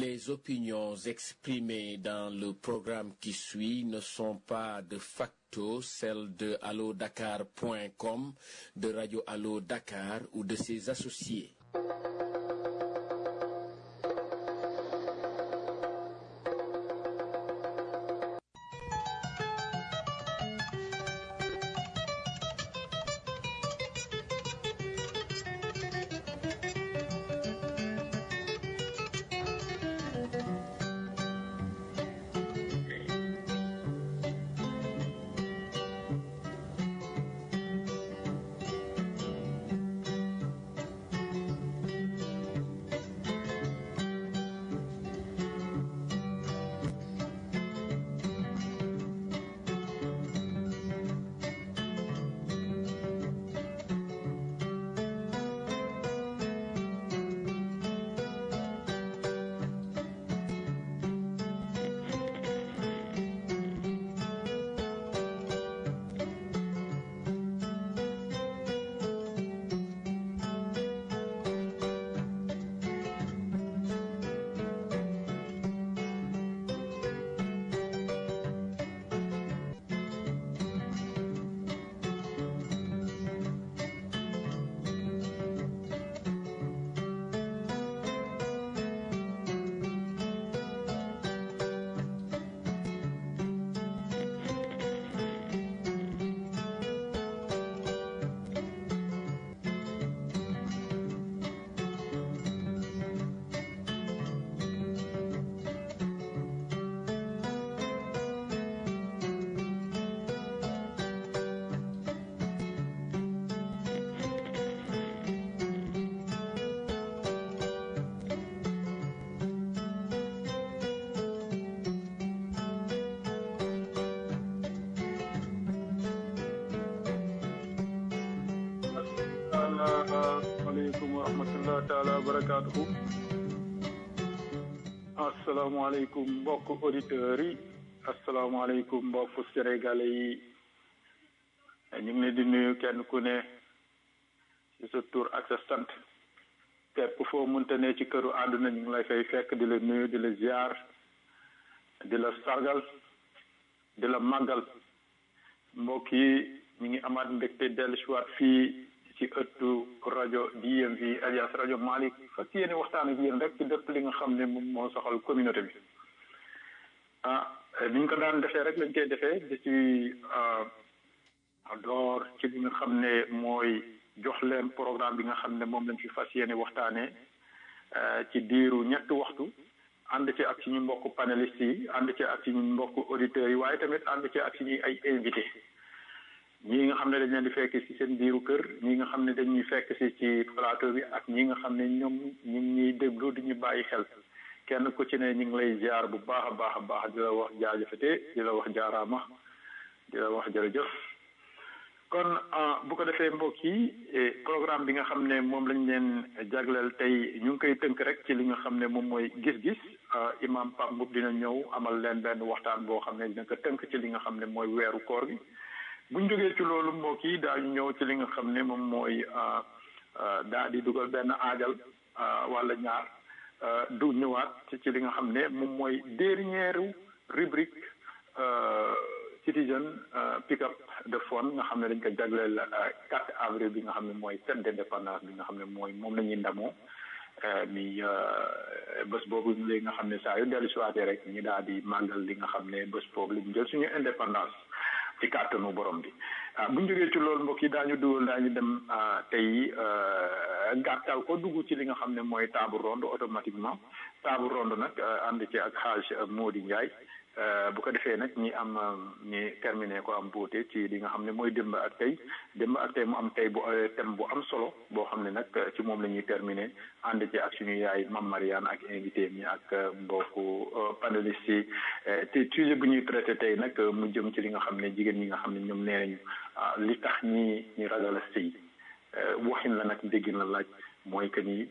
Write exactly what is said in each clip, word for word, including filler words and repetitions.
Les opinions exprimées dans le programme qui suit ne sont pas de facto celles de allo dakar point com, de Radio Allo Dakar ou de ses associés. barakatuhu. Assalamualaikum mbokk auditeurs yi, assalamualaikum mbokk sénégalais yi. ñu ngi leen di nuyu kenn ku ne ci sa tour ak sa sant. képp foo mënta ne ci këru àdduna ñu ngi lay fay fekk di la nuyu, di la ziar, di la sargal, di la màggal. mbokk yi ñu ngi amaat mbégte dellu si waat fii ci ëttu rajo D M V alias rajo Malick fas yéene waxtaan ak yéen rek ci dëpp li nga xam ne moom moo soxal communauté bi. ah ni ñu ko daan defee rek lañ koy defee di ci door ci li nga xam ne mooy jox leen programme bi nga xam ne moom lañ fi fas yéene waxtaanee ci diiru ñetti waxtu ànd ci ak suñu mbokku panélistes yi ànd ci ak suñu mbokku auditeurs yi waaye tamit ànd ci ak suñuy ay invité ñii nga xam ne dañ leen di fekk ci seen biiru kër ñii nga xam ne dañuy fekk ci ci plateau bi ak ñi nga xam ne ñoom ñu ngi ñuy déglu di ñu bàyyi xel kenn ku ci ne ñu ngi lay ziar bu baax a baax a baax di la wax jaajëfate di la wax jaaraama di la wax jërëjëf. kon bu ko defee mbokk yi programme bi nga xam ne moom lañ leen jagleel tey ñu ngi koy tënk rek ci li nga xam ne moom mooy gis-gis imam Pape Mboup dina ñëw amal leen benn waxtaan boo xam ne dina ko tënk ci li nga xam ne mooy weeru koor gi. buñ jógee ci loolu mbokk yi daañu ñëw ci li nga xam ne moom mooy daa di dugal benn aajal wala ñaar du ñëwaat ci li nga xam ne moom mooy dernière rubrique citizen pick up de fond nga xam ne dañ ko jagleel quatre avril bi nga xam ne mooy fête d'indépendance bi nga xam ne mooy moom la ñuy ndamoo mi bés boobu li nga xam ne saa yu dellu si waatee rek ñi daal di màggal li nga xam ne bés boobu lañ jël suñu indépendance ci kàttanu borom bi bu ñu jógee ci loolu mbokk yi daañu dugal daañu dem tey gàttal ko dugg ci li nga xam ne mooy table ronde automatiquement table ronde nag ànd ci ak xaaj Mody Ndiaye bu ko defee nag ñi am ñi terminé ko am buute ci li nga xam ne mooy démb ak tey démb ak tey mu am tey bu thème bu am solo boo xam ne nag ci moom la ñuy terminé ànd ci ak suñu yaay Mame Mariane ak invité mi ak mbokku panélistes yi te sujet bu ñuy traité tey nag mu jëm ci li nga xam ne jigéen ñi nga xam ne ñoom nee nañu li tax ñi ñi ragal a sëy waxin la nag déggin la laaj mooy que ni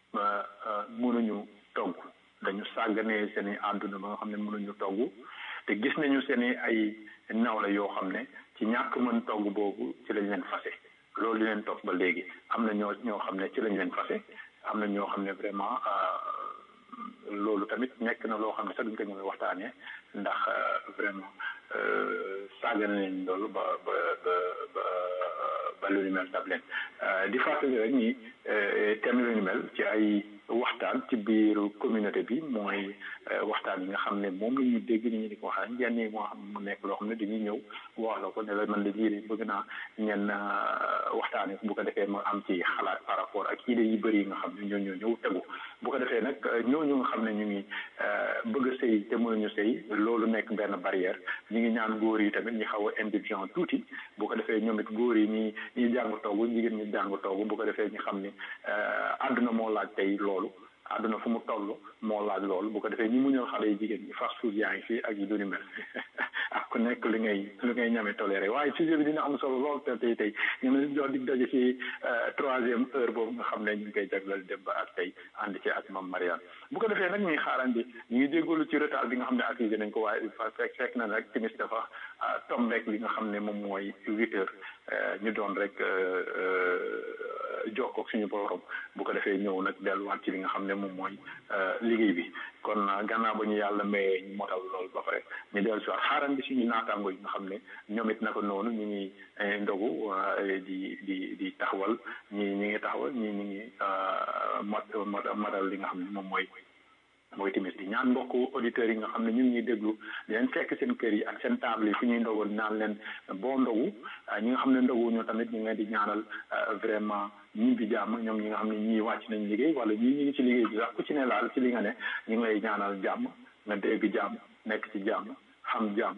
mënuñu togg dañu sàgganee seen i àdduna ba nga xam ne mënuñu togg te gis nañu seen i ay nawla yoo xam ne ci ñàkk mën togg boobu ci lañ leen fase loolu leen topp ba léegi am na ñoo ñoo xam ne ci lañ leen fase am na ñoo xam ne vraiment loolu tamit nekk na loo xam ne sax duñ ko ñëwee waxtaanee ndax vraiment saaga nañ loolu ba ba ba ba ba lu ni mel tab leen di fàttali rek ni thème lu ni mel ci ay waxtaan ci biir communauté bi mooy waxtaan yi nga xam ne moom la ñuy dégg ni ñu di ko waxtaan yenn yi moo xam mu nekk loo xam ne dañuy ñëw wax la ko ne la man de lii bëgg naa ngeen waxtaane bu ko defee ma am ci xalaat par rapport ak idée yi bëri yi nga xam ne ñoo ñoo ñëw tegu bu ko defee nag ñooñu nga xam ne ñu ngi bëgg a sëy te mënuñu sëy loolu nekk benn barrière ñu ngi ñaan góor yi tamit ñu xaw a indulgent tuuti bu ko defee ñoom it góor yi ñi ñi jàng toogu jigéen ñi jàng toogu bu ko defee ñu xam ne àdduna moo laaj tey loolu àdduna fu mu toll moo laaj loolu bu ko defee ñi muñal xale yi jigéen ñi fast food yaa ngi fii ak yu du ni mel ak ku nekk li ngay li ngay ñame toléré waaye sujet bi dina am solo lool te tey tey ñu ngi jox dig daje ci troisième heure boobu nga xam ne ñu ngi koy jaglal dem ba ak tey ànd ci ak Mame Mariane bu ko defee nag ñuy xaarandi ñu ngi déggoolu ci retard bi nga xam ne accusé nañ ko waaye fekk fekk na nag timis dafa tom rek li nga xam ne moom mooy huit heures ñu doon rek jokkoo ak suñu borom bu ko defee ñëw nag delluwaat ci li nga xam ne moom mooy liggéey bi kon gannaaw ba ñu yàlla mayee ñu motal loolu ba pare ñu dellu si waat xaaran bi suñu naataango yi nga xam ne ñoom it naka noonu ñu ngi ndogu di di di taxawal ñi ñi ngi taxawal ñi ñi ngi mat matal li nga xam ne moom mooy mooy timis di ñaan mbokk auditeurs yi nga xam ne ñun ñuy déglu di leen fekk seen kër yi ak seen table yi fu ñuy ndogoon naan leen boo ndogu ñi nga xam ne ndogu ñoo tamit ñu ngi leen di ñaanal vraiment ñi bi jàmm ñoom ñi nga xam ne ñii wàcc nañ liggéey wala ñii ñi ngi ci liggéey bi sax ku ci ne laal ci li nga ne ñu ngi lay ñaanal jàmm nga dégg jàmm nekk ci jàmm xam jàmm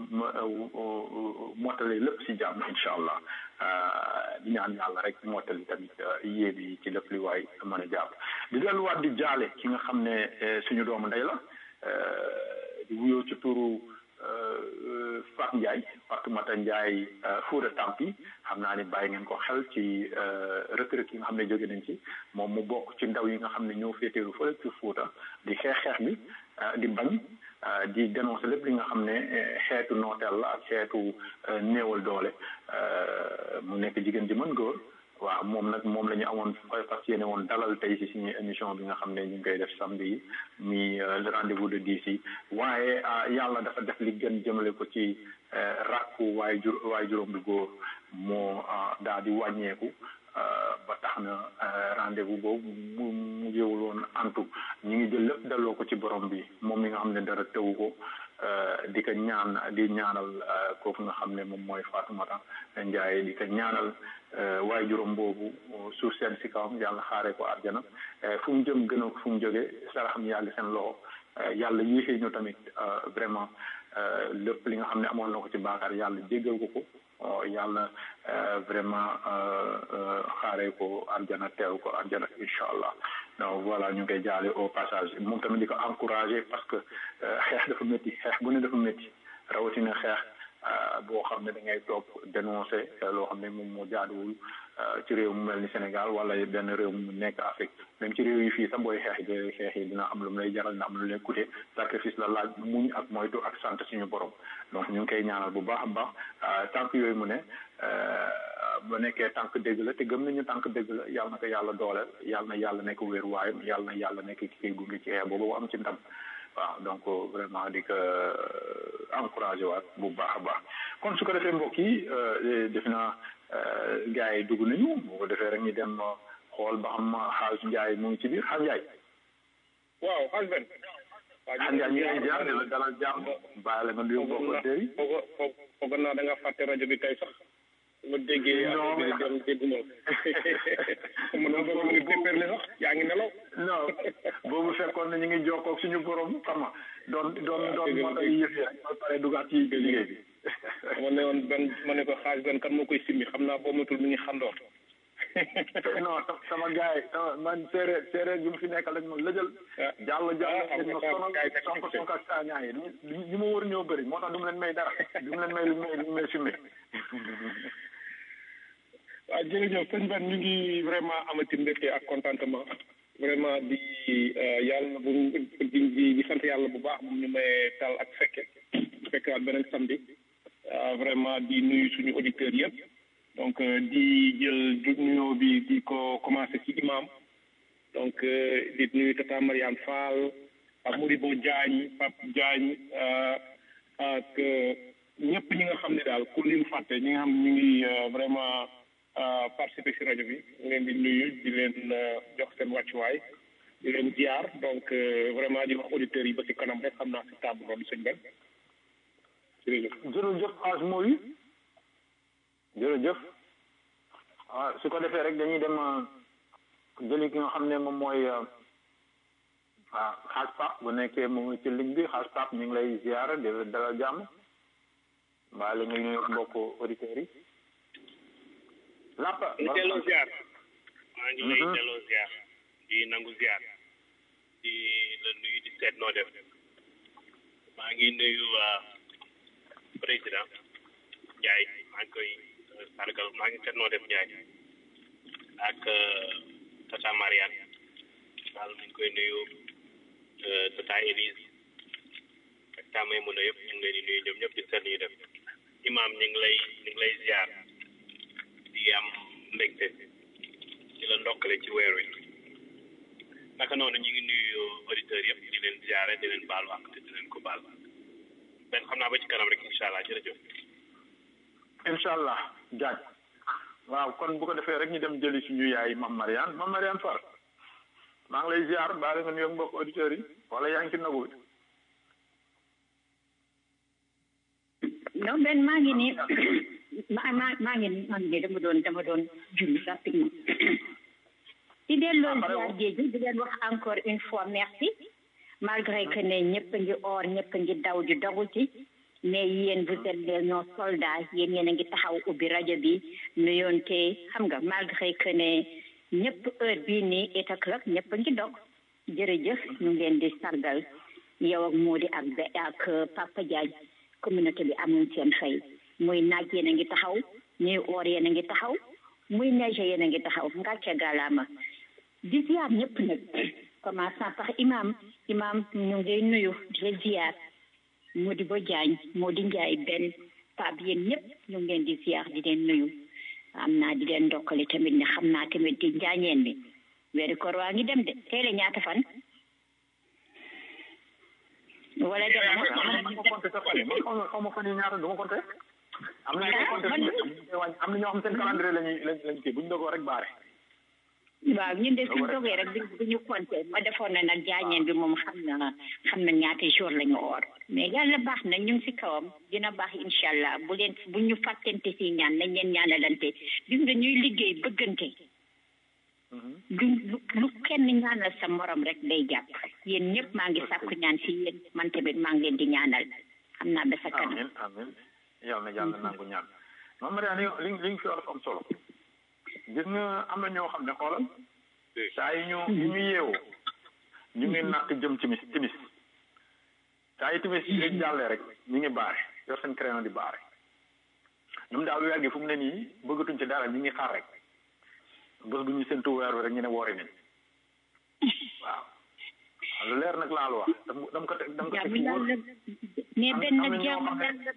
mottali lépp ci jàmm incha allah di ñaan yàlla rek mottali tamit yéen yi ci lépp li waay mën a jàpp di delluwaat di jaale ki nga xam ne suñu doomu ndey la di wuyoo ci turu Fat Ndiaye Fatoumata Ndiaye Fouta Tampi xam naa ni bàyyi ngeen ko xel ci rëkk-rëkk yi nga xam ne jóge nañ ci moom mu bokk ci ndaw yi nga xam ne ñoo féeteeru fële ci Fouta di xeex xeex bi di bañ di dénoncer lépp li nga xam ne xeetu nooteel la ak xeetu néewal doole mu nekk jigéen ji mën góor waaw moom nag moom la ñu amoon fay fas yéene woon dalal tey ci suñu émission bi nga xam ne ñu ngi koy def samedi yi mi le rendez-vous de dix yi waaye yàlla dafa def li gën jëmale ko ci rakku waaye jur waaye juróom bi góor moo daal di wàññeeku ba tax na rendez-vous boobu mu mu jëwul woon antu ñu ngi jël lépp delloo ko ci borom bi moom mi nga xam ne dara tewu ko di ko ñaan di ñaanal kooku nga xam ne moom mooy Fatoumata Ndiaye di ko ñaanal waaye juróom boobu suuf seen si kawam yàlla xaaree ko àjjana fu mu jëm gën a fu mu jógee saraxam yàgg seen loxo yàlla yéexee ñu tamit vraiment lépp li nga xam ne amoon na ko ci baakaar yàlla jéggal ko ko yàlla vraiment xaaree ko àjjana teew ko àjjana incha allah donc voilà ñu ngi koy jaale au passage moom tamit di ko encouragé parce que xeex dafa métti xeex bu ne dafa métti rawatina xeex boo xam ne da ngay toog dénoncé loo xam ne moom moo jaaduwul ci réew mu mel ni Sénégal wala benn réew mu nekk Afrique même ci réew yi fii sax booy xeex yi xeex yi dina am lu mu lay jaral na am lu lay coûté sacrifice la laaj muñ ak moytu ak sant suñu borom donc ñu ngi koy ñaanal bu baax a baax tànk yooyu mu ne ba nekkee tànk dégg la te gëm nañu tànk dégg la yàlla na ko yàlla dooleel yàlla na yàlla nekk wéeruwaayam yàlla na yàlla nekk ki koy gunge ci xeex boobu am ci ndam waaw donc vraiment di ko encouragé waat bu baax a baax kon su ko defee mbokk yi def naa gars yi dugg nañu bu ko defee rek ñu dem xool ba xam xaaj Ndiaye mu ngi ci biir xaaj Ndiaye. waaw xaaj benn. xaaj Ndiaye ñu ngi lay jaar di la dalal jàmm bàyyi la nga nuyu mbokk yi. foog foog foog naa da nga fàtte rajo bi tey sax. ma déggee affaire bi dem dégguma ma ne boobu ngi pépérle sax yaa ngi nelaw. non boobu fekkoon na ñu ngi jokkoo ak suñu borom xam nga doon doon doon moo tax yëf yi rek ba pare dugaat ci liggéey bi. ma ne woon benn ma ne ko xaaj benn kan moo koy simmi xam naa boo matul mi ngi xandoor. non sama gars yi sama man séeréer séeréer yu mu fi nekkal lañ ma lëjal. jàll jàll dañ ma sonal sonk sonk ak saañaa yi ñu ma wër ñoo bëri moo tax du mu leen may dara du mu leen may lu may lu may simmi. waaw jërëjëf sëñ Ben ñu ngi vraiment amati mbégte ak contentement vraiment di yàlla bu di di sant yàlla bu baax moom ñu may tal ak fekke fekkewaat beneen samedi vraiment di nuyu suñu auditeurs yëpp donc di jël nuyoo bi di ko commencé ci imam donc di nuyu Tata Mariane Fall Modibo Diagne Pape Diagne ak ñëpp ñi nga xam ne daal ku lim fàtte ñi nga xam ñu ngi vraiment participer si rajo bi ñu leen di nuyu di leen jox seen wàccuwaay di leen ziar donc vraiment di wax auditeurs yi ba si kanam rek xam naa si table ronde sëñ Ben jërëjëf jërëjëf age mooy jërëjëf waaw su ko defee rek dañuy dem jëli ki nga xam ne moom mooy waaw xaas pap bu nekkee moom ci ligne bi xaas pap ñu ngi lay ziar di la dalal jàmm mbaa la nga nuyu mbokku auditeurs yi Lapa delloo ziar maa ngi lay delloo ziar di nangu ziar di la nuyu di seet noo def maa ngi nuyu président Ndiaye maa ngi koy sargal maa ngi seet noo def Ndiaye ak tata Mariane daal ñu ngi koy nuyu tata Elise ak tamay mun a yëpp ñu ngi leen di nuyu ñoom ñëpp di seet ñu def imam ñu ngi lay ñu ngi lay ziar di am mbégte di la ndokkale ci weer wi naka noonu ñu ngi nuyu auditeurs yëpp di leen ziare di leen baalu ak te di leen ko baal benn xam naa ba ci kanam rek incha allah jërëjëf. incha allah jaaj waaw kon bu ko defee rek ñu dem jëli suñu yaay Mame Mariane Mame Mariane Fall maa ngi lay ziar baale nga nuyoog mbokk auditeurs yi wala yaa ngi ci nagu bi. non benn maa ngi nii maa maa maa ngi nii maa ngi nii dama doon dama doon julli rapidement di delloo ziar géej di leen wax encore une fois merci malgré que ne ñëpp a ngi or ñëpp a ngi daw di dogu ci mais yéen vous êtes nos soldats yéen yéen a ngi taxaw ubbi rajo bi nuyoonte xam nga malgré que ne ñëpp heure bii nii eight o'clock ñëpp a ngi dog jërëjëf ñu ngi leen di sargal yow ak Mody ak be ak Papa Diagne communauté bi amuñ seen fay muy naaj yéen a ngi taxaw ñuy oor yéen a ngi taxaw muy neige yéen a ngi taxaw ngàcce galaama di ziar ñëpp nag commençant par imam imam ñu ngi nuyu di la ziar Modibo Diagne Mody Ndiaye benn Pape yéen ñëpp ñu ngi leen di ziar di leen nuyu am naa di leen ndokkale tamit ne xam naa tamit di njaañeen bi weeru koor waa ngi dem de tey la ñaata fan wala dem na xaw ma fan yi ñaata du ma compté am na am na ñoo xam seen calendrier lañuy lañ kii bu ñu dogoo rek baare waaw ñun de suñ dogee rek du ñu compté ma defoon na nag jaañeen bi moom xam na xam na ñaata jour la ñu oor mais yàlla baax na ñu ngi si kawam dina baax incha allah bu leen bu ñu fàttente si ñaan nañ leen ñaanalante gis nga ñuy liggéey bëggante lu lu kenn ñaanal sa morom rek day jàpp yéen ñëpp maa ngi sàkku ñaan si yéen man tamit maa ngi leen di ñaanal xam naa ba sa kanam amiin amiin yàlla na yàlla nangu ñaan Mame Mariane li li nga fi wax am solo gis nga am na ñoo xam ne xoolal saa yi ñu yi ñu yeewoo ñu ngi natt jëm timis timis saa yi timis yi jàllee rek ñu ngi baare yor seen crayon di baare ñoom daal weer gi fu mu ne nii bëggatuñ ci dara ñu ngi xaar rek bés bu ñu séntu weer wi rek ñu ne woori nañ waaw lu leer nag laa lu wax dam ko teg dam ko teg mais benn nag jaamu yàlla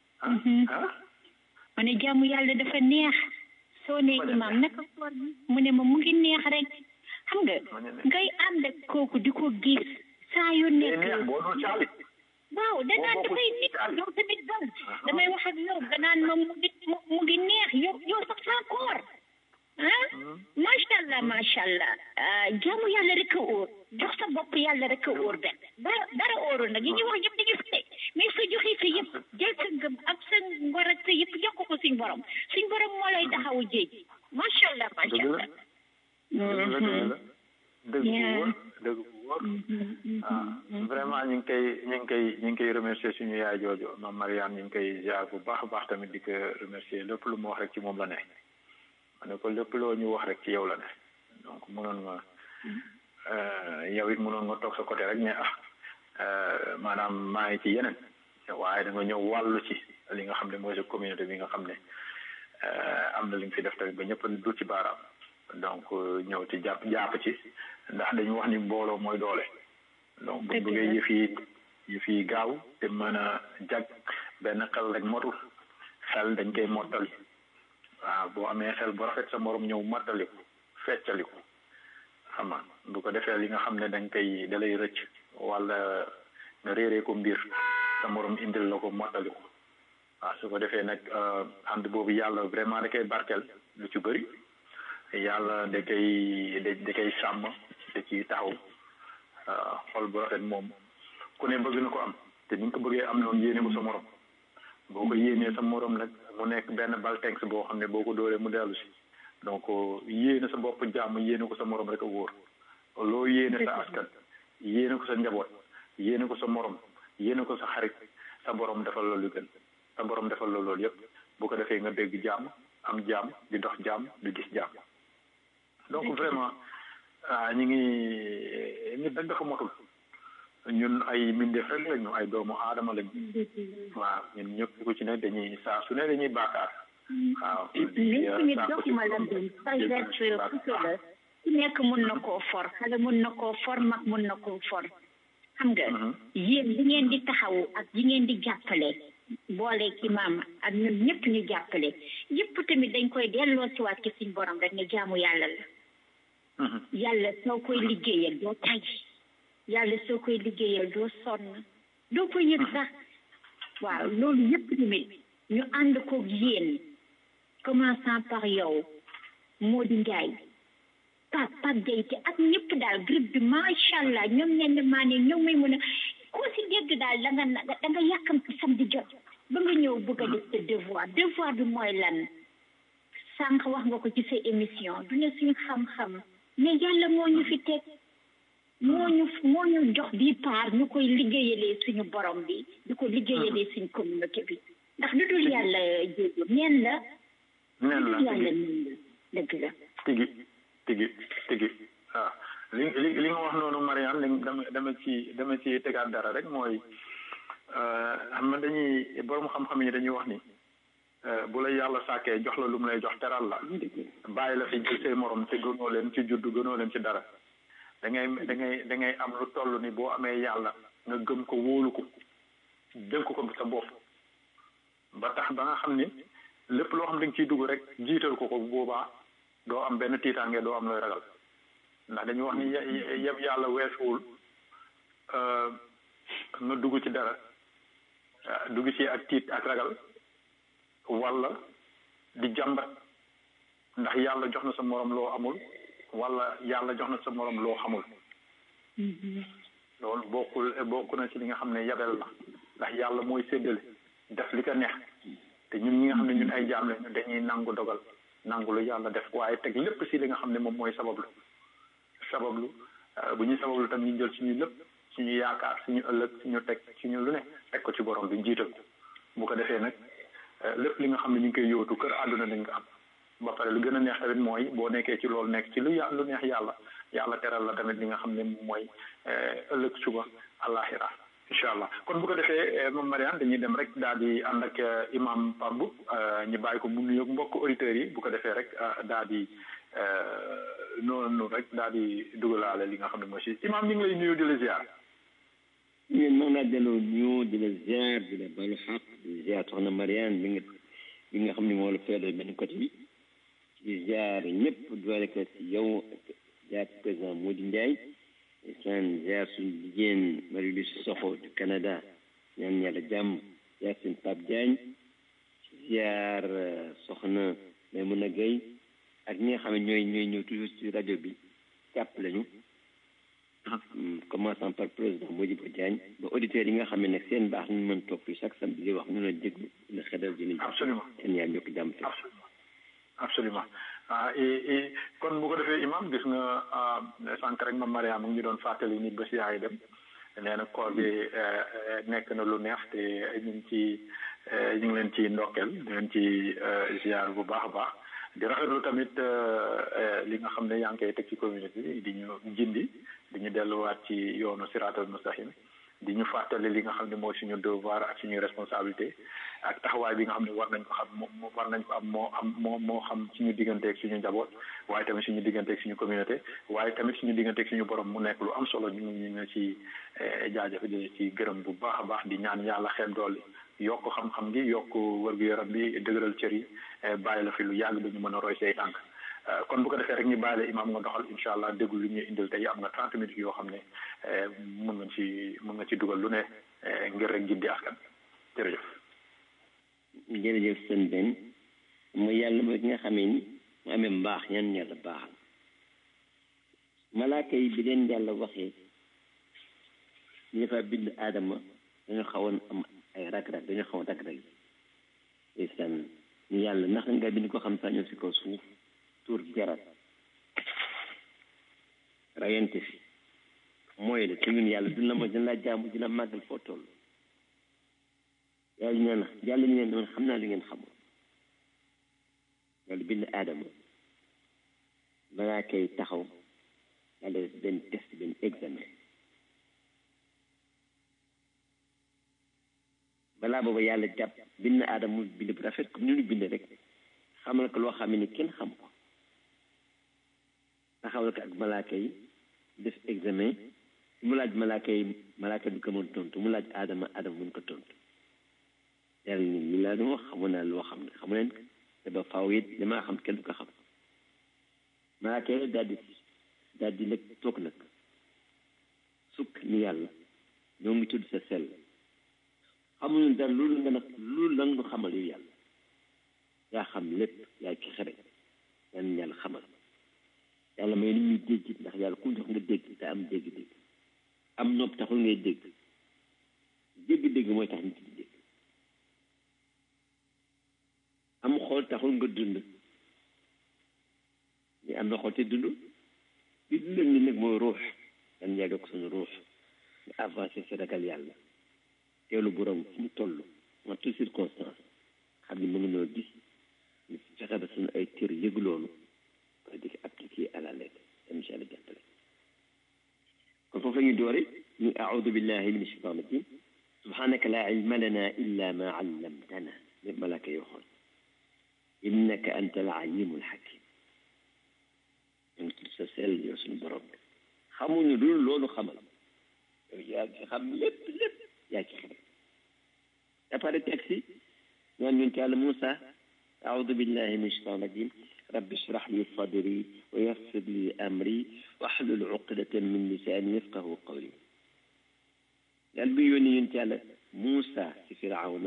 ma ne jaamu yàlla dafa neex soo ne imam naka koor mu ne ma mu ngi neex rek xam nga ngay ànd ak kooku di ko gis saa yu nekk waaw danaan dafay nit yow tamit bon damay wax ak yow danaan ma mu ngi mu ngi neex yow yow sax saa koor ah macha allah macha allah jaamu yàlla rek a óor jox sa bopp yàlla rek a óor benn dara dara óorul nag yi ñuy wax yëpp dañuy fite mais sa joxe sa yëpp jël sa ngëm ak sa ngor ak sa yëpp jox ko suñ borom suñ borom moo lay taxawu jéej macha allah macha allah. dëgg bu wóor dëgg bu wóor ah vraiment ñu ngi koy ñu ngi koy ñu ngi koy remercier suñu yaay jooju Mame Mariane ñu ngi koy ziar bu baax a baax tamit di ko remercier lépp lu mu wax rek ci moom la ne ma ne ko lépp loo ñu wax rek ci yow la ne donc mënoon nga yow it mënoon nga toog sa côté rek mais ah maanaam maa ngi ci yeneen waaye da nga ñëw wàllu ci li nga xam ne mooy sa communauté bi nga xam ne am na li nga fi def tamit ba ñëpp du ci baaraam donc ñëw ci jàpp jàpp ci ndax dañu wax ni mbooloo mooy doole donc bu bëggee yëf yi yëf yi gaaw te mën a jag benn xel rek motul xel dañ koy mottali waaw boo amee xel bu rafet sa morom ñëw mottali ko feccali ko xam nga bu ko defee li nga xam ne dañ koy da lay rëcc wala nga réeree ko mbir sa morom indil la ko mottali ko waaw su ko defee nag ànd boobu yàlla vraiment da koy barkeel lu ci bëri yàlla da koy da koy sàmm da ciy taxaw xol bu rafet moom ku ne bëgg na ko am te ni nga ko bëggee am noonu yéene ko sa morom boo ko yéenee sa morom nag mu nekk benn baltenks boo xam ne boo ko dóoree mu dellu si donc yéene sa bopp jàmm yéene ko sa morom rek a wóor loo yéene sa askan yéene ko sa njaboot yéene ko sa morom yéene ko sa xarit sa borom defal loolu gën sa borom defal la loolu yëpp bu ko defee nga dégg jàmm am jàmm di dox jàmm di gis jàmm donc vraiment ñu ngi nit nag dafa motul ñun ay mbindeef rek lañu ay doomu aadama lañu waaw ñun ñëpp ku ci ne dañuy saa su ne dañuy baakaar waaw nit doxuma la dem préserver la ku nekk mun na koo for xale mun na koo for mag mun na koo for xam nga yéen li ngeen di taxawu ak yi ngeen di jàppale boole ci maam ak ñun ñëpp ñu jàppale yëpp tamit dañ koy delloo si waat ci suñ borom rek ne jaamu yàlla la yàlla soo koy liggéeyal doo tay yàlla soo koy liggéeyal doo sonn doo ko yëg sax waaw loolu yëpp tamit ñu ànd koog yéen commençant par yow Modou Ndiaye Pape Pape Diaye ak ñëpp daal groupe bi macha allah ñoom ñenn maa ne ñoom may mën a koo si dégg daal da nga da nga yàkkamti samedi jot ba nga ñëw bëgg a def sa devoir devoir bi mooy lan sànq wax nga ko ci sa émission du ne suñu xam-xam mais yàlla moo ñu fi teg moo ñu moo ñu jox bi paar ñu koy liggéeyalee suñu borom bi di ko liggéeyalee suñu communauté bi ndax lu dul yàlla jéego neen la neen la yàlla neen la dëgg la tigi tigi tigi waaw li li li nga wax noonu Mariane li dama dama ci dama ci tegaat dara rek mooy xam nga dañuy borom xam-xam yi dañuy wax ni bu la yàlla sàkkee jox la lu mu lay jox teral la bàyyi la fi jël say morom te gënoo leen ci juddu gënoo leen ci dara da ngay da ngay da ngay am lu toll ni boo amee yàlla nga gëm ko wóolu ko dénk ko sa bopp ba tax ba nga xam ni lépp loo xam da nga ciy dugg rek jiital ko ko bu boobaa doo am benn tiitaange doo am looy ragal ndax dañuy wax ni yëpp yàlla weesuwul nga dugg ci dara dugg ci ak tiit ak ragal wala di jàmbat ndax yàlla jox na sa morom loo amul wala yàlla jox na sa morom loo xamul loolu bokkul bokk na ci li nga xam ne yabel la ndax yàlla mooy séddale def li ko neex te ñun ñi nga xam ne ñun ay jaam lañu dañuy nangu dogal nangu lu yàlla def waaye teg lépp si li nga xam ne moom mooy sabablu sabablu bu ñuy sabablu tam ñu jël suñu lépp suñu yaakaar suñu ëllëg suñu teg suñu lu ne teg ko ci borom bi jiital ko bu ko defee nag lépp li nga xam ne ñu ngi koy yóotu kër àdduna dañ ko am ba pare lu gën a neex tamit mooy boo nekkee ci loolu nekk ci lu yà lu neex yàlla yàlla teral la tamit li nga xam ne mooy ëllëg suba àllaaxira incha allah kon bu ko defee moom Mariane dañuy dem rek daal di ànd ak imam Pape Mboup ñu bàyyi ko mu nuyoog mbokk auditeurs yi bu ko defee rek daal di noonu rek daal di dugalaale li nga xam ne mooy si imam ñu ngi lay nuyu di la ziar. ñun noonu laa delloo nuyu di la ziar di la balu xaq di ziar soxna Mariane mi nga bi nga xam ne moo la feedal benn côté bi di ziar ñëpp doole ko si yow ziar président Modou Ndiaye saan ziar suñu jigéen Marie-Louise Sokho du Canada ñaan yàlla jàmm ziar suñu Pape Diagne ziar soxna Maimouna Gueye ak ñi nga xam ne ñooy ñooy ñëw toujours ci rajo bi jàpp lañu commençant par président Modibo Diagne ba auditeurs yi nga xam ne nag seen baax ñu mën toog fii chaque samedi di wax ñu la déglu na xedal dinañ absolument seen yaay ñokk jàmm fi absolument ah et kon bu ko defee imam gis nga sànq rek ma Mariam mu ngi doon fàttali ni bés yaay dem nee na koor bi nekk na lu neex te ñu ngi ci ñu ngi leen ci ndokkeel di leen ci ziar bu baax a baax di rafetlu tamit li nga xam ne yaa ngi koy teg ci communauté bi di ñu jindi di ñu delluwaat ci yoonu siraatal mustaqim di ñu fàttali li nga xam ne mooy suñu devoir ak suñu responsabilité ak taxawaay bi nga xam ne war nañ ko xam moo war nañ ko am moo am moo moo xam suñu digganteeg suñu njaboot waaye tamit suñu digganteeg suñu communauté waaye tamit suñu digganteeg suñu borom mu nekk lu am solo ñu ñu ne ci jaajëf di ci gërëm bu baax a baax di ñaan yàlla xeeb doole yokk xam-xam gi yokk wërgu yaram bi dëgëral cër yi bàyyi la fi lu yàgg ba ñu mën a roy say tànk kon bu ko defee rek ñu bàyyi imam nga doxal incha allah déglu lu ñuy indil tey am nga trente minutes yoo xam ne mun nga ci mun nga ci dugal lu ne ngir rek gindi askan jërëjëf. jërëjëf sëñ Ben mooy yàlla mooy ki nga xamee ni mu amee mbaax ñaan yàlla baaxal malaaka yi bi leen yàlla waxee ñu dafa bind aadama dañoo xawoon am ay rag-rag dañoo xawoon rag-rag yi seen ñu yàlla naka nga bind ko xam sax ñëw si kaw suuf tuur jarat rayante fi mooy la te ñun yàlla duñ la mooy dina la jaamu dina màggal foo toll yàlla ñu ne yàlla ñu ne doon xam naa li ngeen xamul yàlla bind aadama malaaka yi taxaw yàlla def benn test benn examen balaa booba yàlla jàpp bind aadama mu bind bu rafet comme ni ñu bind rek xamal ko loo xam ne kenn xam ko taxawal ko ak malaaka yi def examen mu laaj malaaka yi malaaka bi ko mën tontu mu laaj aadama aadama mun ko tontu yàlla ni li laa doon wax xamu naa loo xam ne xamu leen te ba faaw it damaa xam kenn du ko xam malaaka yi daal di daal di nag toog nag sukk ni yàlla ñoo ngi tudd sa sell xamuñu dara loolu nga nag loolu la nga xamal yow yàlla yaa xam lépp yaa ki xere yan yàlla xamal yàlla may ni ñuy dégg ndax yàlla ku jox nga dégg te am dégg-dégg am nopp taxul ngay dégg dégg-dégg mooy tax nit di dégg am xool taxul nga dund ni am na xool te dund li dundal ni nag mooy ruux yan yaa dokk suñu ruux nga avancé si ragal yàlla teelu borom fu mu toll en toute circonstance xam ni mu ngi noo gis ñu fexe ba suñu ay cër yëg loolu waaye di ko appliqué à la lettre incha allah jàppale kon foofu la ñuy doore ñu aoudu billahi min ashaitan rajim subhanaka la ilma lana illa ma allamtana lépp malaaka yoo xool innaka anta al alimul hakim ñu tudd sa sell yow suñu borom bi xamuñu dul loolu xamal yow yaa ci xam lépp lépp yaa ci xam après texte ñaan ñun ci yàlla Moussa aoudu billahi min ashaitan rajim rabbi shrah li sadri wa yassir li amri wahlul uqdatan min lisani yafqahu qawli yàlla bi yónni ñun ci yàlla Moussa ci Firawna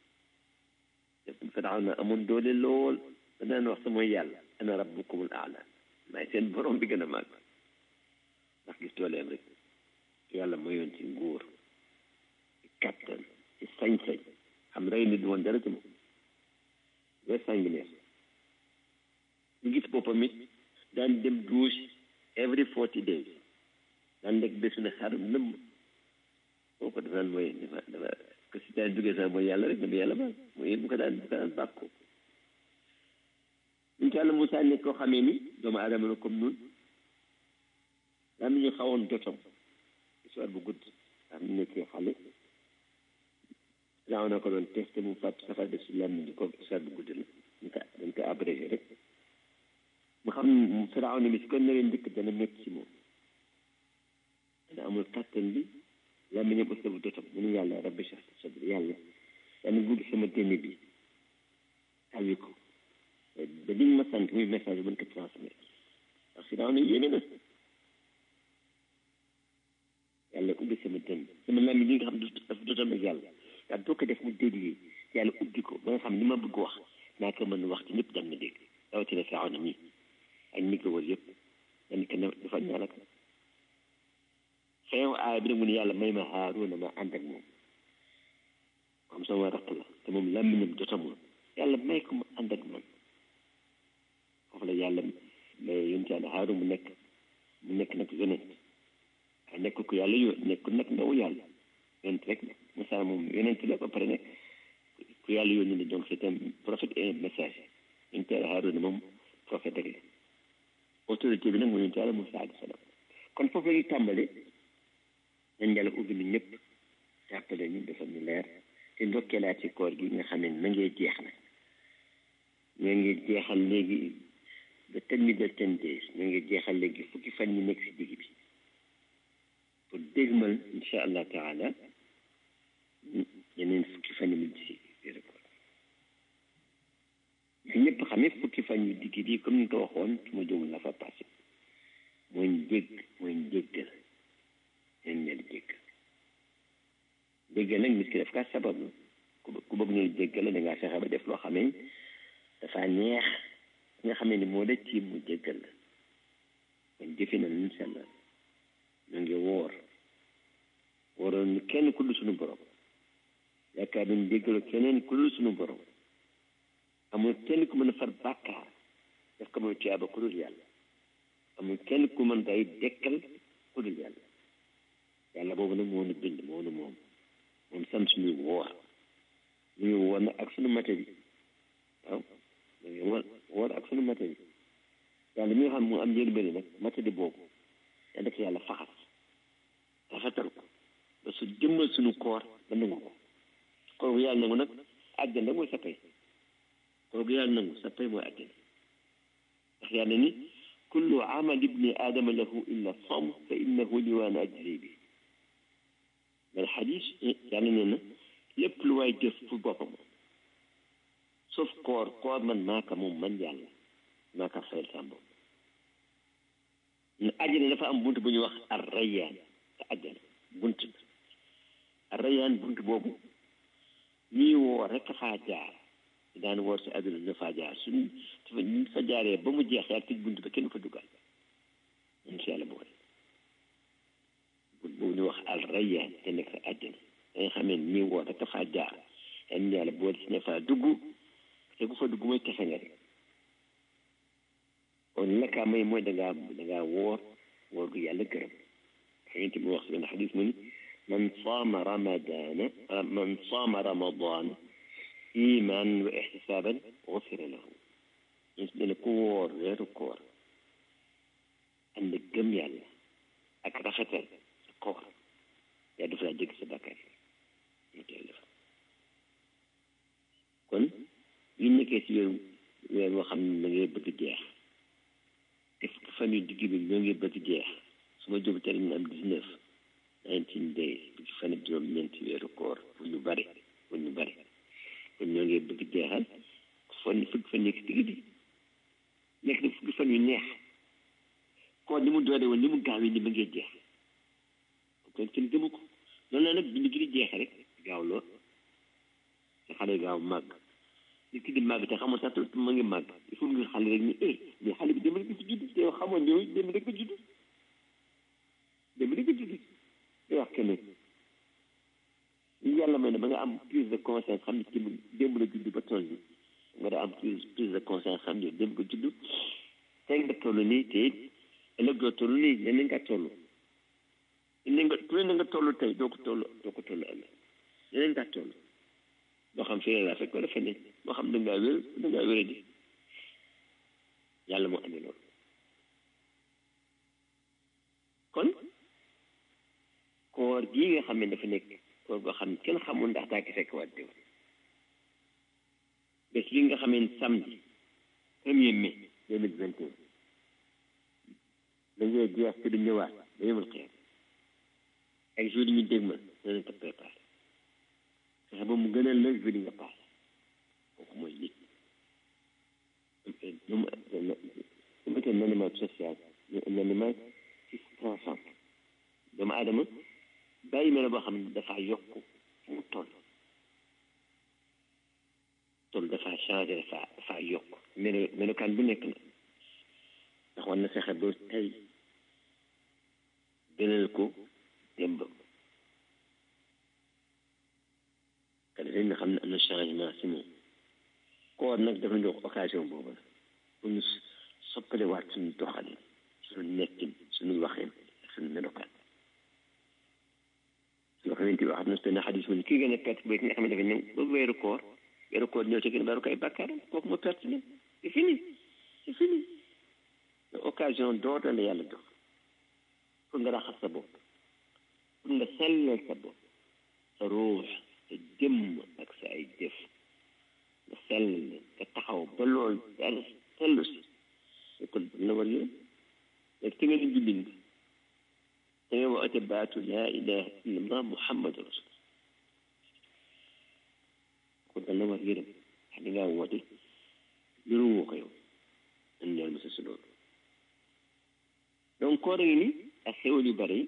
Firawna amoon doole lool ba daan wax sa mooy yàlla ana rabbukumul aala maay seen borom bi gën a màgg ndax gis dooleem rek yàlla mayoon ci nguur ci kattan ci sañ-sañ xam rey nit woon dara ci moom weer sanguinaire ñu gis boppam it daan dem douche every forty days daan lekk bésu ne xarum nëmm boo ko defaan mooy dafa dafa que si daan duggee sax mooy yàlla rek na yàlla baal mooy bu ko daan bu ko daan bàkkoo ñu ci yàlla Moussa nekk koo xamee ni doomu aadama la comme nun daa mi ñu xawoon jotom histoire bu gudd daa mi nekkee xale daaw na ko doon testé mu fàtt safar def si làmmiñ di ko histoire bu gudd la ñu ko dañ ko abrégé rek mu xam ne Firaaw ne bi si ko naree njëkk dana métti ci moom dana amul kàttan bi làmmiñam aussi bu jotom mu ne yàlla rabbi shrah li sadri yàlla yàlla guddi sama dënn bi awi ko ba liñ ma sant muy message mën ko transmettre ndax Firaaw ne yéeme na yàlla ubbi sama dënn sama làmmiñ li nga xam dafa jotom ak yàlla yaa doo ko def mu déggee yàlla ubbi ko ba nga xam ni ma bëgg wax naa ko mën wax ci ñëpp dam na dégg rawatina Firaaw na mii ak ñi ko wër yëpp dañ ko dafa ñaan ak xeew aaya bi nag mu ne yàlla may ma Haaruna ma ànd ak moom comme sama rakk la te moom làmmiñam jotamul yàlla may ko ma ànd ak man foofu la yàlla mais yonent yàlla Haaruna mu nekk mu nekk nag yonent waaye nekk ko yàlla yo nekk nag ndaw yàlla yonent rek Moussa moom yonent la ba pare nag ku yàlla yónni ne donc c'est un prophète et un messager yonent yàlla Haaruna moom prophète rek la autorité bi nag mu yonent yàlla Moussa alayhi salaam kon foofu la ñuy tàmbale nañ yàlla ubbi ni ñëpp jàppale ñu defal ñu leer te ndokkeelaat ci koor gi nga xam ne na ngee jeex na ñoo ngi jeexal léegi ba ten mi de ten days ñoo ngi jeexal léegi fukki fan ñi nekk si digg bi pour dégmal incha allah taala yeneen fukki fan yi mu si weeru koor fi ñëpp xamee fukki fan yu digg yi comme ni nga ko waxoon su ma jógul la fa passé mooy njégg mooy njéggal leen leen jégg jéggal nag nit ki daf kaa sabablu ku bëgg ñu jéggal la da ngaa fexe ba def loo xamee dafa neex nga xamee ni moo la ci mu jéggal la kon jëfe na luñ sellal ñu ngi woor wooroon ñu kenn ku dul suñu borom yaakaar nañ jéggalu keneen ku dul suñu borom amul kenn ku mën a far bàkkaar def ko mooy tuyaaba ku dul yàlla amul kenn ku mën day dekkal ku dul yàlla yàlla boobu nag moo nu bind moo nu moom moom sant suñuy woor ñu woor nag ak suñu mate bi waaw ñu woor woor ak suñu mate bi yàlla mi nga xam moo am yërmande nag mate di boobu yaa def yàlla faxas rafetal ko ba su jëmmal suñu koor ba nangu ko kooku yàlla nangu nag àjjana mooy sa pay kooku yàlla nangu sa pay mooy àjjana ndax yàlla ni kullu amal ibni aadama lahu illa sawm fa innahu li waana ajri bi dal xadis yàlla nee na lépp lu waay jëf pour boppam sauf koor koor man maaka moom man yàlla maaka fayal sa bopp àjjana dafa am bunt bu ñuy wax ar rayyaan te àjjana bunt bi ar rayyaan bunt boobu ñuy woor rek faa jaar daan woor si àdduna na faa jaar suñ ñu fa jaaree ba mu jeex yaa tëj bunt ba kenn fa duggal ñun si yàlla boole bunt boobu ñu wax al rayyaan te nekk sa àjjana da nga xamee ñuy woor rek faa jaar yan yàlla boole si ne faa dugg te ku fa dugg mooy texe nga rek kon la kaa may mooy dangaa dangaa woor woor gu yàlla gërëm xëyante mu wax si benn xadis mu ni man saama ramadana man saama ramadana iman wa ixtisaaban gufira lahu ñu si ne ku woor weeru koor ànd gëm yàlla ak rafetal sa koor yaa def laa jégg sa bàkkaar ñu teel def kon ñu nekkee si weer weer woo xam ne da ngay bëgg jeex te fukki fan yu digg bi ñoo ngi bëgg jeex su ma jóg teel ñu am dix-neuf nineteen days fukki fan ak juróom ñeenti weeru koor pour ñu bari pour ñu bari kon ñoo ngi bëgg jeexal fan fukki fan nekk digg bi nekk na fukki fan yu neex koor ni mu doore woon ni mu gaawee ni ma ngee jeex kon kenn gëmu ko noonu la nag bi ñu gën a jeexe rek gaaw lool te xale gaaw màgg nit ki di màgg te xamoon sax te ma ngi màgg il faut nga xale rek ni eh mais xale bi dem rek ci judd te yow xamoon yow dem rek ko judd dem rek ko judd te wax keneen yàlla may ne ba nga am prise de conscience xam ne ci démb la judd ba toll nii nga daa am prise prise de conscience xam ne démb ko judd tey nga toll nii te ëllëg doo toll nii leneen nga toll leneen nga plus na nga toll tey doo ko toll doo ko toll ëllëg leneen nga toll moo xam fii la fekk wala feneen moo xam da ngaa wér da ngaa wéradi yàlla moo amee loolu kon koor gii nga xam ne dafa nekk koor goo xam ne kenn xamul ndax daa ki fekk waat déw bés bi nga xam ne samedi premier mai deux mille vingt et un da ngay jeex te du ñëwaat da yemul xeer ak jour yi ñu dégmal danañ ko préparé fexe ba mu gënal la jour yi nga paase kooku mooy nit lu mu lu mu un animal social un animal ci transcend doomu aadama bàyyi mel boo xam ne dafaa yokk fu mu toll toll dafaa changé dafaa dafaa yokk melo melokaan bu nekk na ndax war na fexe ba tey gënal ko démb te dafay nga xam ne am na changement si moom koor nag dafa jox occasion boobu la pour ñu soppalewaat suñu doxalin suñu nekkin suñu waxin ak suñu melokaan yoo xamante ni wax na benn xadis mu ne kii gën a perte ba ki nga xam ne dafa ñëw ba weeru koor weeru koor ñëw ci gën a bari ko ay bàkkaaram kooku ma perte leen c'est fini c'est fini occasion dooda la yàlla jox pour nga raxas sa bopp pour nga sellal sa bopp sa ruux sa jëmm ak sa ay jëf nga sell nga taxaw ba loolu yàlla sellu si kon la war yoon léegi te nga ni jullit nga da ngay woote baatu laa ilaha illa allah muhammadu rasul kon da la war yërëm wax di ngaa woote niru woo ko yow dañ leen mos a si loolu donc koor ngi ni ak xéwal yu bari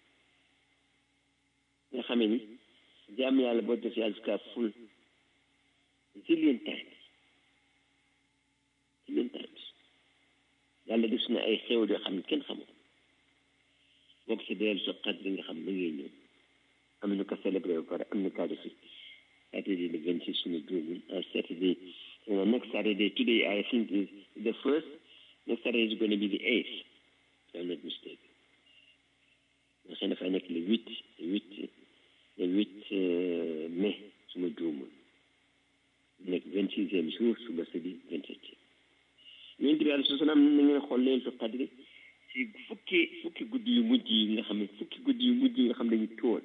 nga xamee ni jaam yàlla boo def yàlla jusqu'à full zillion times zillion times yàlla def na ay xéwal yoo xam ne kenn xamul boo ko si deel sa qadr nga xam na ngay ñëw am na ko célébré ba pare am na cas de Saturday the vingt-six suñu juumul uh, Saturday uh, next Saturday today I think is the first next Saturday is going to be the eighth if I'm not mistaken nga xam ne dafay nekk le huit le huit le huit uh, mai suma juumul nekk vingt-sixième jour suba sa di vingt-septième yonent bi alayhi salaam na ngeen xool leen su qadri si fukki fukki guddi yu mujj yi nga xam ne fukki guddi yu mujj yi nga xam ne dañu tool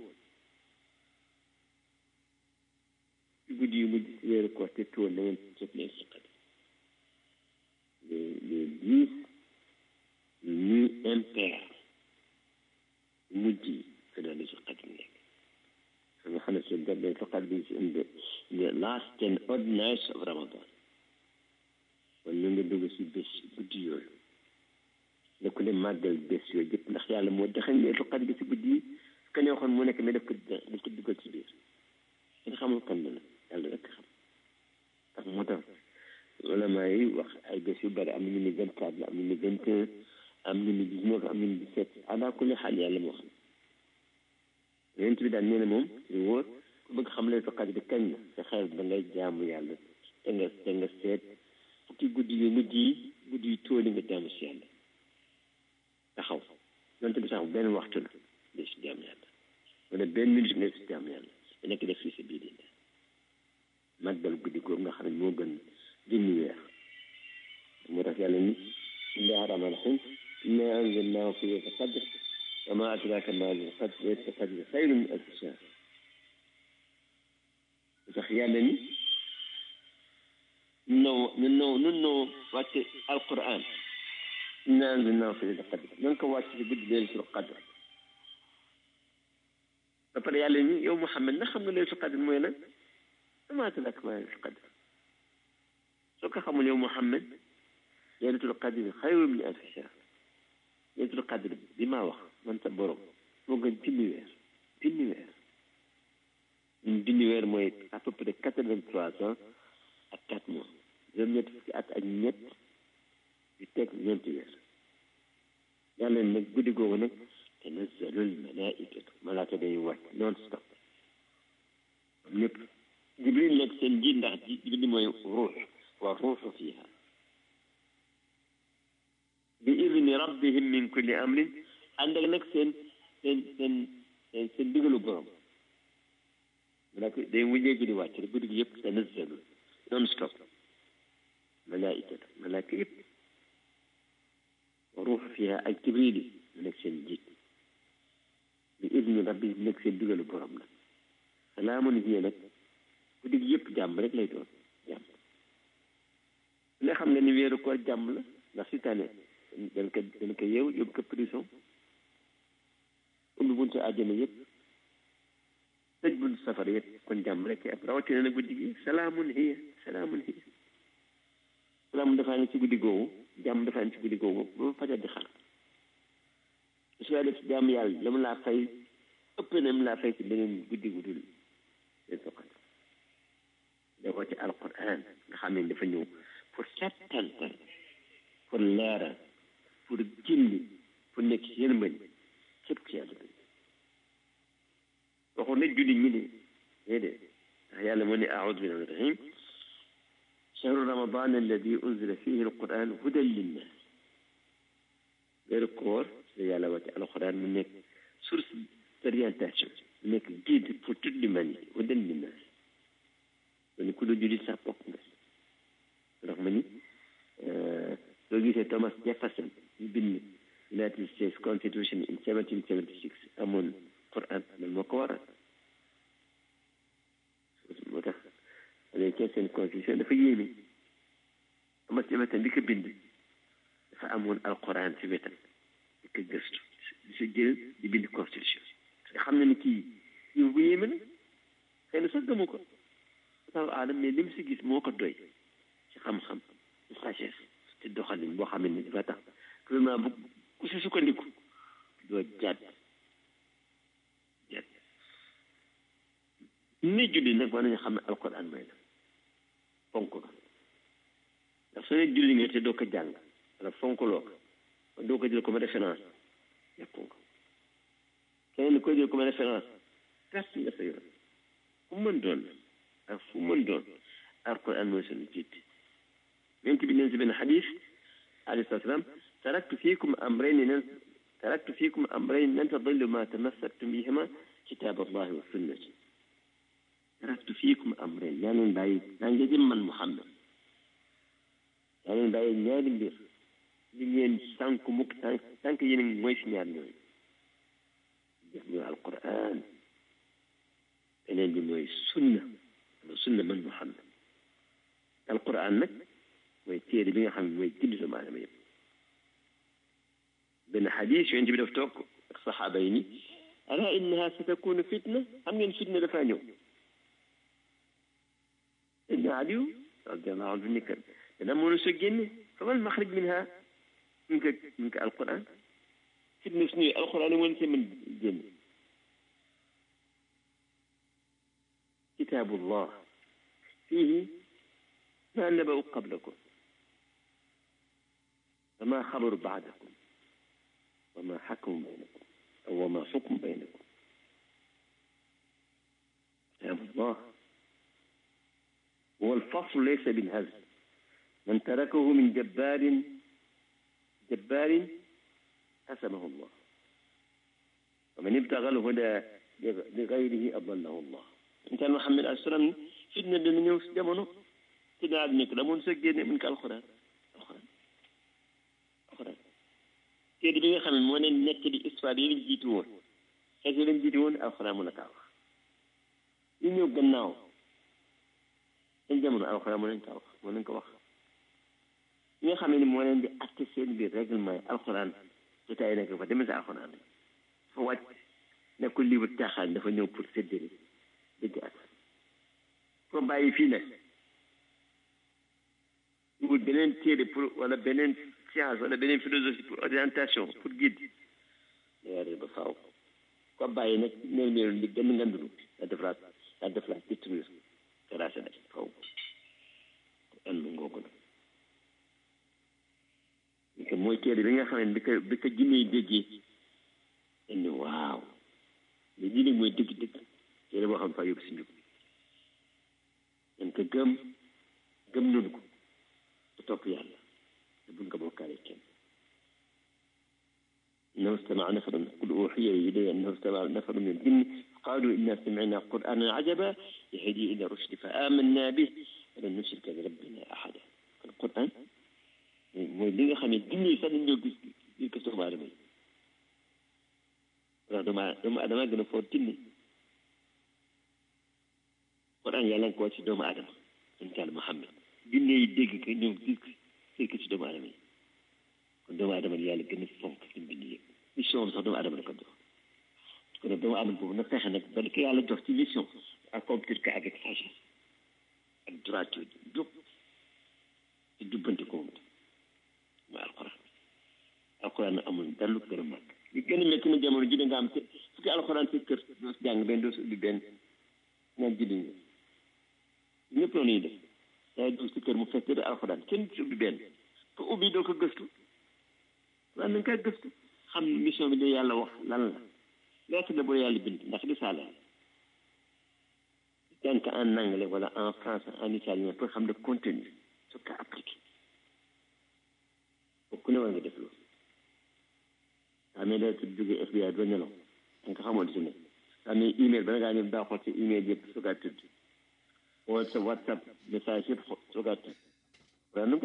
guddi yu mujj si weeru koor te tool na ngeen jot leen si qadri les les dix nuits impaires mujj yi que daal di si qadri nekk nga xam ne seen jot leen si qadri si in the the last ten odd nights of Ramadan kon ñu ngi dugg si bés guddi yooyu ne ku ne màggal bés yooyu yëpp ndax yàlla moo dexañ ne lu qadri si guddi yi su ko neexoon mu nekk mais daf ko daf ko dugal si biir kenn xamul kan la yàlla rek xam ndax moo tax ulama yi wax ay bés yu bëri am ñu ni vingt quatre la am ñu ni vingt un am ñu ni dix neuf am ñu ni dix sept ala kulli xaal yàlla moo xam yonent bi daal nee na moom lu wóor ku bëgg xam leen sa qadri kañ la sa xel da ngay jaamu yàlla te nga te nga seet fukki guddi yu mujj yi guddi yu tóoli nga jaamu si yàlla taxaw yonent bi sax benn waxtu la def si jaamu yàlla wala benn minute nga def si jaamu yàlla da nekk def fii sa biir dina màggal guddi googu nga xam ne moo gën junni weer moo tax yàlla ni bismillahi rahmaani rahiim innaa anzalnaahu fii laylatil qadr wa maa adraaka maa laylatul qadr laylatul qadri xayrun min alfi shahr tax yàlla ni noo nun noo nun noo wàcce alquran innaa anzalnaahu fii laylatil qadr na nga ko wàcce si guddi laylatul qadr ba pare yàlla ni yow Muhammad na xam nga laylatul qadr mooy lan وما أدراك ما ليلة القدر soo ko xamul yow Muhammad laylatul qadr xayrun min alfi shahr laylatul qadr bi maa wax man sa borom moo gën junni weer junni weer ñun junni weer mooy à peu près quatre-vingt-trois ans ak quatre mois juróom-ñett fukki at ak ñett yu teg ñeenti weer yàlla nag guddi googu nag tanazzalul malaa'ikatu malaaka dañuy wàcc non stop ñëpp jibril nag seen ji ndax ji jibril mooy ruux wa ruuxu fiha bi idni rabbihim min kulli amrin ànd ak nag seen seen seen seen seen digalu borom malaaka day wujjee ji di wàcc rek guddi gi yëpp tanazzalu non stop malaa'ikatu malaaka yëpp wa ruuxu fiha ak jibril yi mu nekk seen jiit bi idni rabbihim nekk seen digalu borom la salaamun hiya nag guddi gi yëpp jàmm rek lay doon jàmm nga xam nga ni weeru koor jàmm la ndax si tane dañ ko dañ ko yeew yóbbu ko prison ubbi buntu àjjana yëpp tëj buntu safara yëpp kon jàmm rek ab rawatina na guddi gi salaamun hiya salaamun hiya salaamun dafaa ne ci guddi googu jàmm dafaa ne ci guddi googu ba fajar di xar su def si jàmm yàlla la mu laa fay ëpp na mu laa fay ci beneen guddi gu dul da ko ci alquran nga xam ne dafa ñëw pour settantal pour leeral pour jindi pour nekk ci yéen mbañ képp ci yàlla bi waxu ne julli ñi de déedéet ndax yàlla moo ne aoudu billahi mina rahim shahru ramadan alladi unzila fihi alquran hudan linnas weeru koor la yàlla wàcc alquran mu nekk source d'orientation mu nekk guide pour toute l'humanité hudan linnas kon ku la jullit sax bokk nga ndax ma ni soo gisee Thomas Jefferson ñu bind United States Constitution in seventeen seventy-six amoon Quran loolu moo ko waral moo tax américain seen constitution dafa yéeme Thomas Jefferson di ko bind dafa amoon alquran ci wetam di ko gëstu di sa jël di bind constitution parce que xam na ni kii yow bu yéeme na xëy na sax gëmu ko saw aadam mais li mu si gis moo ko doy ci xam-xam ci sagesse ci doxalin boo xam ne dafa tax vraiment bu ku si sukkandiku doo jàdd jàdd ni julli nag war nañu xam ne alquran mooy la fonk ko ndax soo ne julli nga te doo ko jàng wala fonkloo ko doo ko jël comme référence yàqu ko keneen koy jël comme référence perte nga sa yoon fu mën doon ak fu mën doon alquran mooy seen jiit même bi neen si benn xadis alayhi salaam taraktu fiikum amrayni lan taraktu fiikum amrayni lan tadillu ma tamassaktum bihima kitab allahi wa sunnati taraktu fiikum amrayni yaa leen bàyyi yaa ngi jëm man Muhammad yaa leen bàyyi ñaari mbir li ngeen sànk mukk tànk tànk yéen a ngi mooy si ñaar ñooyu def ñu alquran beneen bi mooy sunna wala sunna man Muhammad alquran nag mooy téere bi nga xam ne mooy gindi doomu aadama yëpp benn xadis yonent bi daf toog ak saxaaba yi ni ala innaha satakunu fitna xam ngeen fitna dafaa ñëw Seydina Aliyu radiallahu anhu ni kan dana mënu sa génne famal maxrij minha min ka min ka alquran fitna su ñëwee alquran woon see mën génne kitabullah fihi ma naba'u qablakum وما خبر بعدكم وما حكم بينكم أو وما حكم بينكم كتاب الله هو الفصل ليس بالهزل من تركه من جبار جبار حسمه الله ومن ابتغى الهدى لغيره أضله الله انت محمد عليه السلام فيدنا من يوم جمونه تدعى ابنك لمن سجن منك القرآن téere bi nga xam ne moo leen nekk di histoire yi leen jiitu woon xeet yi leen jiitu woon alxuraan mën a kaa wax ñu ñëw gannaaw seen jamono alxuraan moo leen kaa wax moo leen ko wax ñi nga xam ne moo leen di atte seen biir règlement yi alxuraan jotaay nekk fa demee sa alxuraan dafa wàcc nekkul livre caaxaan dafa ñëw pour séddale dëgg ak ko bàyyi fii nag ñu wut beneen téere pour wala beneen science wala beneen philosophie pour orientation pour guide yaare ba faaw ko bàyyi nag néew néew li gën ngandulu la def la la def la détruire terrasse nag faaw an mu ngoo ko nag li ko mooy téere bi nga xam ne bi ko bi ko jinnee déggee dañ ne waaw li jinne mooy dëgg dëgg téere boo xam ne faa yóbbu si njub dañ ko gëm gëm nañu ko te topp yàlla bunga bokkaale kenn إنه استمع نفر قل أوحي إلي أنه استمع نفر من الجن قالوا إنا سمعنا قرآنا عجبا يهدي إلى الرشد فآمنا به ولن نشرك بربنا أحدا القرآن mooy li nga xam ne jinne sax dañ ñoo gis gis ko doomu aadama yi waaw doomu doomu aadama gën a foor jinne Quran yàlla nga ko wax ci doomu aadama dañ taal Muhammad jinne yi dégg ko ñëw gis gis ko ci doomu aadama yi kon doomu aadama yi yàlla gën a fonk ci mbind yëpp mission bi sax doomu aadama la ko jox kon nag doomu aadama boobu na fexe nag ba ko yàlla jox ci mission accomplir ko avec sagesse ak droiture jóg ci jubbante ko mooy alxuraan alxuraan amul dara lu gën a mag li gën a métti na jamono ji da nga am te fukki alxuraan sa kër doo si jàng benn doo si ubbi benn ñaan julli nga ñëpp noonu ñuy def day doo si kër mu fekk da alxuraan kenn si ubbi benn ko ubbi doo ko gëstu waaye na nga kaa gëstu xam mission bi de yàlla wax lan la lettre la boo yàlla bind ndax di saa la jàng ko en anglais wala en français en italien pour xam le contenu su ko appliqué ku ne war nga def loolu amee lettre jóge F B I doo nelaw da nga xamoon si ne amee email ba ngaa ñëw daa xool si email yëpp soo gaa tëdd wala sa WhatsApp message yëpp soo gaa tëdd wala na ko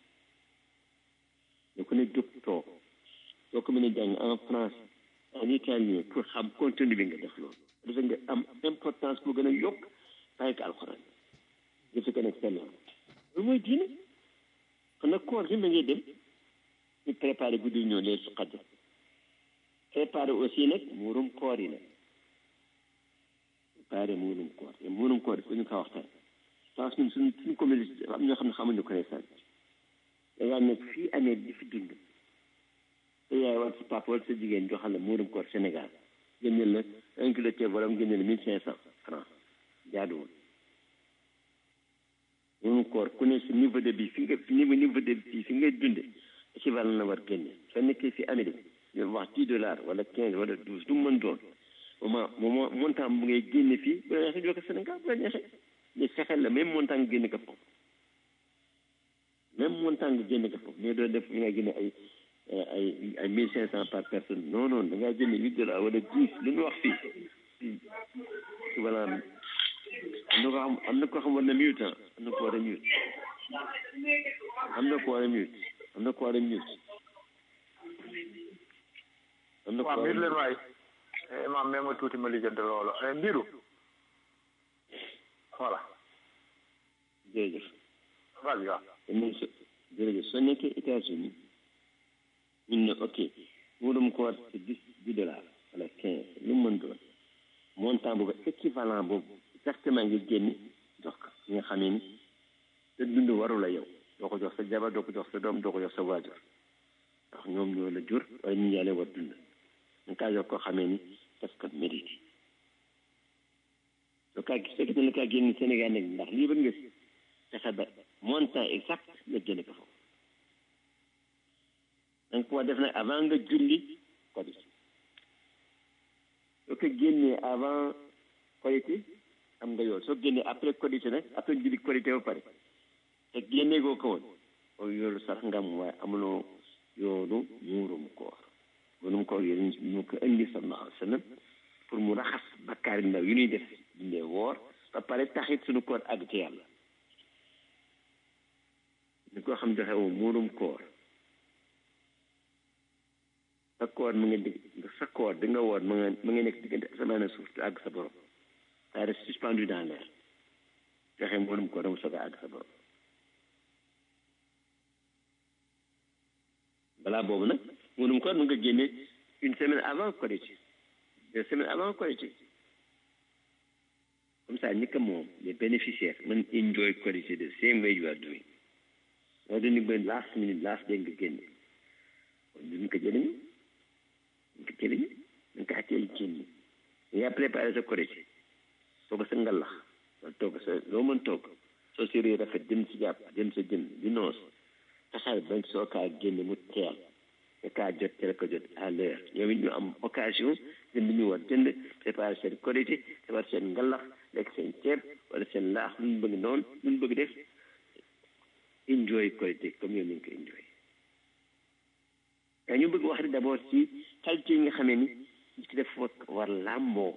ne ku ne jóg toog soo ko mën a jàng en français en italien pour xam contenu bi nga def loolu dafa nga am importance bu gën a yokk bàyyi ko alxuraan dafa gën a sell loolu mooy diine kon nag koor bi ma ngay dem ñu préparé guddi ñëw leen su xadr préparé aussi nag muurum koor yi nag préparé muurum koor yi muurum koor yi fu ñu ko waxtaan parce que ñun suñ suñu communauté am ñoo xam ne xamuñu connaissance da ngaa nekk fii année di fi dund te yaay wala sa papa wala sa jigéen joxal la muurum koor Sénégal génneel la un kilo ceeb wala mu génneel la mille cinq cent francs jaaduwul muurum koor ku ne si niveau de vie fi nga niveau niveau de vie fi ngay dunde équivalent na war génne soo nekkee fi Amérique ñu wax dix dollars wala quinze wala douze du mu mën doon moment moment montant bu ngay génne fii bu la neexee joxe Sénégal bu la neexee mais fexeel la même montant nga génne ko foofu même montant nga génne ko foofu mais doo def nga génne ay ay ay mille cinq cent par personne non non da ngaa génne huit dollars wala dix lu ñu wax fii fii voilà am na ko xam am na ko xam war na mute ah am na ko war a mute am na ko war a mute am na ko war a mute am na ko waaw war a mbir leen mute waay maam même ma tuuti ma lijjanti loolu mbiru voilà jërëjëf vas-y waaw te moom so jërëjëf soo nekkee États-Unis ñun ne ok muurum koor c'est dix dix dollars wala quinze lu mu mën doon montant boobu équivalent boobu exactement nga génn jox ko ñi nga xamee ni te dund waru la yow doo ko jox sa jabar doo ko jox sa doom doo ko jox sa waajur ndax ñoom ñoo la jur wala ñu yàlla war dund nga kaa jox koo xamee ni daf ko mérite soo kaa gis fekk na la kaa génn Sénégal nag ndax lii ba nga si fexe ba montant exact nga génne ko foofu da nga ko def nag avant nga julli korité soo ko génnee avant korité am nga yoon soo génnee après korité nag après julli korité ba pare te génnee goo ko woon o yoolu sarax nga am waaye amuloo yoonu muurum koor muurum koor yéen ñu ko indi sallallahu alayhi wa sallam pour mu raxas bakkaar yi ndaw yu ñuy def dindee woor ba pare taxit suñu koor àgg ci yàlla ni ko xam joxe woo muurum koor sa koor mu nga dig sa koor di nga woor ma nga ma nga nekk diggante asamaan ak suuf te àgg sa borom ça reste suspendu dans l'air joxe muurum koor dama soog a àgg sa borom balaa boobu nag muurum koor mu nga génne une semaine avant Korité deux semaines avant Korité comme ça ñi ko moom les bénéficiaires man enjoy Korité the same way you are doing moo dañu ba last minute last day nga génne kon duñ ko jëriñu duñ ko jëriñu dañ ko xàccee génne nga préparé sa Korité togg sa ngalax wala togg sa loo mën togg soo séeréer rafet jën si jàpp jën sa jën di noos taxaw bañ soo kaa génne mu teel nga kaa jot ci la ko jot à l'heure yow it ñu am occasion jënd ñu war jënd préparé seen Korité préparé seen ngalax lekk seen ceeb wala seen laax lu ñu bëgg noonu lu ñu bëgg def enjoy Korité comme yow ni nga ko enjoy yaa ñu bëgg wax rek d'abord ci qualité yi nga xamee ni nit ki def war làmboo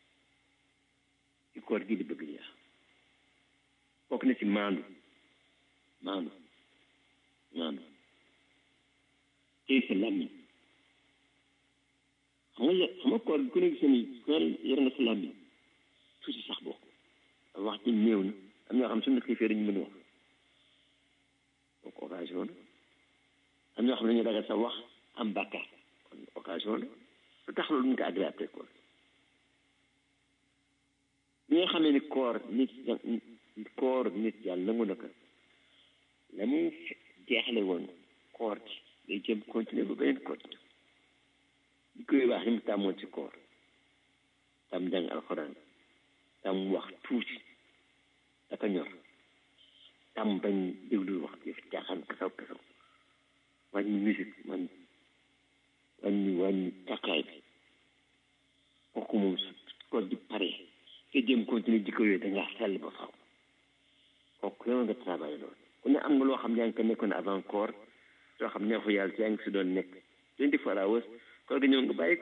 ci koor gi di bëgg yaa bokk na ci maandu maandu maandu tey sa làmmiñ xam nga xam nga koor gi ku ne gis ni koor yor nga sa làmmiñ tuuti sax bokk wax ci néew na am ñoo xam suñu xiifee dañu mën a wax donc occasion la am ñoo xam ne dañu ragal sa wax am bàkkaar kon occasion la lu tax loolu ñu ko agréé après koor ñi nga xamee ni koor nit koor nit yàlla nangu na ko la mu jeexale woon koor ci day jëm continuer ba beneen koor li koy wax ni mu tàmmoon ci koor tam jàng alxuraan tam wax tuuti daka ñor tam bañ déglu wax def caaxaan kasaw kasaw wàññi musique man wàññi wàññi takkaay bi kooku moom su koor di pare nga jëm continuer jikko yooyu dangaa sell ba faw kooku yow nga travail loolu ku ne am nga loo xam yaa ngi ko nekkoon avant koor soo xam neexu yàlla si yaa ngi si doon nekk twenty-four hours koor ga ñëw nga bàyyi ko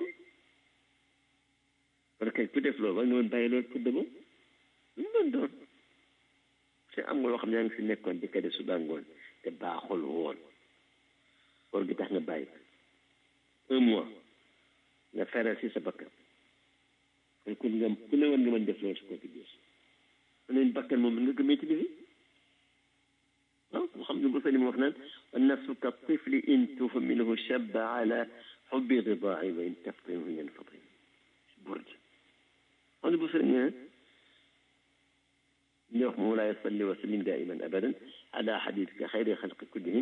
parce que ku def loolu war nga mën bàyyi loolu pour demain lu mu doon doon te am nga loo xam yaa ngi si nekkoon di ko def suba ngoon te baaxul woon koor gi tax nga bàyyi un mois nga feral si sa bakkan kon ku nga ku ne war nga mën def loolu si koor gi biir nen bakkan moom mën nga ko maîtriser waaw mu xam ne bu sani mu wax naan wa nafsu ka tifli in tuhmilhu shabba ala xubbi ridaai wa in taftimhu yanfati burd xam ne bu sani ne ñu wax Mawlaaya salli wa sallim daiman abadan ala xabibika xayri xalqi kullihim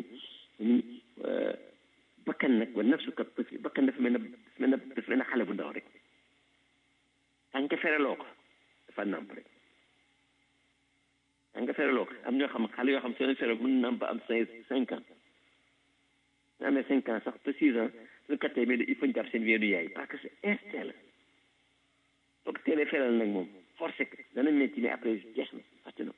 bakkan nag wa nafsu kat bakkan dafa mel ne dafa mel ne dafa mel ne xale bu ndaw rek tant que fereloo ko dafa nàmp rek tant que fereloo ko am ñoo xam xale yoo xam soo leen ferel mën nàmp am cinq cinq ans nga amee cinq ans sax ba six ans suñu kattee mais il faut ñu jàpp seen wéeru yaay parce que c'est instinct la soo ko teelee feral nag moom forcé que dana métti mais après jeex na fàtte na ko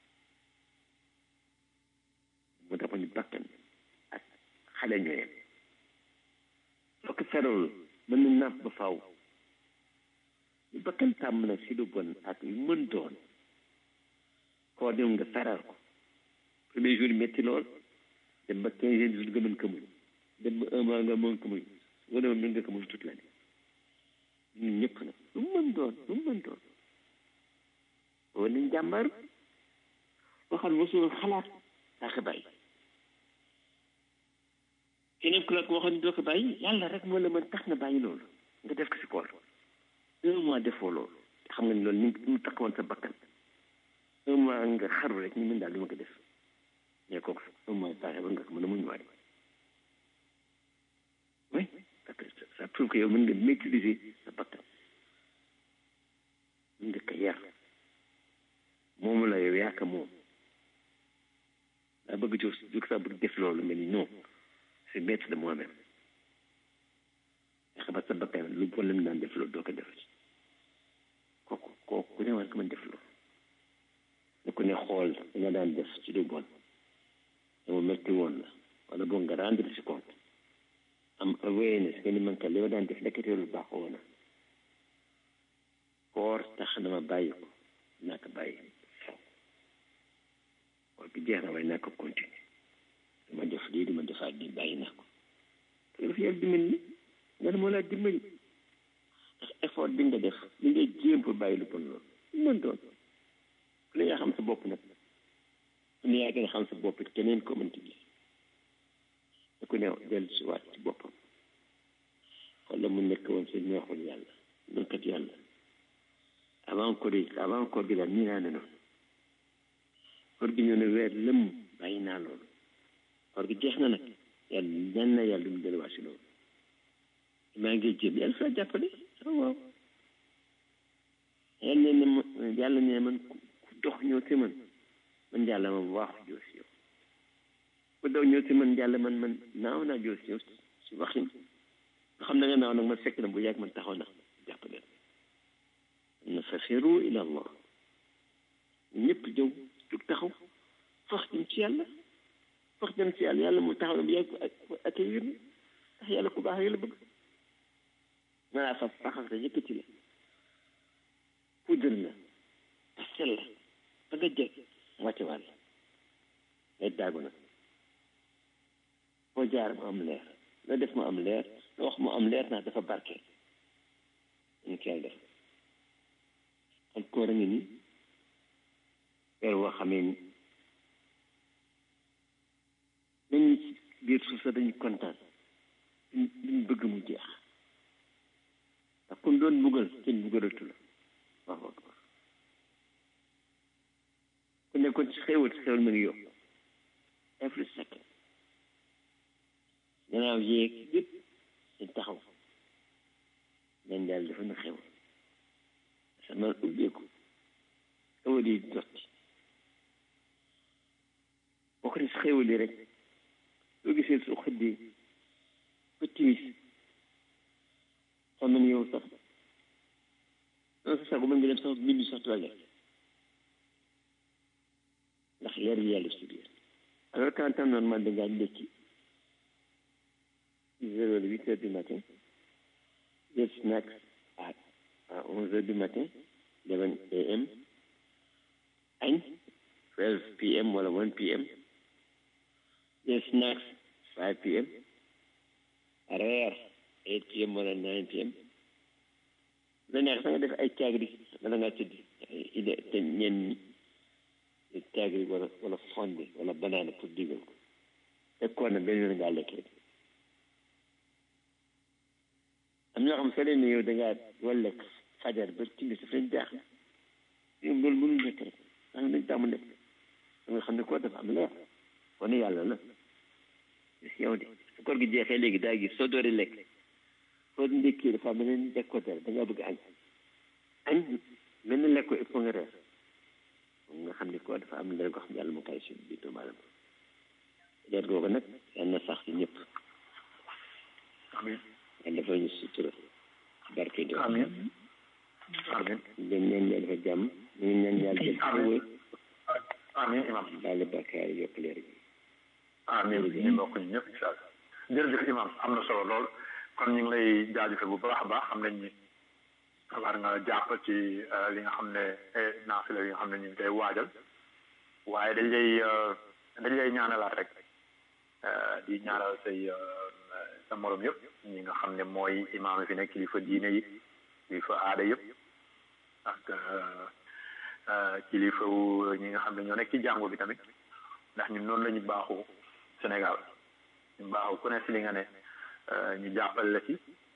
moo tax ñu bakkan ak xale ñoo yem soo ko feral mën na nàmp ba faaw ñu bakkan tàmm nag si lu bon ak lu mën doon koo dem nga feral ko premier jour métti lool dem ba quinze jours nga mën ko muñ dem ba un mois nga mën ko muñ wala mën nga ko muñ toute l'année ñun ñëpp nag lu mu mën doon lu mu mën doon wala nañ jàmbar boo xam ne mosul xalaat daa ko bàyyi keneen ku la ko waxoon doo ko bàyyi yàlla rek moo la mën tax na bàyyi loolu nga def ko si koor un mois defoo loolu xam nga ni loolu ni mu takkoon sa bakkan un mois nga xaru rek ñu mën daal li ma ko def mais kooku un mois passé ba nga ko mën a muñ waay oui parce que ça prouve que yow mën nga maîtriser sa bakkan mën nga ko yar moomu la yow yaa ko moom daa bëgg jóg jóg sax bëgg def loolu mais ni non c'est maître de moi-même nga xamal sa bakkan lu bon la mu daan def loolu doo ko def kooku kooku ku ne war ko mën def loolu ne ku ne xool da nga daan def ci lu bon dama métti woon la wala boog nga rendre si compte am awareness que ni man kat li ma daan def nekkatee lu baax woon na koor tax na ma bàyyi ko naa ko bàyyi koor bi jeex na waaye naa ko continuer dama def lii dama defaat lii bàyyi naa ko te dafa yàlla dimbali ni nga ne moo laa dimbali ndax effort bi nga def li ngay jéem pour bàyyi lu bon loolu lu mën doon ku ne yaa xam sa bopp nag ku ne yaa gën a xam sa bopp it keneen ko mënti gis te ku ne dellu si waat ci boppam wala mu nekk woon si neexul yàlla noonu kat yàlla avant koor yi avant koor gi daal nii naa ne noonu koor gi ñëw ne weer lëmm bàyyi naa loolu koor gi jeex na nag yàlla ñaan na yàlla mu delluwaat si loolu maa ngi jéem yàlla saa jàppale waaw yàlla ne ma yàlla ne man ku dox ñëw si man man yàlla ma waaxu joo si yow ku daw ñëw si man yàlla man man naaw naa joo si yow si waxin nga xam na nga naaw nag man fekk na bu yàgg man taxaw na jàppale na fafiru ila allah ñëpp jëw jug taxaw fax jëm ci yàlla fax jëm ci yàlla yàlla mu taxaw na bu yàgg ak yër na ndax yàlla ku baax rek la bëgg nga laa fas faxas la yëkkati la puudar la tasel la ba nga jekk wàcce wàll ngay daagu nag foo jaar mu am leer la def mu am leer la wax mu am leer naa dafa barkeel ñu ci yàlla def kon koor a ngi ni weer woo xamee ni nañ biir suuf sa dañu kontaan duñ bëgg mu jeex ndax kun doon buggal kenn buggalatu la waaw waaw ku nekkoon ci xéewal ci xéewal ma ngi yokk every second gannaaw yéeg yëpp dañ taxaw leen daal dafa na xéewal sama ubbeeku xéewal yi dotti boo ko def xéewal yi rek soo gisee su xëddee ba timis xam na ni yow sax non sa sax bu mën nga dem sax mindi sax toilette ndax leer bi yàlla si biir alors qu'en temps normal da ngaa ndekki six heures wala huit heures du matin jël snack à à onze heures du matin eleven a m añ twelve p m wala one p m jël snacks five p m reer eight p m wala nine p m la neex sax nga def ay caagri wala ngaa tëdd ide te ñenn ñi caagri wala wala fonde wala banaana pour digal ko fekkoon na benn yoon ngaa lekk rek am ñoo xam feneen ne yow da ngaa wala lekk fajar ba tindi sa fen jaax yow loolu mënul nekk rek ah dañ tàmm def da nga xam ne ko dafa am leer kon yàlla la yow de su koor gi jeexee léegi daa gis soo doori lekk soo ndékkee dafa mel ni teg ko tere da ngaa bëgg añ añ mel ni lekk ko il faut nga reer nga xam ne ko dafa am leer goo xam yàlla mu kay suñu biir doomu aadama leer googu nag yal na sax ci ñëpp amiin yàlla dafa ñu sutura barke do amiin amiin dañ ñaan yàlla dafa jàmm ñu ngi ñaan yàlla jël ci amiin imam baale bakkaar yokk leer gi amiin ñu bokk ñu ñëpp incha allah jërëjëf imam am na solo lool kon ñu ngi lay jaajëfal bu baax a baax xam nañ ni war nga jàpp ci li nga xam ne naafila yi nga xam ne ñu ngi koy waajal waaye dañ lay dañ lay ñaanalaat rek di ñaanal say sa morom yëpp ñi nga xam ne mooy imaam yi fi nekk kilifa diine yi kilifa aada yëpp ak kilifa ñi nga xam ne ñoo nekk ci jàngu bi tamit ndax ñun noonu la ñu baaxu Sénégal ñu baaxu ku ne si li nga ne ñu jàppal la ci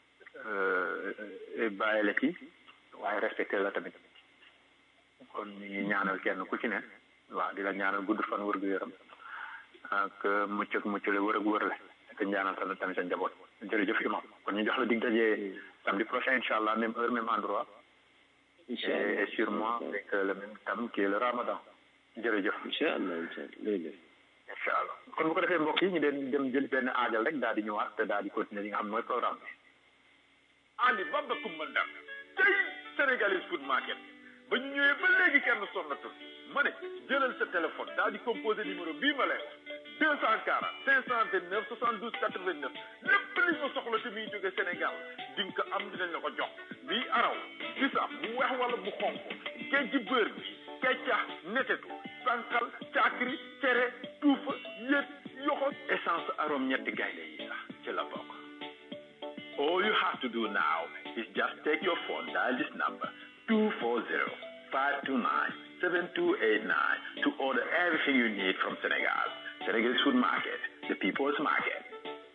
bàyyi la ci waaye respecté la tamit kon ñu ngi ñaanal kenn ku ci ne waaw di la ñaanal gudd fan wër gu yaram ak mucc ak mucc la wër ak wër la te ñaanal tamit tamit sa njaboot jërëjëf imam kon ñu jox la dig dajee samedi prochain incha allah même heure même endroit et sûrement avec le même thème qui est le ramadan jërëjëf incha allah incha allah jërëjëf incha allah kon bu ko defee mbokk yi ñu den dem jël benn aajal rek daal di ñëwaat te daal di continuer li nga xam mooy programme bi Ali Baba Coumba Ndang tey Sénégalais Food Market ba ñu ñëwee ba léegi kenn sonnatul ma ne jëlal sa téléphone daal di composé numéro bii ma lay wax deux cent quarante cinq cent vingt-neuf soixante-douze quatre-vingt-neuf lépp li nga soxla te muy jóge Sénégal di nga ko am dinañ la ko jox bii araw bisam mu weex wala mu xonk géej gi beurre bi keccax netetu sànqal caakiri cere tuufa yët yoxos essence arôme ñetti gaynde yi sax ci la bokk. All you have to do now is just take your phone, dial this number two four zero, five two nine, seven two eight nine to order everything you need from Senegal. Senegal's Food Market, the people's market.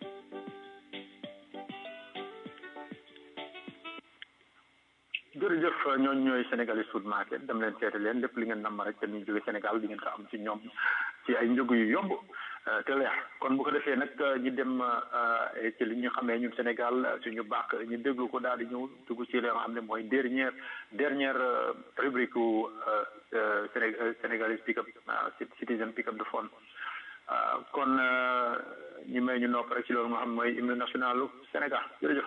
jërëjëf ñooñu ñooy Sénégalais Food Market dem leen seete leen lépp li ngeen namm rek te muy jóge Sénégal di ngeen ko am ci ñoom ci ay njëg yu yomb te leer kon bu ko defee nag ñu dem ci li ñu xamee ñun Sénégal suñu baax ñu déglu ko daal di ñëw dugg ci li nga xam ne mooy dernière dernière rubrique u Sénégalais pick up citizen pick up the phone kon ñu may ñu nopp rek ci loolu nga xam mooy hymne national Sénégal jërëjëf.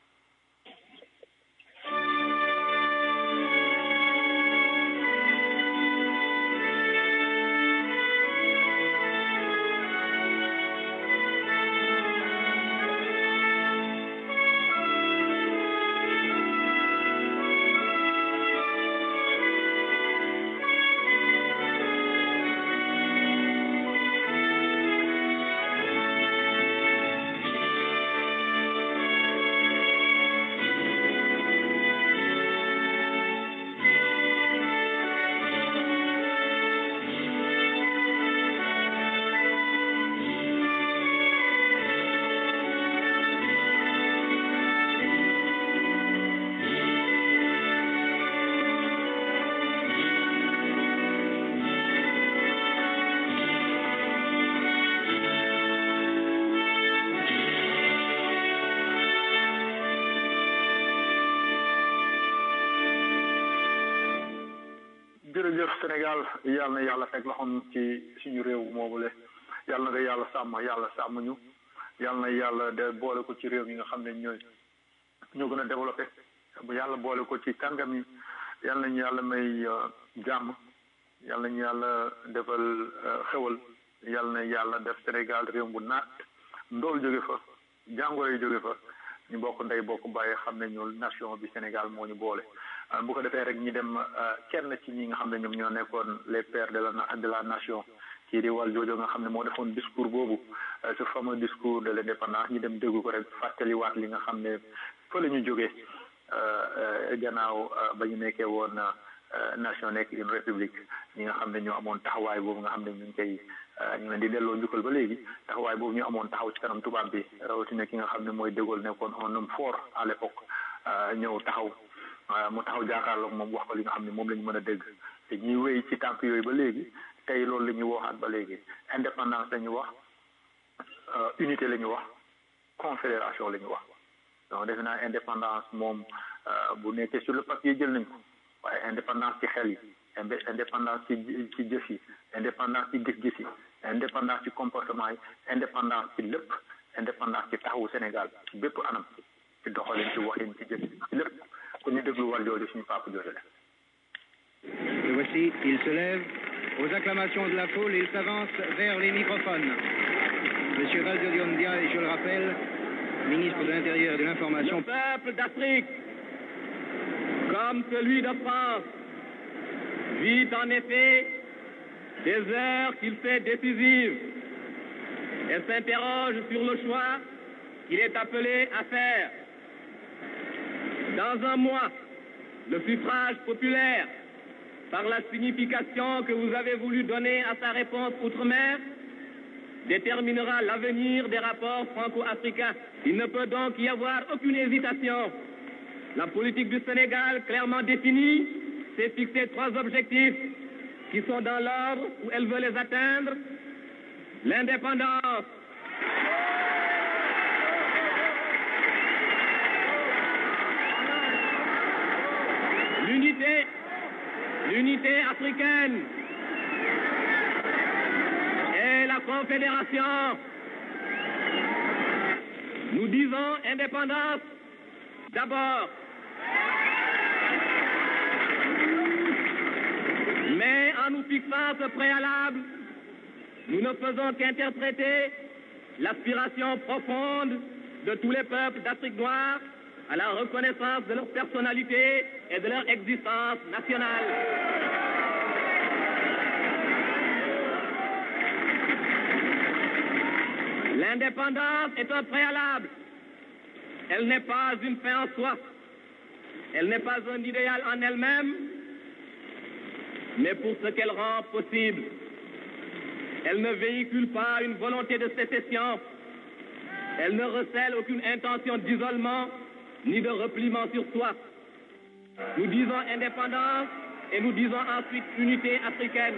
jërëjëf Sénégal yal na yàlla fekk loxoom ci suñu réew moomule yal na nga yàlla sàmm yàlla sàmm ñu yal na yàlla de boole ko ci réew yi nga xam ne ñooy ñoo gën a développé bu yàlla boole ko ci kàngam yi yal nañu yàlla may jàmm yal nañu yàlla defal xewal yal na yàlla def Sénégal réew bu naat ndool jóge fa jàngoro yi jóge fa ñu bokk ndey bokk bàyyi xam ne ñu nation bi Sénégal moo ñu boole bu ko defee rek ñi dem kenn ci ñi nga xam ne ñoom ñoo nekkoon les pères de la de la nation kii di wal joojo nga xam ne moo defoon discours boobu ce fameux discours de l'indépendance ñi dem déggu ko rek fàttaliwaat li nga xam ne fa la ñu jógee gannaaw ba ñu nekkee woon nation nekk une république ñi nga xam ne ñoo amoon taxawaay boobu nga xam ne ñu ngi koy ñu leen di delloo njukkal ba léegi taxawaay boobu ñu amoon taxaw ci kanam tubaab bi rawatina ki nga xam ne mooy De Gaulle nekkoon un homme fort à l'époque ñëw taxaw mu taxaw jaakaarloog moom wax ko li nga xam ne moom la ñu mën a dégg te ñuy wéy ci tànk yooyu ba léegi tey loolu la ñuy waxaat ba léegi indépendance la ñu wax unité la ñu wax confédération la ñu wax donc defe naa indépendance moom bu nekkee sur le papier jël nañ ko waaye indépendance ci xel yi indépendance ci ci jëf yi indépendance ci gis-gis yi indépendance ci comportement yi indépendance ci lépp indépendance ci taxawu Sénégal ci bépp anam ci doxalin ci waxin ci jëf ci lépp ku ñu déglu wàll jooju suñu papa jooju la. Le voici, il se lève. Aux acclamations de la foule, il s'avance vers les microphones. Monsieur Valdiodio-Ndia est, je le rappelle, ministre de l'Intérieur et de l'Information. Le peuple d'Afrique, comme celui de France, vit en effet des heures qu'il fait décisives. Elle s'interroge sur le choix qu'il est appelé à faire. Dans un mois, le suffrage populaire, par la signification que vous avez voulu donner à sa réponse outre-mer, déterminera l'avenir des rapports franco-africains. Il ne peut donc y avoir aucune hésitation. La politique du Sénégal, clairement définie, s'est fixé trois objectifs qui sont dans l'ordre où elle veut les atteindre. L'indépendance, l'unité, l'unité africaine et la confédération. Nous disons indépendance d'abord. Mais en nous fixant ce préalable, nous ne faisons qu'interpréter l'aspiration profonde de tous les peuples d'Afrique noire à la reconnaissance de leur personnalité et de leur existence nationale. L'indépendance est un préalable. Elle n'est pas une fin en soi. Elle n'est pas un idéal en elle-même, mais pour ce qu'elle rend possible. Elle ne véhicule pas une volonté de sécession. Elle ne recèle aucune intention d'isolement ni de repliement sur soi. Nous disons indépendance et nous disons ensuite unité africaine.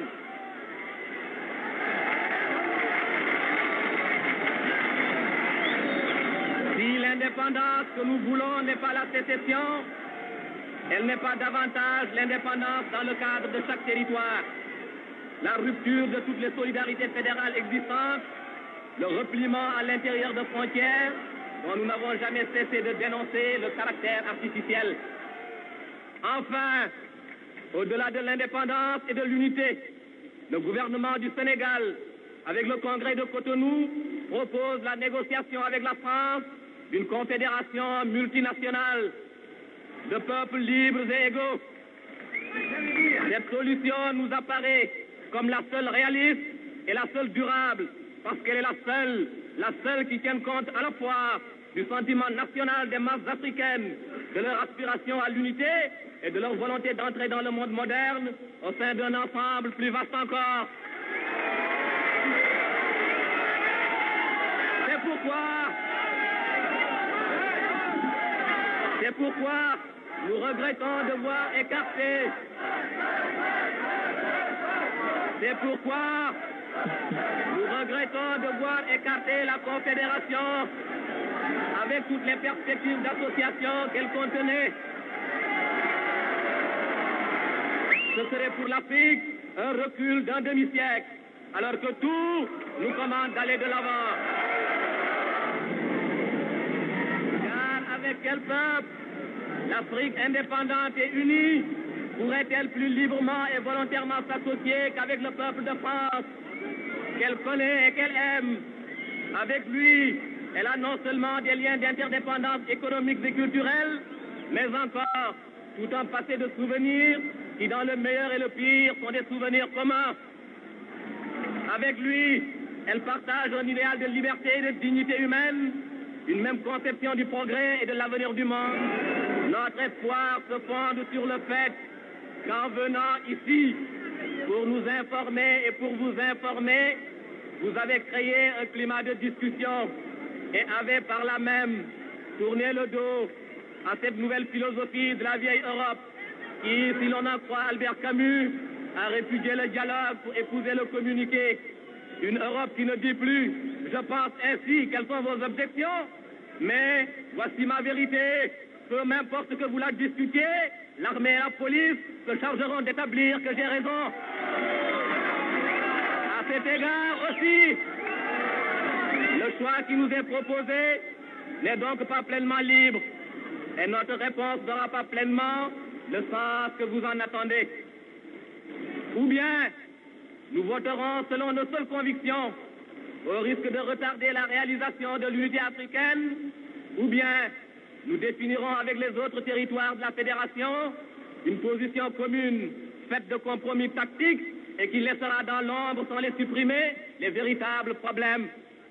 Si l'indépendance que nous voulons n'est pas la sécession, elle n'est pas davantage l'indépendance dans le cadre de chaque territoire. La rupture de toutes les solidarités fédérales existantes, le repliement à l'intérieur de frontières dont nous n'avons jamais cessé de dénoncer le caractère artificiel. Enfin, au-delà de l'indépendance et de l'unité, le gouvernement du Sénégal, avec le Congrès de Cotonou, propose la négociation avec la France d'une confédération multinationale de peuples libres et égaux. Cette solution nous apparaît comme la seule réaliste et la seule durable, parce qu'elle est la seule, la seule qui tienne compte à la fois du sentiment national des masses africaines, de leur aspiration à l'unité et de leur volonté d'entrer dans le monde moderne au sein d'un ensemble plus vaste encore. C'est pourquoi, c'est pourquoi nous regrettons de voir écarter, c'est pourquoi nous regrettons de voir écarter la Confédération avec toutes les perspectives d'association qu'elle contenait. Ce serait pour l'Afrique un recul d'un demi-siècle, alors que tout nous commande d'aller de l'avant. Car avec quel peuple l'Afrique indépendante et unie pourrait-elle plus librement et volontairement s'associer qu'avec le peuple de France, qu'elle connaît et qu'elle aime? Avec lui, elle a non seulement des liens d'interdépendance économique et culturelle, mais encore tout un passé de souvenirs qui, dans le meilleur et le pire, sont des souvenirs communs. Avec lui, elle partage un idéal de liberté et de dignité humaine, une même conception du progrès et de l'avenir du monde. Notre espoir se fonde sur le fait qu'en venant ici, pour nous informer et pour vous informer, vous avez créé un climat de discussion et avez par là même tourné le dos à cette nouvelle philosophie de la vieille Europe qui, si l'on en croit Albert Camus, a répudié le dialogue pour épouser le communiqué. Une Europe qui ne dit plus « je pense ainsi, quelles sont vos objections ?» mais voici ma vérité, peu m'importe que vous la discutiez, l'armée et la police se chargeront d'établir que j'ai raison. À cet égard aussi, le choix qui nous est proposé n'est donc pas pleinement libre et notre réponse n'aura pas pleinement le sens que vous en attendez. Ou bien, nous voterons selon nos seules convictions, au risque de retarder la réalisation de l'unité africaine, ou bien nous définirons avec les autres territoires de la Fédération une position commune faite de compromis tactiques et qui laissera dans l'ombre, sans les supprimer, les véritables problèmes.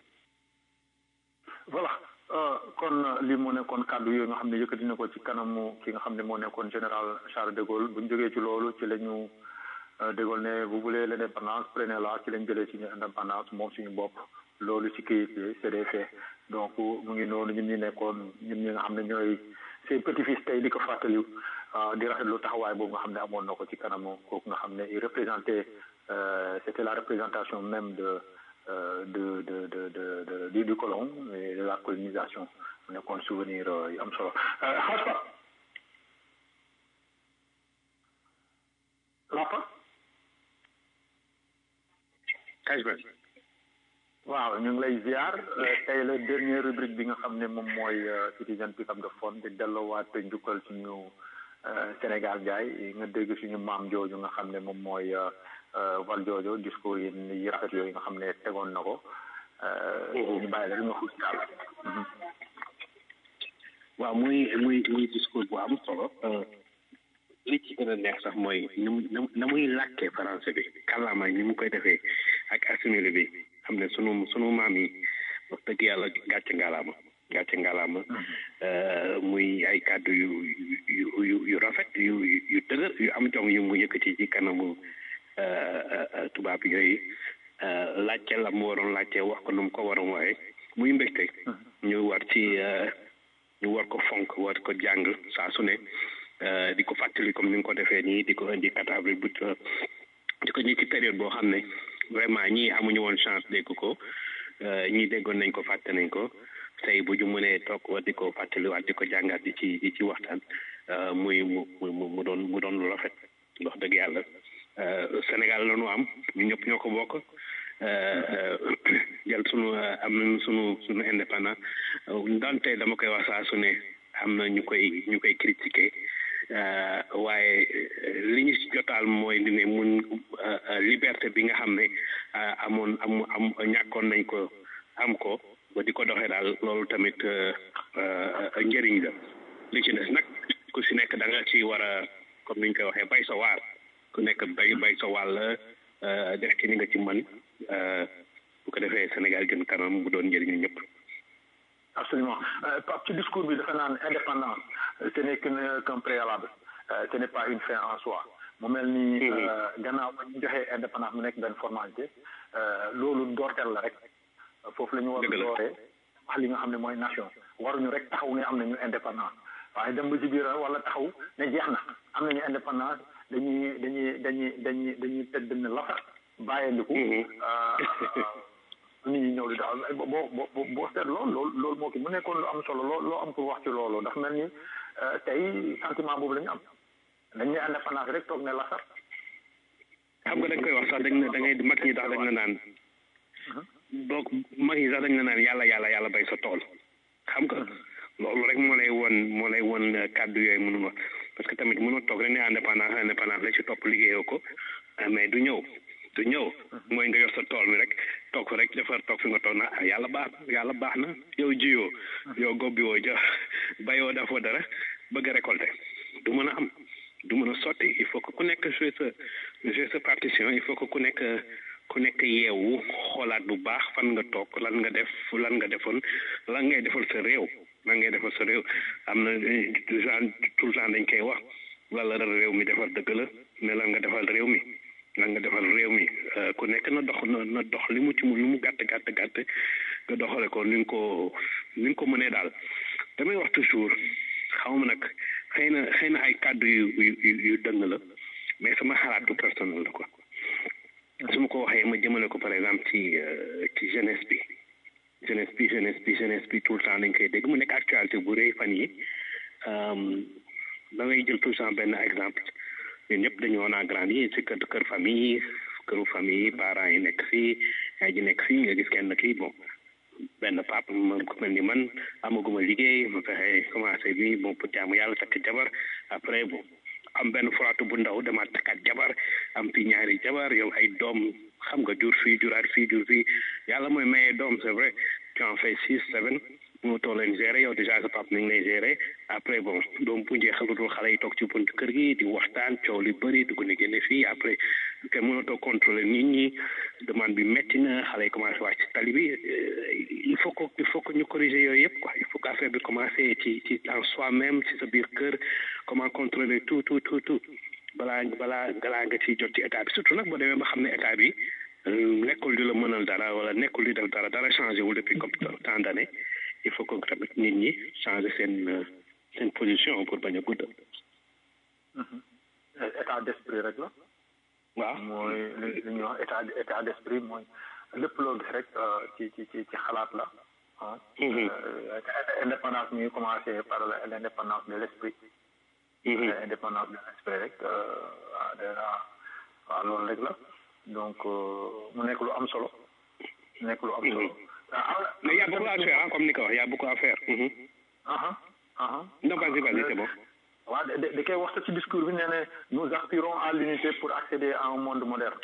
Voilà. kon li mu nekkoon kàddu yooyu nga xam ne yëkkati na ko ci kanamu ki nga xam ne moo nekkoon général Charles de Gaulle bu ñu jógee ci loolu ci la ñu de Gaulle ne vous voulez l'indépendance prenez-la ci lañ jëlee suñu indépendance moom suñu bopp loolu ci kayit yi c'est des faits donc mu ngi noonu ñun ñi nekkoon ñun ñi nga xam ne ñooy ses petits-fils tey di ko fàttali di rafetlu taxawaay boobu nga xam ne amoon na ko ci kanamu kooku nga xam ne il représentait c'était la représentation même de Euh, de, de, de, de, de, de, du colon et de la colonisation. On a un souvenir euh, am solo. Xaspa Lapa Kajba waaw ñu ngi lay ziar tey la dernière rubrique bi nga xam ne moom mooy citizen pick up the phone di delloowaat njukkal suñu Sénégal Ndiaye nga dégg suñu maam jooju nga xam ne moom mooy Val Jojo discours yi yi rafet yooyu nga xam ne tegoon na ko ñu bàyyi la nga xuus daal waaw muy muy muy discours bu am solo li ci gën a neex sax mooy ni mu na muy làkkee français bi kàllaama ni mu koy defee ak assimilé bi xam ne sunu sunu maam yi wax dëgg yàlla gàcce ngalaama gàcce ngalaama muy ay kàddu yu yu yu yu rafet yu yu dëgër yu am jom yu mu yëkkati ci kanamu tubaab yooyu laajte la mu waroon laajte wax ko nu mu ko waroon waaye muy mbégte ñu war ci ñu war ko fonk war ko jàng saa su ne di ko fàttali comme ni nga ko defee nii di ko indi quatre avril bu di ko ñi ci période boo xam ne vraiment ñii amuñu woon chance dégg ko ñii déggoon nañ ko fàtte nañ ko tey bu ñu mënee toog war di ko fàttali waat di ko jàngaat di ci di ci waxtaan muy mu mu mu doon mu doon lu rafet wax dëgg yàlla Sénégal la ñu am ñu ñëpp ñoo ko bokk jël sunu am nañu sunu sunu indépendant ndante dama koy wax saa su ne am na ñu koy ñu koy critiquer waaye li ñu si jotaal mooy di ne mun liberté bi nga xam ne amoon am am ñàkkoon nañ ko am ko ba di ko doxee daal loolu tamit njëriñ la li ci des nag ku si nekk da nga ci war a comme ni ñu koy waxee bay sa waar ku nekk bay bay sa wàll def ci ni nga ci mën bu ko defee Sénégal jëm kanam bu doon njëriñu ñëpp. Absolument. Pape, ci discours bi dafa naan indépendance ce n'est qu'un préalable ce n'est pas une fin en soi mu mel ni gannaaw ba ñu joxee indépendance mu nekk benn formalité loolu doorteel la rek foofu la ñu war a dooree wax li nga xam ne mooy nation waruñu rek taxaw ne am nañu indépendance waaye dem ba ci biir wala taxaw ne jeex na am nañu indépendance dañuy dañuy dañuy dañuy dañuy tëdd na lafa bàyyandiku nit ñi ñëw di daal boo boo boo seet loolu loolu loolu moo ki mu nekkoon lu am solo loo loo am pour wax ci loolu dafa mel ni tey sentiment boobu la ñu am dañ ne indépendance rek toog ne la sax xam nga dañ koy wax sax dañ ne da ngay mag ñi dax dañ la naan donc mag ñi sax dañ la naan yàlla yàlla yàlla bay sa tool xam nga loolu rek moo lay won moo lay won kàddu yooyu mënul wax parce que tamit mënoo toog rek ne indépendance indépendance la ci topp liggéeyoo ko mais du ñëw du ñëw mooy nga yor sa tool mi rek toog fa rek defar toog fi nga toog na yàlla baax na yàlla baax na yow jiyoo yow gobbi woo ja bayoo dafoo dara bëgg a récolter du mën a am du mën a sotti il faut que ku nekk jouer sa jouer sa partition il faut que ku nekk ku nekk yeewu xoolaat bu baax fan nga toog lan nga def lan nga defoon lan ngay defal sa réew lan ngay defal sa réew am na genre tout le temps dañ koy wax lan la réew mi defal dëgg la ne lan nga defal réew mi lan nga defal réew mi ku nekk na dox na na dox li mu ci mu lu mu gàtt gàtt gàtt nga doxale ko ni nga ko ni nga ko mënee daal damay wax toujours xaw ma nag xëy na xëy na ay kàddu yu yu yu dëng la mais sama xalaat du personnel la quoi su ma ko waxee ma jëmale ko par exemple ci ci jeunesse bi jeunesse bi jeunesse bi jeunesse bi tout le temps dañ koy dégg mu nekk actualité bu rëy fan yi da ngay jël tout le temps benn exemple ñun ñëpp dañu woon a grandi ci kër kër famille këru famille parents yi nekk fii yaay ji nekk fii nga gis kenn kii bon benn papa ma ku mel ni man amaguma liggéey ma fexe commencé bi bon pour jaamu yàlla takk jabar après bon am benn frotte bu ndaw dama takkaat jabar am fi ñaari jabar yow ay doom xam nga jur fii juraat fii jur fii yàlla mooy maye doom c'est vrai tu en fais six seven moo too leen gérer yow déjà sa papa mi ngi lay gérer après bon doom bu njeexalutul xale yi toog ci bunt kër gi di waxtaan coow li bëri dugg na génne fii après te mënatoo contrôler nit ñi demande bi métti na xale yi commencé wàcc ci tali bi il faut que il faut que ñu corriger yooyu yëpp quoi il faut que affaire bi commencé ci ci en soi-même ci sa biir kër comment contrôler tout tout tout tout balaa balaa balaa nga ciy jot ci état bi surtout nag boo demee ba xam ne état bi nekkul di la mënal dara wala nekkul di def dara dara changé wul depuis comme tant d'années il faut que tamit nit ñi changer seen seen position pour bañ a guddal. état d'esprit rek la. waaw mooy li ñuy wax état état d'esprit mooy lépp loo gis rek ci ci ci ci xalaat la ah. indépendance mi ngi commencé par l'indépendance de l'esprit. indépendance de l'esprit rek ah dèjà waaw loolu rek la donc mu nekk lu am solo nekk lu am solo. mais y a beaucoup à faire hein, comme ni ko wax y a beaucoup à faire. ah ah. non vas-y vas-y c'est bon. waaw da da koy wax ci discours bi nee na nous aspirons à l'unité pour accéder à un monde moderne.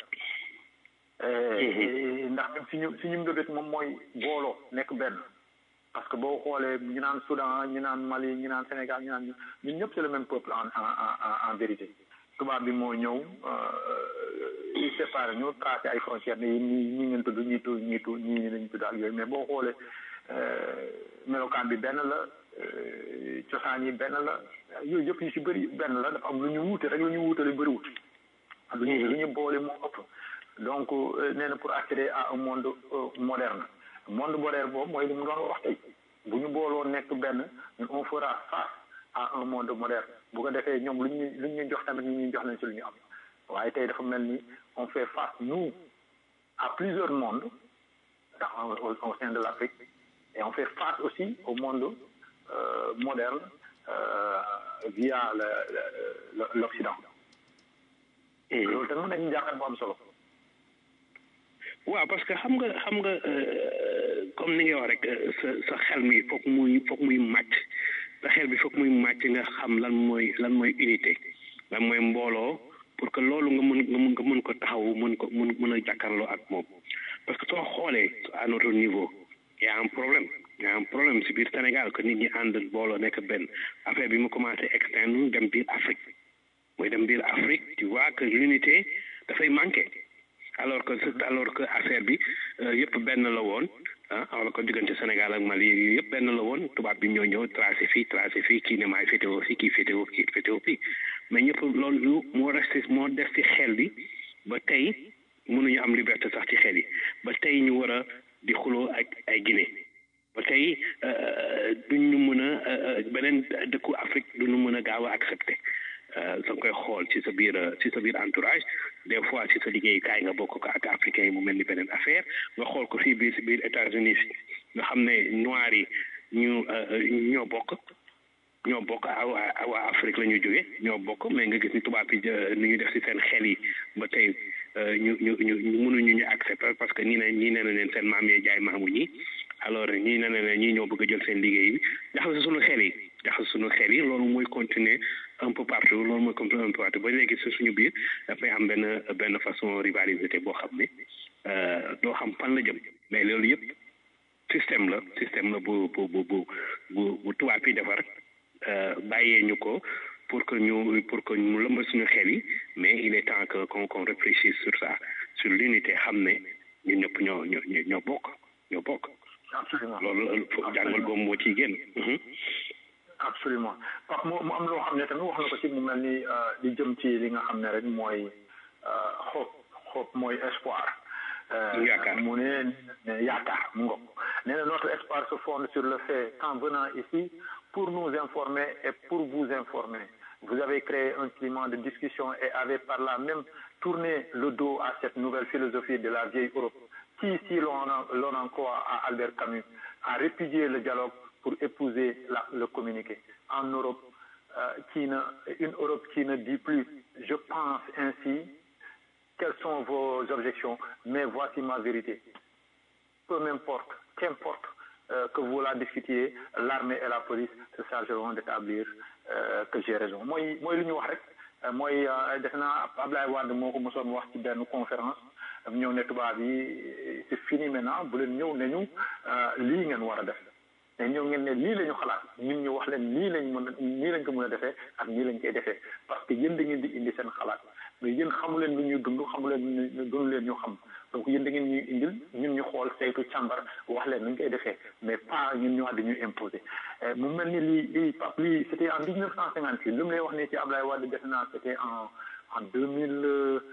ndax fi ñu fi ñu mbébét moom mooy booloo nekk benn parce que boo xoolee ñu naan Soudan ñu naan Mali ñu naan Sénégal ñu naan ñun ñëpp c'est le même peuple en en en vérité tubaab bi moo ñëw il séparé ñu tracé ay frontières ne ñii ñii ngeen tudd ñii tudd ñii tudd ñii lañ tudd ak yooyu mais boo xoolee melokaan bi benn la cosaan yi benn la yooyu yëpp yu si bëri benn la dafa am lu ñu wuute rek lu ñu wuutale bëriwut lu ñu lu ñu boole moo ëpp donc nee na pour accéder à un monde moderne monde moderne boobu mooy li mu doon wax tey bu ñu booloo nekk benn on fera face à un monde moderne bu ko defee ñoom lu ñu lu ñu jox tamit ñu ñuy jox leen si lu ñu am waaye tey dafa mel ni on fait face nous à plusieurs mondes dans au, au sein de l'Afrique et on fait face aussi au monde euh, moderne euh, via le, le, l'Occident. loolu tamit dañuy jàngat bu am solo. waaw parce que xam nga xam nga comme ni nga wax rek sa sa xel mi foog muy foog muy màcc sa xel bi foog muy màcc nga xam lan mooy lan mooy unité lan mooy mbooloo pour que loolu nga mën nga mën nga mën ko taxaw mën ko mën mën a jàkkaarloo ak moom parce que soo xoolee à notre niveau y a un problème y a un problème si biir Sénégal que nit ñi ànd booloo nekk benn affaire bi mu commencé externe dem biir Afrique mooy dem biir Afrique tu vois que l'unité dafay manqué alors que alors que affaire bi yëpp benn la woon ah alors que diggante Sénégal ak Mali yëpp benn la woon tubaab bi ñoo ñëw tracé fii tracé fii kii ne maay fétéo fii kii fétéo kii fétéo fii mais ñëpp loolu moo resté moo des ci xel bi ba tey mënuñu am liberté sax ci xel yi ba tey ñu war a di xuloo ak ay Guinée ba tey duñ ñu mën a beneen dëkku Afrique duñu mën a gaaw a accepté sa koy xool ci sa biir ci sa biir entourage des fois ci sa liggéeyukaay nga bokk ko ak africain yi mu mel ni beneen affaire nga xool ko fii biir si biir États-Unis nga xam ne noirs yi ñu ñoo bokk ñoo bokk waa waa Afrique la ñu jóge ñoo bokk mais nga gis ni tubaab yi ni ñu def si seen xel yi ba tey ñu ñu ñu mënuñu ñu accepter parce que ñii ne ñii nee na leen seen maam yee jaay maamu ñi alors ñii nee na leen ñii ñoo bëgg a jël seen liggéey bi jaxase suñu xel yi jaxase suñu xel yi loolu mooy continuer un peu partout loolu mooy continuer un peu partout ba léegi si suñu biir dafay am benn benn façon rivalité boo xam ne doo xam fan la jëm mais loolu yëpp système la système la bu bu bu bu bu bu tubaab yi defar bàyyee ñu ko pour que ñu pour que ñu lëmbal suñu xel yi mais il est temps que qu'on qu'on réfléchisse sur ça sur l'unité xam ne ñun ñëpp ñoo ñoo ñoo bokk ñoo bokk. absolument loolu jàngal boobu moo ciy génn. absolument Pape mu mu am loo xam ne tamit wax na ko ci mu mel ni li jëm ci li nga xam ne rek mooy hope hope mooy espoir. yaakaar mu ne yaakaar mu ngoog nee na notre espoir se fonde sur le fait qu'en venant ici pour nous informer et pour vous informer. Vous avez créé un climat de discussion et avez par là même tourné le dos à cette nouvelle philosophie de la vieille Europe, qui, si l'on en croit à Albert Camus, a répudié le dialogue pour épouser la, le communiqué. En Europe, euh, qui ne, une Europe qui ne dit plus « je pense ainsi », quelles sont vos objections, mais voici ma vérité. Peu m'importe, qu'importe euh, que vous la discutiez, l'armée et la police se chargeront d'établir euh, que j'ai raison. Moi, moi, li ñu wax rek mooy def naa Ablaye Wade moo ko mosoon wax ci benn conférence ñëw ne tubaab yi c'est fini maintenant bu leen ñëw ne ñu lii ngeen war a def te ñëw ngeen ne lii la ñu xalaat ñun ñu wax leen lii lañ mën a nii lañ ko mën a defee ak nii lañ koy defee parce que yéen da ngeen di indi seen xalaat mais yéen xamu leen lu ñuy dund xamu leen ñu dund leen ñu xam donc yéen da ngeen ñuy indil ñun ñu xool saytu càmbar wax leen nu ñu koy defee mais pas ñun ñu wax dañuy imposer mu mel ni lii lii Pape lii c'était en dix neuf cent cinquante huit lu mu lay wax nii ci Ablaye Wade def naa c'était en en deux mille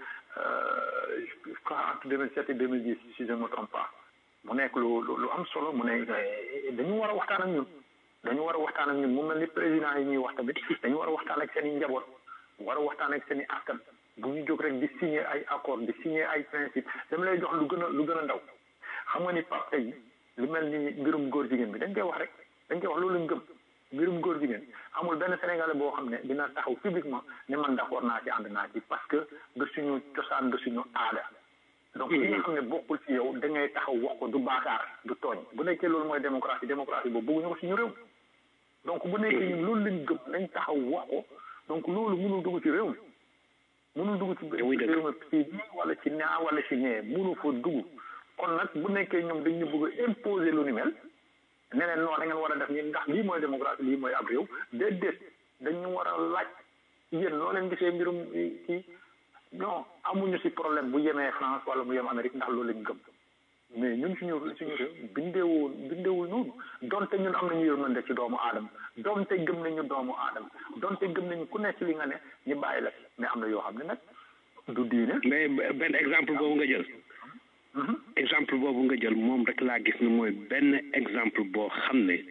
je crois entre deux mille sept et deux mille dix si je ne me trompe pas mu nekk lu lu am solo mu ne dañu war a waxtaan ak ñun dañu war a waxtaan ak ñun mu mel ni président yi ñuy wax tamit dañu war a waxtaan ak seen i njaboot war a waxtaan ak seen i askan bu ñu jóg rek di signer ay accord di signer ay principe dama lay jox lu gën a lu gën a ndaw xam nga ni Pape tey lu mel ni mbirum góor jigéen bi dañ koy wax rek dañ koy wax loolu lañ gëm mbirum góor jigéen amul benn Sénégalais boo xam ne dina taxaw publiquement ne man d'accord naa ci ànd naa ci parce que de suñu cosaan de suñu aada donc li nga xam ne bokkul ci yow da ngay taxaw wax ko du baakaar du tooñ bu nekkee loolu mooy démocratie démocratie boobu bëgguñu ko suñu réew donc bu nekkee ñun loolu lañ gëm dañ taxaw wax ko donc loolu mënul dugg ci réew mi mënul dugg ci réew mi ci nii wala ci naa wala ci ñee mënu fa dugg kon nag bu nekkee ñoom dañ ñu bëgg a imposer lu ni mel ne leen non da ngeen war a def nii ndax lii mooy démocratie lii mooy ab réew déedéet dañu war a laaj yéen noo leen gisee mbirum kii non amuñu ci problème bu yemee France wala mu yem Amérique ndax loolu lañ gëm mais ñun suñu suñu réew bindeewul bindeewul noonu donte ñun am nañu yërmande ci doomu aadama donte gëm nañu doomu aadama donte gëm nañu ku nekk ci li nga ne ñu bàyyi la mais am na yoo xam ne nag du diine. mais benn exemple boobu nga jël. exemple boobu nga jël moom rek laa gis ne mooy benn exemple boo xam ne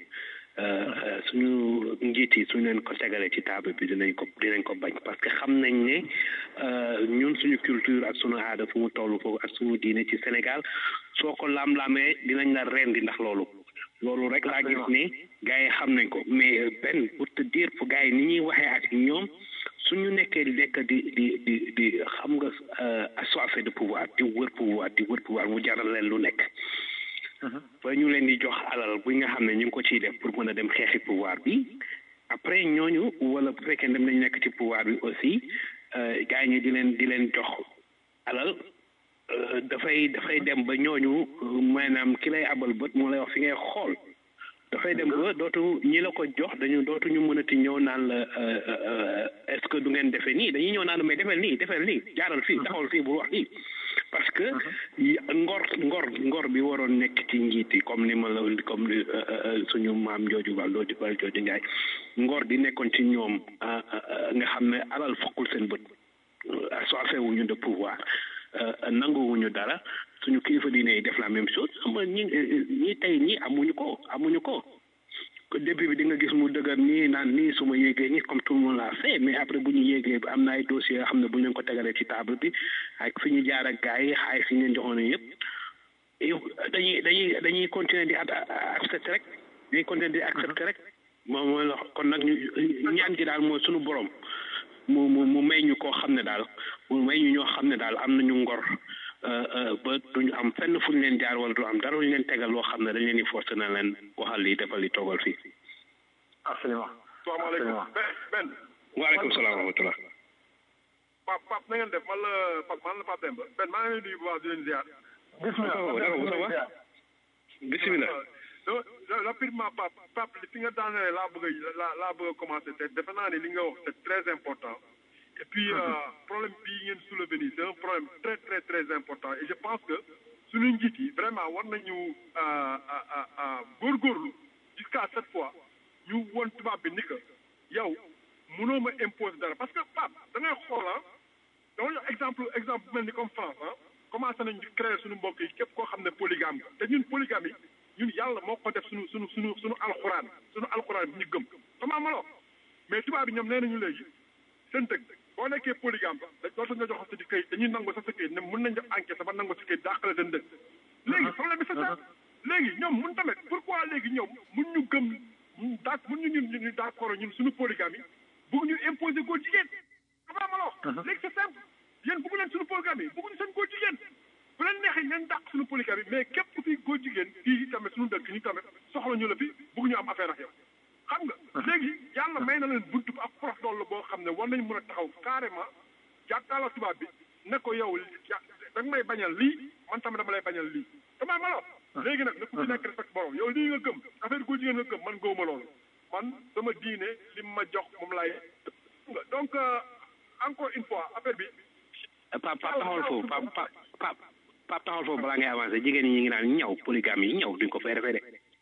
suñu njiit yi suñu leen ko tegalee ci table bi dinañ ko dinañ ko bañ parce que xam nañ ne ñun suñu culture ak suñu aada fu mu toll foofu ak suñu diine ci Sénégal soo ko laam-laamee dinañ la rendi ndax loolu loolu rek laa gis ne gars yi xam nañ ko mais benn pour te dire pour gars yi ni ñuy waxee ak ñoom suñu nekkee lekk di di di di xam nga assoiffé de pouvoir di wër pouvoir di wër pouvoir mu jaral leen lu nekk ba ñu leen di jox alal bu nga xam ne ñu ngi ko ciy def pour mën a dem xeexi pouvoir bi après ñooñu wala bu fekkee dem nañ nekk ci pouvoir bi aussi gars ñi di leen di leen jox alal dafay dafay dem ba ñooñu maanaam ki lay abal bët moo lay wax fi ngay xool dafay dem ba dootu ñi la ko jox dañu dootu ñu mënati ñëw naan la est-ce que du ngeen defee nii dañuy ñëw naan mais defeel nii defeel nii jaaral fii taxawal fii bu wax nii parce que ngor ngor ngor bi waroon nekk ci njiit yi comme ni ma la comme suñu maam jooju wal doo wal jooju ngaay ngor di nekkoon ci ñoom nga xam ne alal fokkul seen bët soifewuñu de pouvoir nanguwuñu dara suñu kilifa diine yi def la même chose xam nga ñi ñi tey ñi amuñu ko amuñu ko début bi di nga gis mu dëgër nii naan nii su ma yéegee nii comme tout le monde l'a fait mais après bu ñu yéegee am na ay dossiers yoo xam ne bu ñu leen ko tegalee ci table bi ak fi ñu jaar ak gars yi xaalis fi ñu leen joxoon yëpp dañuy dañuy dañuy continuer di accepter rek dañuy continuer di accepter rek moom mooy la kon nag ñu ñaan gi daal mooy suñu borom mu mu mu may ñu koo xam ne daal mu may ñu ñoo xam ne daal am nañu ngor ba duñu am fenn fu ñu leen jaar wala du am dara lu ñu leen tegal loo xam ne dañ leen di forcer na leen waxal lii defal li toogal fii. absolument. salaamaaleykum Ben. waaleykum salaam wa rahmatulah. Pape Pape na ngeen def man la Pape man la Pape Demba Ben maa ngi leen di nuyu bu baax di leen ziar. bisimilah. bisimilah. rapidement Pape Pape fi nga daanee laa bëgg a laa laa bëgg a commencer te defe naa ne li nga wax c'est très important. Et puis, euh, problème bi ngeen soulevé nii c'est un problème très très très important et je pense que suñu njiit yi vraiment war nañu góorgóorlu jusqu'à cette fois ñu won tubaab bi ni que yow mënoo ma imposer dara parce que Pape da ngay xool ah dama jox exemple exemple mel ni comme France ah commencé nañ créer suñu mbokk yi képp koo xam ne polygame te ñun polygamie ñun yàlla moo ko def suñu suñu suñu suñu alxuraan suñu alxuraan bi ñu gëm comment ma la mais tubaab bi ñoom nee nañu léegi seen dëgg boo nekkee polygame ba dootu nga jox sa di këyit dañuy nangu sa sa këyit ne mën nañ def enquête ba nangu sa këyit dàqale seen dëgg léegi problème bi c'est ça léegi ñoom mun tamit pourquoi léegi ñoom mun ñu gëm daa mun ñu ñun ñu d'accord ñun suñu polygame yi bëgg ñu imposer góor jigéen comment ma la léegi c'est simple yéen bëgg leen suñu polygame yi bëgguñu seen góor jigéen bu leen neexee ngeen dàq suñu polygame yi mais képp ku fi góor jigéen fii tamit suñu dëkk ñu tamit soxla ñu la fi bëgg ñu am affaire ak yow xam nga léegi yàlla may na leen buntu ak prof dool la boo xam ne war nañu mën a taxaw carrément jàkkaarloo tubaab bi ne ko yow da nga may bañal lii man tamit dama lay bañal lii dama ma la léegi nag na ku ci nekk respect borom yow lii nga gëm affaire góor jigéen nga gëm man gëwuma loolu man sama diine li ma jox moom laay donc encore une fois affaire bi papa taxawal foofu papa papa papa taxawal foofu balaa ngay avancé jigéen ñi ngi naan ñaw polygame yi ñaw duñ ko fay defee de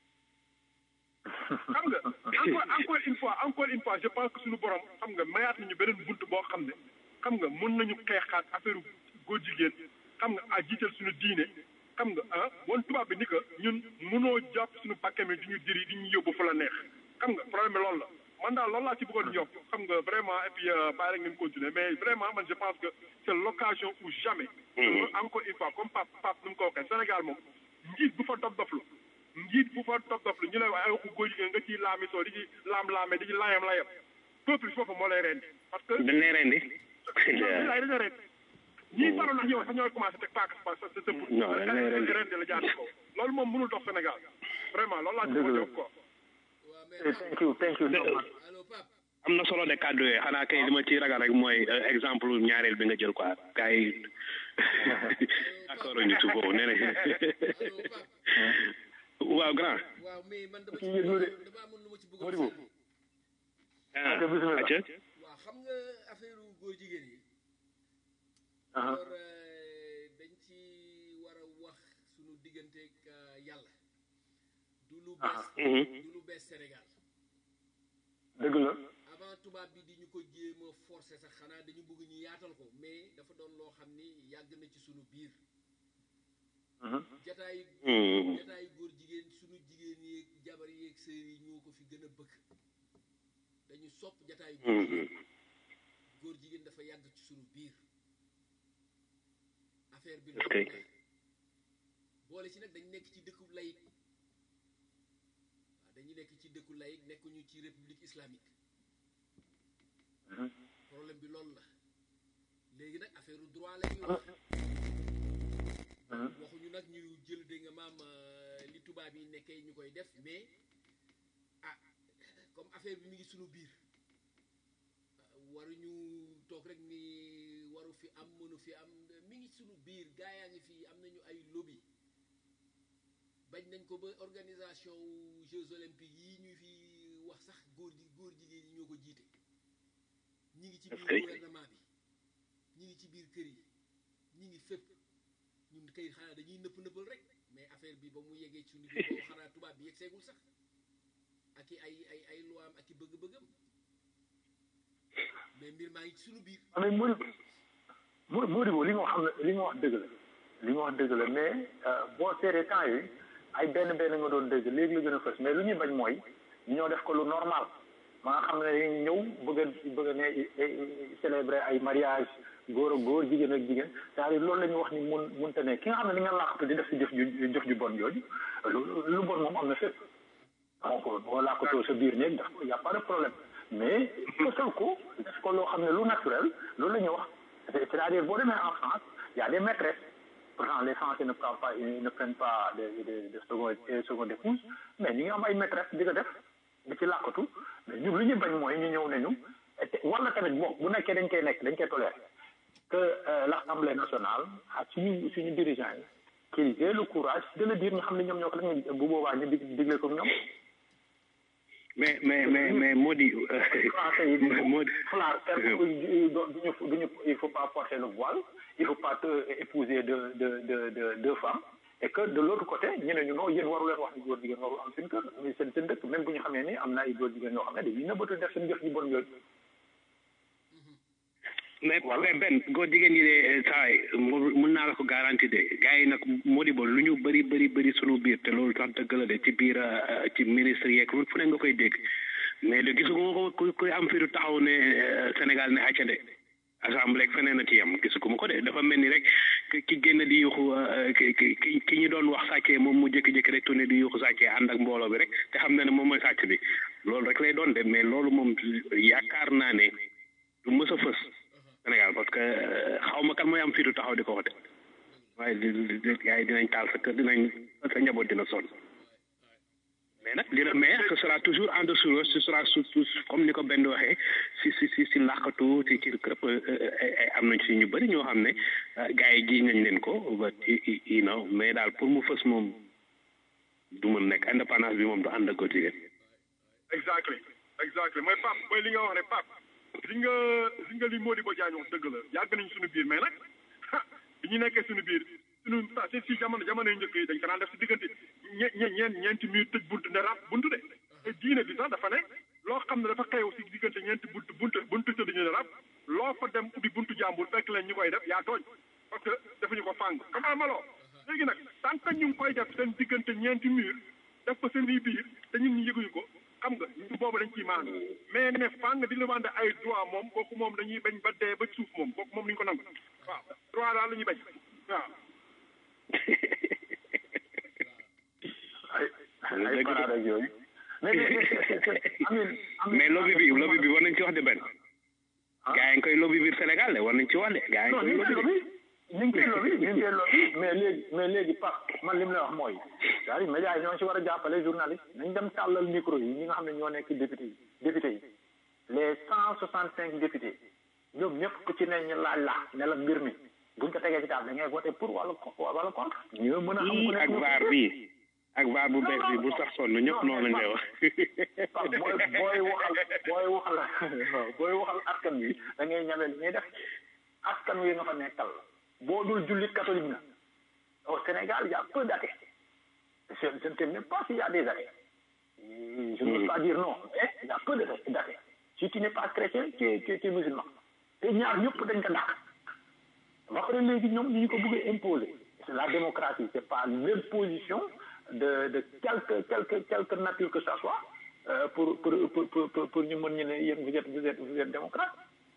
xam nga encore encore une fois encore une fois je pense que suñu borom xam nga mayaat nañu beneen bunt boo xam ne xam nga mun nañu xeexaat affaire góor jigéen xam nga a jiital suñu diine xam nga ah woon tubaab bi ni que ñun mënoo jàpp suñu bakkan mi di ñu diri di ñu yóbbu fa la neex xam nga problème bi loolu la man daal loolu laa ci bëggoon yokk xam nga vraiment et puis bàyyi rek ngeen continuer mais vraiment man je pense que c'est l'occasion ou jamais encore une fois comme Pape Pape nu mu ko waxee Sénégal moom njiit bu fa dof doflu njiit bu fa dof doflu ñu lay wax ay waxu góor jigéen nga ciy laamisoo di ci laam-laame di ci layam layam peuple foofu moo lay rendi parce que dañ lay rendi lay daña rendi ñii faroon ak yow sax ñooy commencé teg paak sa sa sa pour non dañ lay rendi rendi la jaar ko loolu moom mënul dox Sénégal vraiment loolu laa ci bëgg a yokk quoi thank you thank you am na solo de kàddu yooyu xanaa kay li ma ci ragal rek mooy exemple ñaareel bi nga jël quoi gars yi d'accord ñu ci boobu nee na waaw grand waaw mais man dama ci yëglu de dama amoon lu ma ci bëgg moo di boobu ah bismillah waaw xam nga affaire góor jigéen yi alors dañ ci war a wax suñu digganteeg yàlla du lu bees du lu bees Sénégal dëgg la avant tubaab bi di ñu ko jéem a forcer sax xanaa dañu bëgg ñu yaatal ko mais dafa doon loo xam ni yàgg na ci suñu biir jataay jataay góor jigéen suñu jigéen yeeg jabar yeeg sëy yi ñoo ko fi gën a bëgg dañu sopp jataay góor jigéen góor jigéen dafa yàgg ci suñu biir affaire bi loolu la boole ci nag dañ nekk ci dëkku laïc waaw dañu nekk ci dëkku laïc nekkuñu ci république islamique problème bi loolu la léegi nag affaire u droit la ñuy wax waxuñu nag ñu jël dégg nga maam li tubaab yi nekkee ñu koy def mais ah comme affaire bi mi ngi suñu biir waruñu toog rek ni waru fi am mënu fi am mi ngi suñu biir gaa yaa ngi fii am nañu ay lobby bañ nañ ko ba organisation Jeux olympiques yi ñu fi wax sax góor ji góor jigéen ñi ñoo ko jiite ñi ngi ci biir gouvernement bi ñi ngi ci biir kër yi ñi ngi fépp ñun kay xanaa dañuy nëpp nëppal rek mais affaire bi ba mu yeggee ci suñu biir boobu xanaa tubaab bi yegg seegul sax ak i ay ay ay loi am ak i bëgg-bëggam mais mbir maa ngi ci suñu biir. mais Modibo Modibo li nga wax xam ne li nga wax dëgg la li nga wax dëgg la mais boo seetee temps yi ay benn benn nga doon dëgg léegi la gën a fës mais lu ñuy bañ mooy ñoo def ko lu normal ma nga xam ne dañuy ñëw bëgg a bëgg a ne célébrer ay mariage góor ak góor jigéen ak jigéen c'est-à-dire loolu la ñuy wax ni mun munte ne ki nga xam ne ni nga làqatu di def si jëf ju jëf ju bon jooju lu bon moom am na fépp donc boo làqatoo sa biir néeg def ko y a pas de problème mais fësal ko def ko loo xam ne lu naturel loolu la ñuy wax c'est-à-dire boo demee en France y a des maîtresses pourtant les Français ne prennent pas ne prennent pas de de de seconde seconde épouse mais ñu ngi am ay maîtresses di ko def di ci làqatu mais ñun lu ñu bañ mooy ñu ñëw nañu wala tamit bon bu nekkee dañ koy nekk dañ koy tolérer que l'Assemblée nationale ak suñu suñu dirigeants yi qu'ils aient le courage de le dire ñu xam ne ñoom ñoo ko def bu boobaa ñu dig digle ko ñoom. mais mais mais mais moo di. français yi moo di. duñu il faut pas porter le voile il faut pas te épouser de de de de deux femmes et que de l'autre côté ñu ne ñu non yéen waru leen wax ni góor jigéen waru am seen kër seen seen dëkk même bu ñu xamee ni am na ay góor jigéen yoo xam ne dañuy nëbbatu def seen jëf ji bon yooyu. mais mais benn góor jigéen ñi de saa yi mun naa la ko garanti de gars yi nag Modibo lu ñu bëri bëri bëri sunu biir te loolu sax dëgg la de ci biir ci ministre yeeg fu ne nga koy dégg mais de gisuguma ko ku kuy am firu taxaw ne Sénégal ne acca de assemblée ak feneen a ci yam gisuguma ko de dafa mel ni rek ki génn di yuxu ki ki ñu doon wax sàccee moom mu jékki-jékki rek tourné di yuxu sàccee ànd ak mbooloo bi rek te xam na ne moom mooy sàcc bi loolu rek lay doon de mais loolu moom yaakaar naa ne du mës a fës Sénégal parce que xaw ma kan mooy am fiitu taxaw di ko wote waaye gars yi dinañ taal sa kër dinañ sa njaboot dina sonn mais nag dina mais ce sera toujours en dessous ce sera surtout comme ni ko benn waxee si si si si làqatu si ci këpp am nañ si ñu bëri ñoo xam ne gars yi ji nañ leen ko ba you know mais daal pour mu fës moom du mën nekk indépendance bi moom du ànd ak ko jigéen exactly exactly mooy Pape mooy li nga wax rek Pape li nga li nga li Modibo Diagne wax dëgg la yàgg nañ suñu biir mais nag bi ñu nekkee suñu biir suñu si si jamono jamono yu njëkk yi dañ ko daan def si diggante ñe ñeen ñeenti mur tëj buntu ne rab buntu de te diine bi sax dafa ne loo xam ne dafa xew si diggante ñeenti buntu buntu buntu tëdd ñu ne rab loo fa dem ubbi buntu jàmbur fekk leen ñu koy def yaa tooñ parce que defuñu ko fàng comment maloo léegi nag tant que ñu ngi koy def seen diggante ñeenti mur def ko seen i biir te ñun ñu yëguñu ko xam nga ñu boobu dañ ciy maanu mais ne fàng di demande ay droit moom kooku moom dañuy bañ ba dee ba suuf moom kooku moom ni ñu ko nangu waaw droit daal la ñuy bañ waaw ay ay parade ak yooyu mais lobby bi lobby bi war nañ ci wax de benn gaa yi ngi koy lobby biir Sénégal de war nañ ci wax de gaa yi ngi koy lobby ñu ngi koy lobby ñu ngi koy lobby mais léegi mais léegi Pape man li mu la wax mooy c'est-à-dire médias yi ñoo ci war a jàppale journaliste nañ dem tàllal micro yi ñi nga xam ne ñoo nekk député yi député yi les cent soixante cinq députés ñoom ñëpp ku ci ne ñu laaj la ne la mbir mi buñ ko tegee ci table da ngay voté pour wala wala contre ñu mën a xam ku ak vaar bi ak vaar bu bees bi bu sax sonn ñëpp noonu lañ lay wax booy booy waxal booy waxal booy waxal askan wi da ngay ñame li ngay def askan wi nga fa nekkal boo dul jullit catholique na au Sénégal il y a peu d'athées je je ne sais même pas s'il y a des athées je ne veux pas dire non mais il y a peu d'athées si tu n'es pas chrétien tu es tu es musulman te ñaar ñëpp dañ ko dàq ba pare léegi ñoom ñu ko bëgg a imposer c'est la démocratie c'est pas l'imposition de de quelque quelque quelque nature que ça soit euh, pour pour pour pour pour ñu mën ñu ne yéen vous êtes vous êtes vous êtes démocrate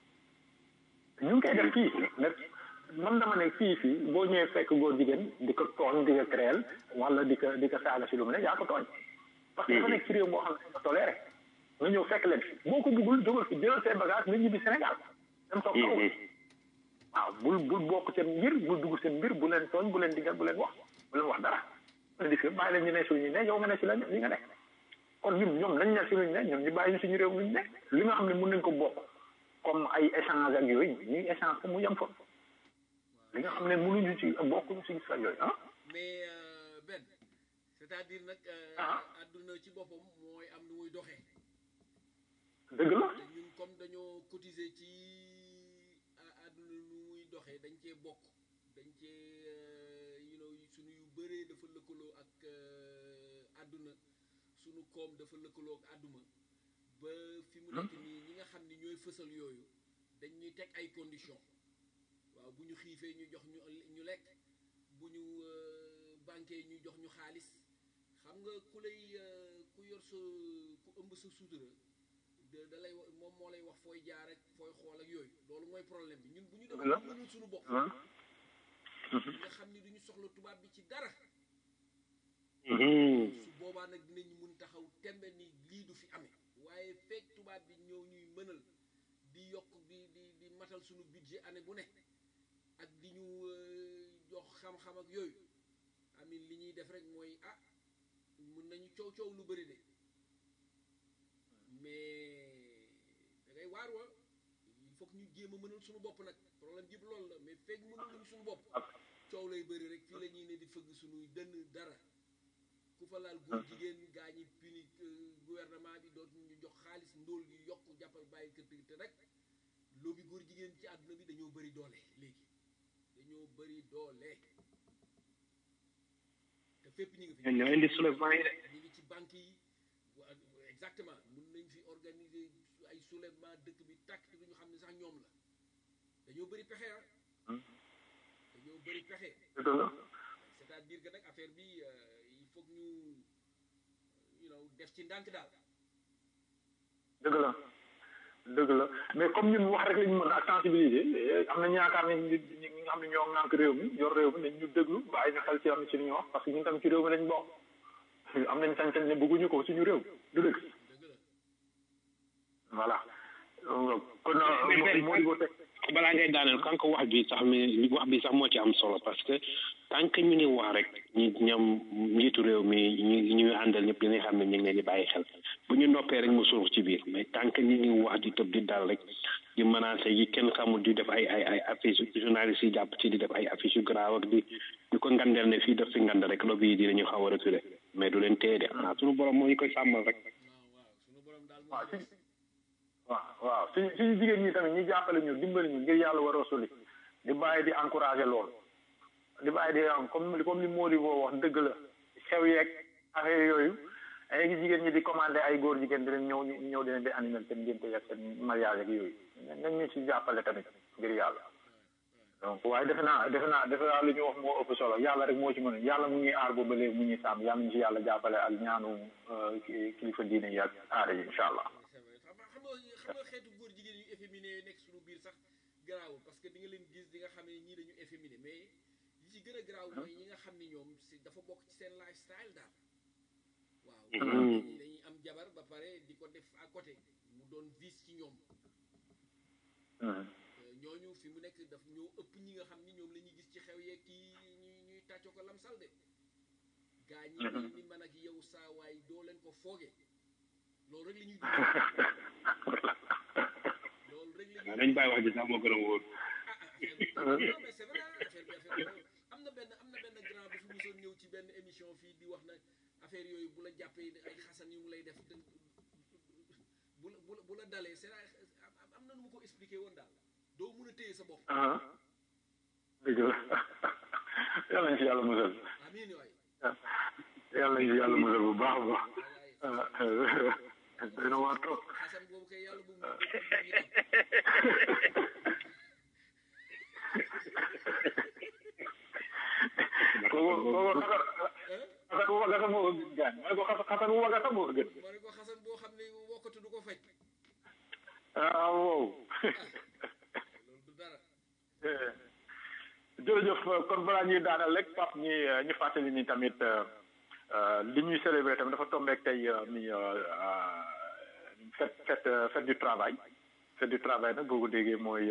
ñu ngi koy def fii nag man dama ne fii fii boo ñëwee fekk góor jigéen di ko tooñ di ko créel wala di ko di ko saaga si lu mu ne yaa ko tooñ parce que dafa nekk ci réew moo xam ne dafa toléré nga ñëw fekk leen boo ko bëggul jógal fi jëlal say bagage nga ñibbi Sénégal dem toog kaw waaw bul bul bokk seen mbir bul dugg seen mbir bu leen tooñ bu leen digal bu leen wax bu leen wax dara di fi bàyyi leen ñu ne suñu ne yow nga ne si la li nga nekk kon ñun ñoom nañ ne suñu ne ñoom ñu bàyyi ñu suñu réew mi ñu nekk li nga xam ne mën nañ ko bokk comme ay échange ak yooyu ñuy échange ko mu yem fa li nga xam ne mënuñu ci bokkuñu si gis ak yooyu ah mais Ben c'est-à-dire nag àdduna ci boppam mooy am nu muy doxee dëgg la ñun comme dañoo cotiser ci àdduna nu muy doxee dañ cee bokk dañ cee you know suñu yu bëree dafa lëkkaloo ak àdduna suñu koom dafa lëkkaloo ak àdduna ba fi mu nekk nii ñi nga xam ni ñooy fësal yooyu dañ ñuy teg ay conditions waaw bu ñu xiifee ñu jox ñu ñu lekk bu ñu banquee ñu jox ñu xaalis xam nga ku lay ku yor sa ku ëmb sa sutura da lay moom moo lay wax fooy jaar ak fooy xool ak yooyu loolu mooy problème bi ñun bu ñu demee mënul suñu bopp nga xam ni duñu soxla tubaab bi ci dara su boobaa nag dinañ mun taxaw tembe ni lii du fi amee waaye fekk tubaab bi ñëw ñuy mënal di yokk di di di matal suñu budget année bu ne ak di ñu jox xam-xam ak yooyu amin li ñuy def rek mooy ah mun nañu coow coow lu bëri de mais da ngay waar wa il faut que ñu jéem a mënal suñu bopp nag problème jib loolu la mais fekk mënaluñ suñu bopp coow lay bëri rek fii la ñuy ne di fëgg suñuy dënn dara ku fa laal góor jigéen gaa ñi pini gouvernement bi dootu ñu jox xaalis ndóol gi yokk jàppal bàyyi kër te rek lobby góor jigéen ci àdduna bi dañoo bëri doole léegi dañoo bëri doole te fépp ñu ngi fi ñoo indi soulèvement yi ñu ngi ci banque yi exactement mun nañ fi organiser ay soulèvement dëkk bi tàkk te duñu xam ne sax ñoom la dañoo bëri pexe ah dañoo bëri pexe c'est-à-dire que nag affaire bi il faut que ñu you know def ci ndànk daal dëgg la dëgg la mais comme ñun wax rek lañu mën ak sensibiliser am nañu yaakaar ne ñi nga xam ne ñoo ŋànk réew mi yor réew mi nañ ñu déglu bàyyi ñu xel ci am ci li ñu wax parce que ñun tam ci réew mi lañ bokk am nañ sañ-sañ ne bëgguñu ko suñu réew du dëgg voilà kon moo di ko teg balaa ngay daaneel kan ko wax bi sax mi wax bi sax moo ci am solo parce que tant que ñu ngi wax rek ñi ñoom njiitu réew mi ñu ñuy àndal ñëpp dinañ xam ne ñu ngi leen di bàyyi xel bu ñu noppee rek mu suux ci biir mais tant que ñu ngi wax di tëb di dal rek di menacer yi kenn xamul di def ay ay ay affiche journalistes yi jàpp ci di def ay affiche yu garaaw ak di di ko ngandeel ne fii def fi ngand rek lobby yi dinañu xaw a reculer mais du leen téye de xanaa suñu borom moo ñu koy sàmmal rek waaw si waaw waaw suñu suñu jigéen ñi tamit ñi jàppale ñu dimbali ñu ngir yàlla war a soli di bàyyi di encouragé loolu di bàyyi di am comme comme li Mody boo wax dëgg la xew yeeg affaire yooyu ay ngi jigéen ñi di commandé ay góor jigéen di leen ñëw ñëw di leen di animer seen ngénte ak seen mariage ak yooyu nañ ñu ci jàppale tamit ngir yàlla donc waaye defe naa defe naa defe naa lu ñu wax moo ëpp solo yàlla rek moo ci mën yàlla mu ñuy aar boobu ba léegi mu ñuy sàmm yàlla ñu ci yàlla jàppale ak ñaanu kilifa diine yi ak aada yi incha allah xam nga xeetu góor jigéen yu efféminé nekk suñu biir sax garaawul parce que di nga leen gis di nga xam ne ñii dañu efféminé mais li ci gën a garaaw mooy ñi nga xam ne ñoom si dafa bokk ci seen lifestyle daal waaw dañuy am jabar ba pare di ko def à côté mu doon vice ci ñoom ñooñu fi mu nekk daf ñoo ëpp ñi nga xam ni ñoom la ñuy gis ci xew yeeg kii ñuy ñuy tàcco ko lamsal de gaa ñi ni man ak yow saa waay doo leen ko fooge loolu rek la ñuy loolu rek la ñuy nañ bàyyi wax ji sax moo gën a wóor non mais c'est vrai affaire bi affaire am na benn am na benn grand bu fi musoon ñëw ci benn émission fii di wax na affaire yooyu bu la jàppee ay xasan yu mu lay def bu la bu la bu la dalee c'est am na nu mu ko expliqué woon daal doo mën a téye sa bopp dëgg la yàlla nañ si yàlla musal amiin waay yàlla nañ si yàlla musal bu baax a baax dina waa trop xasan boobu kay yàlla bu mu xasan bu wagata moo ko gën gaañ ma ne ko xasan bu wagata moo ko gën ma ne ko xasan boo xam ne wokkatu du ko faj ah wow loolu du dara jërëjëf kon balaa ñuy daanal rek Pape ñi ñu fàttali ni tamit li ñuy célébrer tamit dafa tombeek tey mi fête fête fête du travail fête du travail nag boo ko déggee mooy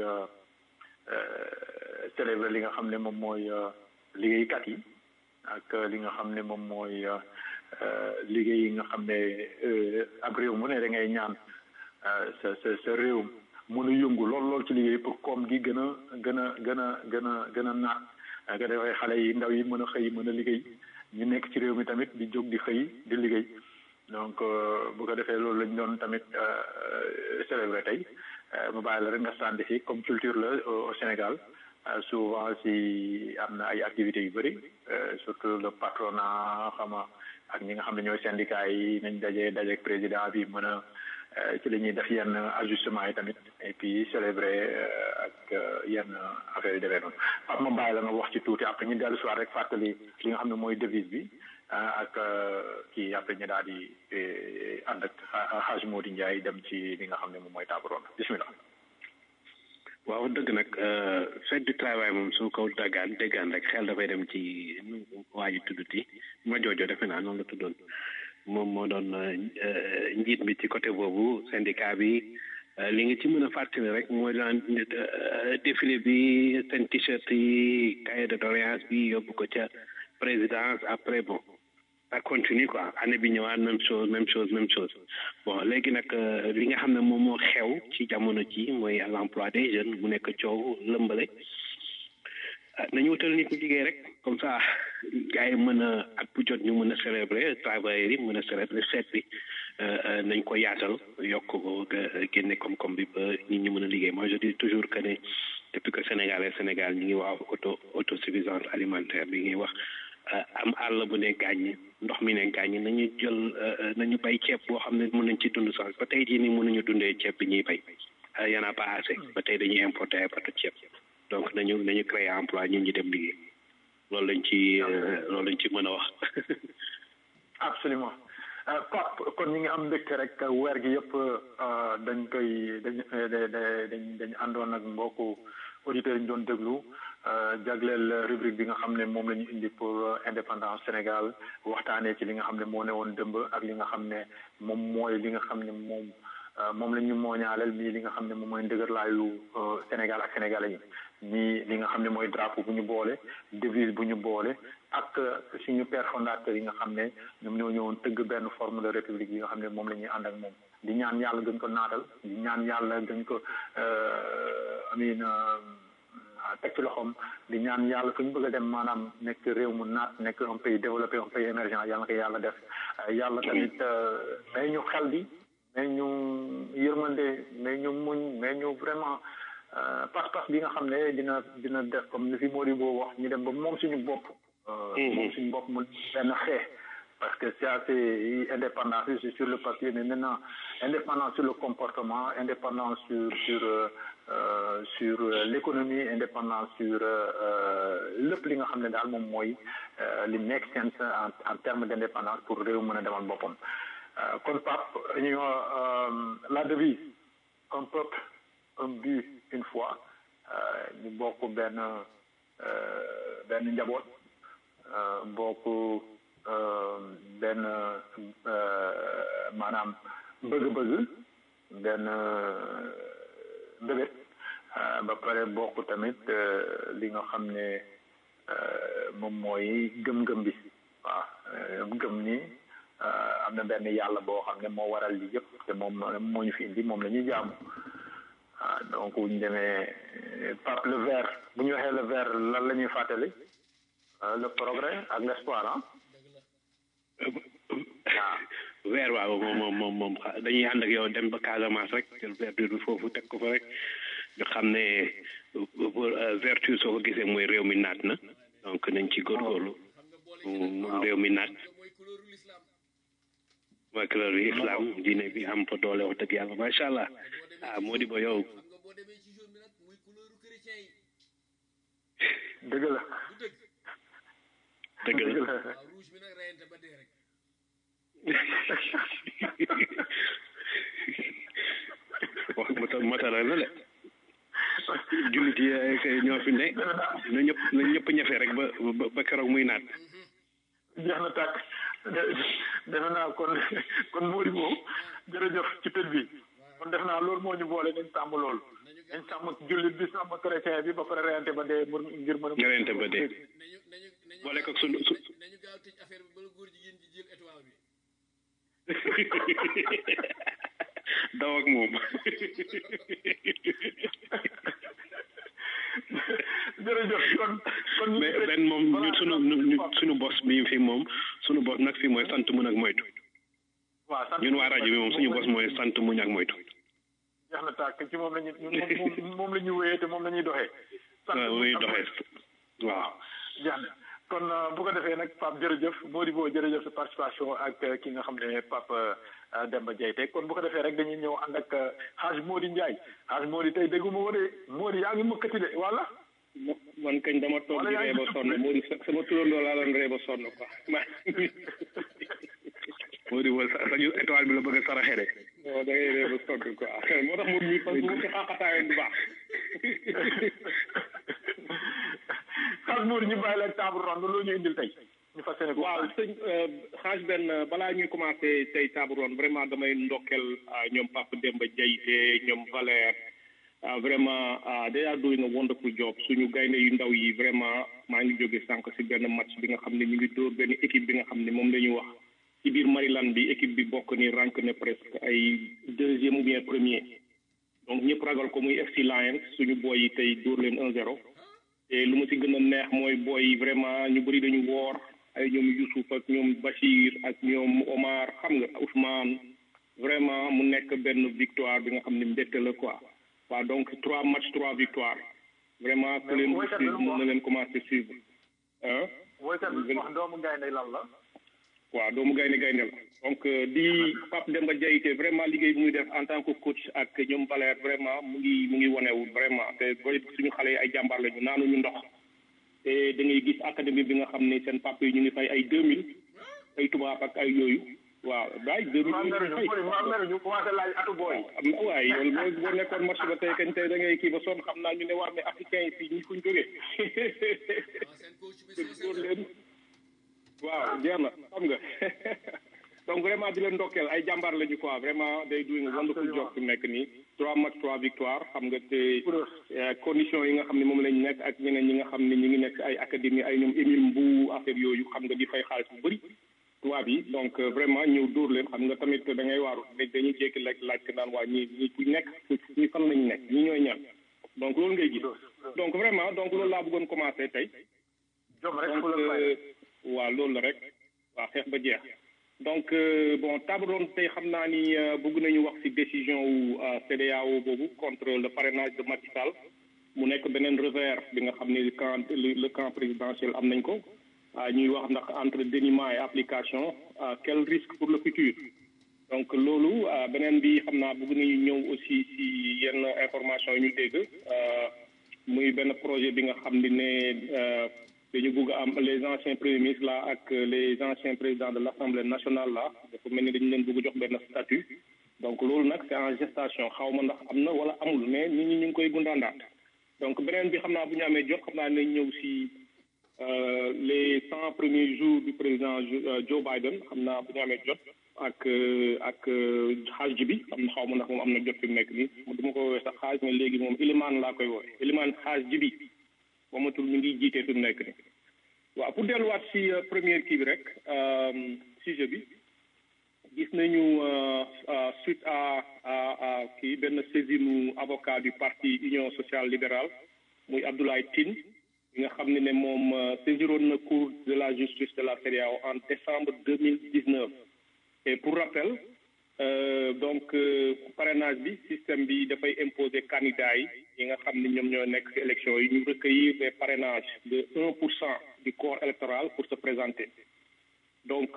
célébrer li nga xam ne moom mooy liggéeykat yi ak li nga xam ne moom mooy liggéey yi nga xam ne ab réew mu ne da ngay ñaan sa sa sa réew mën a yëngu lool lool ci liggéey pour koom gi gën a gën a gën a gën a gën a naat nga defee xale yi ndaw yi mën a xëy mën a liggéey ñu nekk ci réew mi tamit di jóg di xëy di liggéey donc bu ko defee loolu lañ doon tamit célébrer tey mu bàyyi la rek nga sànni si comme culture la au Sénégal souvent si am na ay activités yu bëri surtout le patronat xama ak ñi nga xam ne ñooy syndicats yi nañ daje dajeek président bi mën a ci la ñuy def yenn ajustement yi tamit et puis célébrer ak yenn affaire yi demee noonu Pape ma bàyyi la nga wax ci tuuti après ñu dellu soir rek fàttali li nga xam ne mooy devise bi ak kii après ñu daal di ànd ak Hadj Mody Ndiaye dem ci li nga xam ne moom mooy table ronde bismillah waaw dëgg nag fête du travail moom su ko daggaan déggaan rek xel dafay dem ci waa ji tudduti ma joojo defe naa noonu la tuddoon moom moo doon njiit bi ci côté boobu syndicat bi li nga ci mën a fàttali rek mooy daan défilé bi seen t-shirt yi cahier de doléance bi yóbbu ko ca présidence après bon ça continue quoi année bi ñëwaat même chose même chose même chose bon léegi nag li nga xam ne moom moo xew ci jamono ji mooy l'emploi des jeunes mu nekk coow lëmbale nañu wutal nit ñi liggéey rek comme ça gars yi mën a at bu jot ñu mën a célébrer travailleurs yi mën a célébrer fête bi nañ ko yaatal yokk ko génne koom-koom bi ba nit ñi mën a liggéey moi je dis toujours que ne depuis que Sénégal et Sénégal ñu ngi wax auto autosuffisance alimentaire bi ngi wax am àll bu ne gàññi ndox mi ne gàññi nañu jël nañu bay ceeb boo xam ne mën nañ ci dund sax ba tey jii nii mënuñu dundee ceeb bi ñuy bay y en a pas assez ba tey dañuy importer ay bateau ceeb donc nañu nañu créer emploi ñun ñi dem liggéey loolu lañ ci loolu lañ ci mën a wax absolument Pape kon ñi ngi am mbégte rek weer gi yëpp dañ koy dañ dañ dañ àndoon ak mbokku auditeurs yi ñu doon déglu jagleel rubrique bi nga xam ne moom la ñu indi pour indépendance Sénégal waxtaanee ci li nga xam ne moo ne woon dëmb ak li nga xam ne moom mooy li nga xam ne moom moom la ñu mooñaaleel mii li nga xam ne moom mooy ndëgërlaayu Sénégal ak sénégalais yi ñii li nga xam ne mooy drapeau bu ñu boole devise bu ñu boole ak suñu père fondateur yi nga xam ne ñoom ñoo ñëwoon tëgg benn forme de république yi nga xam ne moom la ñuy ànd ak moom di ñaan yàlla gën ko naatal di ñaan yàlla gën ko amin teg ci loxoom di ñaan yàlla fu ñu bëgg a dem maanaam nekk réew mu naat nekk un pays développé un pays émergent yàlla na ko yàlla def yàlla tamit may ñu xel bi mais ñu yërmande mais ñu muñ mais ñu vraiment pas-pas bi nga xam ne dina dina def comme ni fi Mody boo wax ñu dem ba moom suñu bopp moom suñu bopp mu benn xeex parce que c'est assez indépendance c'est sur le papier mais maintenant indépendance sur le comportement indépendance sur sur euh, sur l'économie indépendance sur lépp li nga xam ne daal moom mooy li nekk seen en en termes d'indépendance pour réew mën a demal boppam kon Pape ñu la devise un peuple un but une fois ñu bokk benn benn njaboot bokk benn maanaam bëgg-bëgg benn mbébét ba pare bokk tamit li nga xam ne moom mooy gëm-gëm bi waaw gëm ni am na benn yàlla boo xam ne moo waral li yëpp te moom moo ñu fi indi moom la ñuy jaamu ah donc bu ñu demee Pape le vert bu ñu waxee le vert lan la ñuy fàttali le progrès ak l'espoir ah. vert waaw moom moom moom moom dañuy ànd ak yow dem ba Casamance rek jël verdure bi foofu teg ko fa rek ñu xam ne vertu soo ko gisee mooy réew mi naat na donc nañ ci góorgóorlu moom réew mi naat mooy couleur bi islam diine bi am fa doole wax dëgg yàlla macha allah ah moo di ba yow dëgg la dëgg la wax mata matala la de jullit yi ñoo fi ne na ñëpp na ñëpp ñafe rek ba ba keroog muy naat jeex na tàkk defe naa kon kon Mody moom jërëjëf ci tëj bi kon def naa loolu moo ñu boole nañ sàmm loolu nañ sàmm jullit bi sàmm chrétien bi ba pare reyante ba dee ngir mën a reyante ba dee boole ko sunu su daw ak moom jërëjëf kon kon mais benn moom ñu sunu sunu bos bi fi moom sunu bos nag fii mooy sant muñ ak moytu ñun waa rajo bi moom suñu bos mooy sant muñ ak moytu jeex na tàkk ci moom lañu moom moom la ñu wéyee te moom la ñuy doxee waaw muy doxee waaw jeex na kon bu ko defee nag Pape jërëjëf Mody Bo jërëjëf sa participation ak ki nga xam ne Pape Demba Diayte kon bu ko defee rek dañuy ñëw ànd ak Hadj Mody Ndiaye Hadj Mody tey dégguma ko de Mody yaa ngi mëkkati de wala man kañ dama toog di ree ba sonn Mody sama turandoo laa doon ree ba sonn quoi Mody Bo sañu étoile bi la bëgg a saraxe de waaw da ngay ree ba sonn quoi moo tax moom mii parce que bu ci xaaxataayeen du baax Hadj Mody ñu bàyyi la table ronde loolu ñu indil tey ñu fas yéene ko waaw sëñ xaaj benn balaa ñuy commencé tey table ronde vraiment damay ndokkel ñoom Papa Demba Diayte ñoom Valère vraiment they are doing a wonderful job suñu gaynde yu ndaw yi vraiment maa ngi jóge sànq si benn match bi nga xam ne ñu ngi dóor benn équipe bi nga xam ne moom la ñu wax ci biir Maryland bi équipe bi bokk ni rank ne presque ay deuxième ou bien premier donc ñëpp ragal ko muy F C Lions suñu boy yi tey dóor leen un zéro te lu ma si gën a neex mooy boy yi vraiment ñu bëri dañu woor ay ñoom Youssouf ak ñoom Bachir ak ñoom Omar xam nga Ousmane vraiment mu nekk benn victoire bi nga xam ne mbégte la quoi waaw donc trois matchs trois victoires vraiment que leen mën na leen commencé suivre woykat bi wax doomu gaynde lan la waaw doomu gaynde gaynde la donc di Pape Demba Diaité vraiment liggéey bu muy def en tant que coach ak ñoom Valère vraiment mu ngi mu ngi wonewu vraiment te boy suñu xale yi ay jàmbaar lañu naanuñu ndox te da ngay gis académie bi nga xam ne seen papa yi ñu ngi fay ay deux mille ay tubaab ak ay yooyu waaw daay deux mille ñu commencé laaj atu booy waaye yow boo boo nekkoon marché ba tey kañ tey da ngay kii ba sonn xam naa ñu ne waa mais africain yi fii ñi fuñ jógee leen waaw jeex na xam nga donc vraiment di leen ndokkeel ay jàmbaar lañu quoi vraiment day doing a wonderful job fi nekk nii trois match trois victoire xam nga te conditions yi nga xam ne moom lañ nekk ak ñeneen ñi nga xam ne ñi ngi nekk ay académie ay ñoom Émile Mbou affaire yooyu xam nga di fay xaalis bu bëri tubaab yi donc vraiment ñëw dóor leen xam nga tamit da ngay waaru dañuy jékki laaj laaj ko naan waa ñi ñi fu nekk ñi fan lañu nekk ñi ñooy ñaan donc loolu ngay gis donc vraiment donc loolu laa bëggoon commencé tey donc waaw loolu la rek waaw xeex ba jeex donc bon tabaloon tey xam naa ni bëgg nañu wax ci décision wu C E D E A O boobu contre le parrainage de Macky Sall mu nekk beneen revers bi nga xam ne camp le camp présidentiel am nañ ko ñuy wax ndax entre déniement et application quel risque pour le futur donc loolu beneen bi xam naa bëgg nañu ñëw aussi ci yenn information yi ñu dégg muy benn projet bi nga xam ne ne dañu bëgg am les anciens premiers ministres là ak les anciens présidents de l'Assemblée nationale là dafa mel ni dañu leen bëgg jox benn statut donc loolu nag c'est en gestation xaw ma ndax am na wala amul mais nit ñi ñu ngi koy gundaandaat donc beneen bi xam naa bu ñu amee jot xam naa nañ ñëw ci les cent premiers jours du président Joe Biden xam naa bu ñu amee jot ak ak xaaj bi xam na xaw ma ndax moom am na jot fi mu nekk nii du ma ko woowee sax xaaj mais léegi moom Ilimaan laa koy woowee Ilimaan xaaj bi moomatul mi ngi jiitee fi mu nekk nii waaw pour delluwaat ci première kii bi rek sujet bi gis nañu suite à à kii benn saisine avocat du parti Union sociale libérale muy Abdoulaye Tine bi nga xam ne ne moom saisiroon na cour de la justice de la C E D E A O en décembre deux mille dix-neuf et pour rappel euh, donc parrainage bi système bi dafay imposer candidat yi yi nga xam ne ñoom ñoo nekk ci élection yi ñu recueillir des parrainages de un pour cent du corps électoral pour se présenter donc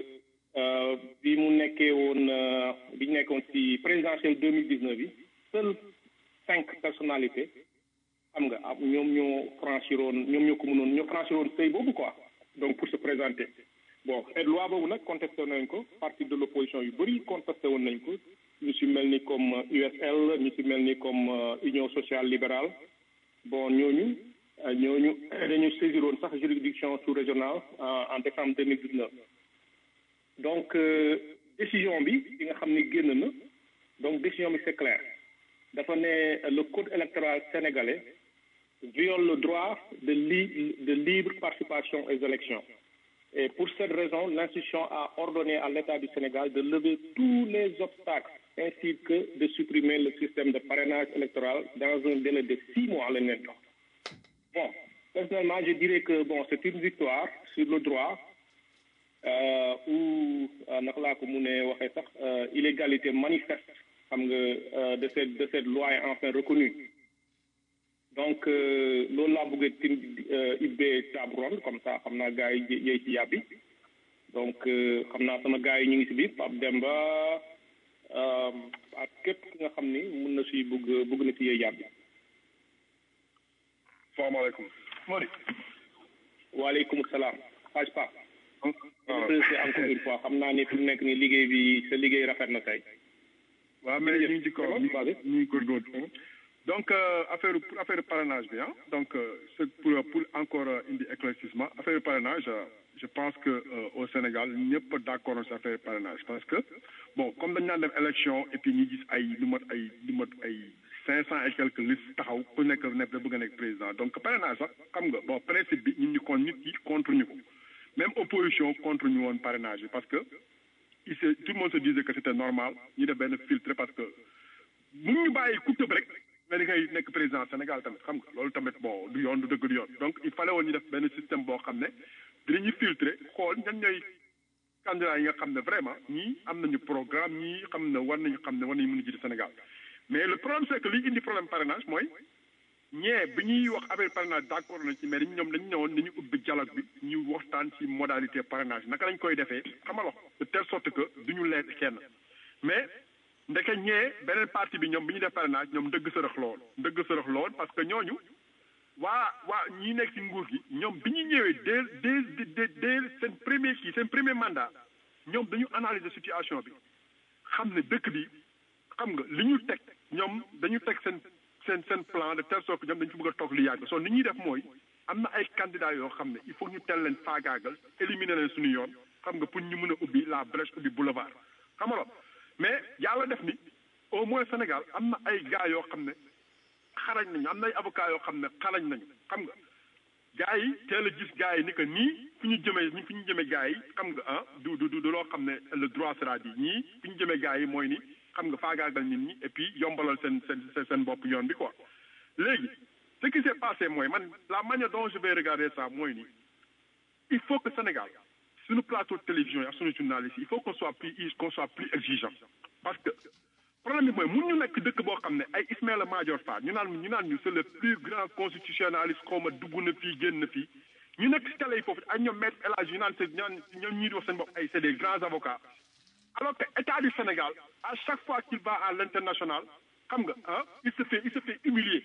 bi mu nekkee woon bi ñu nekkoon ci présidentielle deux mille dix-neuf bi seules cinq personnalités xam nga am ñoom ñoo franchiroon ñoom ñoo ko mënoon ñoo franchiroon seuil boobu quoi donc pour se présenter bon et loi boobu nag contesté nañ ko parti de l'opposition yu bëri contesté woon nañ ko ñu ci mel ni comme U S L ñu ci mel ni comme Union sociale libérale bon ñooñu ñooñu dañu saisiroon sax juridiction sous-régionale en décembre deux mille dix-neuf donc décision bi bi nga xam ne génn na donc décision bi c'est clair dafa ne le code électoral sénégalais viole le droit de li de libre participation aux élections et pour cette raison l'institution a ordonné à l'État du Sénégal de lever tous les obstacles ainsi que de supprimer le système de parrainage électoral dans un délai de six mois lañ leen jox bon personnellement je dirais que bon c'est une victoire sur le droit euh, ou naka laa ko mu ne waxee sax illégalité manifeste xam nga de cette de cette loi est enfin reconnue donc loolu laa bëggee tin ibbee table ronde comme ça xam naa gars yi yéey ci yàbbi donc xam naa sama gars yi ñu ngi ci biir Pape Demba ak képp ki nga xam ni mën na si bëgg bëgg na ci yéey yàbbi salaamaaleykum Mody waaleykum salaam xaaj Pape président encore une fois xam naa ni fi mu nekk ni liggéey bi sa liggéey rafet na tey waaw mais ñu ngi ci kaw ñu ngi góorgóorlu donc affaire affaire parrainage bi ah donc c'est pour pour encore indi éclaircissement affaire parrainage je pense que au Sénégal ñëpp d'accord ci affaire parrainage parce que bon comme dañ naan def élection et puis ñu gis ay lu mot ay lu mot ay cinq cent et quelques listes taxaw ku nekk nekk da bëgg a nekk président donc parrainage sax xam nga bon principe bi ñun ñu kon nit yi contre ñu ko même opposition contre ñu woon parrainage bi parce que il se tout le monde se disait que c'était normal ñu def benn filtre parce que mu ñu bàyyi ku tëb rek mais di ngay nekk président Sénégal tamit xam nga loolu tamit bon du yoon du dëgg du yoon donc il fallait woon ñu def benn système boo xam ne dinañu filtrer xool ñan ñooy candidats yi nga xam ne vraiment ñii am nañu programme ñii xam ne war nañu xam ne war nañu mën a jiite Sénégal mais le problème c'est que li indi problème parrainage mooy ñee bi ñuy wax affaire parrainage d'accord nañ ci mais dañ ñoom dañu ñëwoon dañu ubbi dialogue bi ñu waxtaan ci modalité parrainage naka lañ koy defee xamalo de telle sorte que duñu leen kenn mais ndeke ñee beneen parti bi ñoom bi ñu def parrainage ñoom dëgg sërëx lool dëgg sërëx lool parce que ñooñu waa waa ñi nekk ci nguur gi ñoom bi ñu ñëwee dès dès dès dès seen premier kii seen premier mandat ñoom dañu analyser situation bi xam ne dëkk bi xam nga li ñu teg ñoom dañu teg seen seen seen plan de telle sorte que ñoom dañu fi bëgg a toog li yàgg soo ni ñuy def mooy am na ay candidats yoo xam ne il faut ñu teel leen faagaagal éliminer leen suñu yoon xam nga pour ñu mën a ubbi la brèche ubbi boulevard xam nga mais yàlla def ni au moins Sénégal am na ay gars yoo xam ne xarañ nañu am na ay avocats yoo xam ne xarañ nañu xam nga gars yi teel a gis gars yi ni que nii fi ñu jëmee ni fi ñu jëmee gars yi xam nga ah du du du loo xam ne le droit sera dit ñii fi ñu jëmee gars yi mooy ni xam nga faagaagal nit ñi et puis yombalal seen seen seen bopp yoon bi quoi léegi ce qui s'est passé mooy man la manière dont je vais regarder ça mooy ni il faut que Sénégal suñu plateau de télévision yi ak suñu journalistes il faut qu'on soit plus qu'on soit plus exigeant parce que problème bi mooy mun ñu nekk dëkk boo xam ne ay Ismaïla Madior Fall ñu naan ñu naan ñu c'est le plus grand constitutionnaliste xaw ma dugg na fii génn na fii ñu nekk si télé yi foofu ay ñoom maître El Hadji ñu naan c'est ñoom ñoom ñii di wax seen bopp ay c'est des grands avocats alors que état du Sénégal à chaque fois qu'il va à l'international xam nga ah il se fait il se fait humilier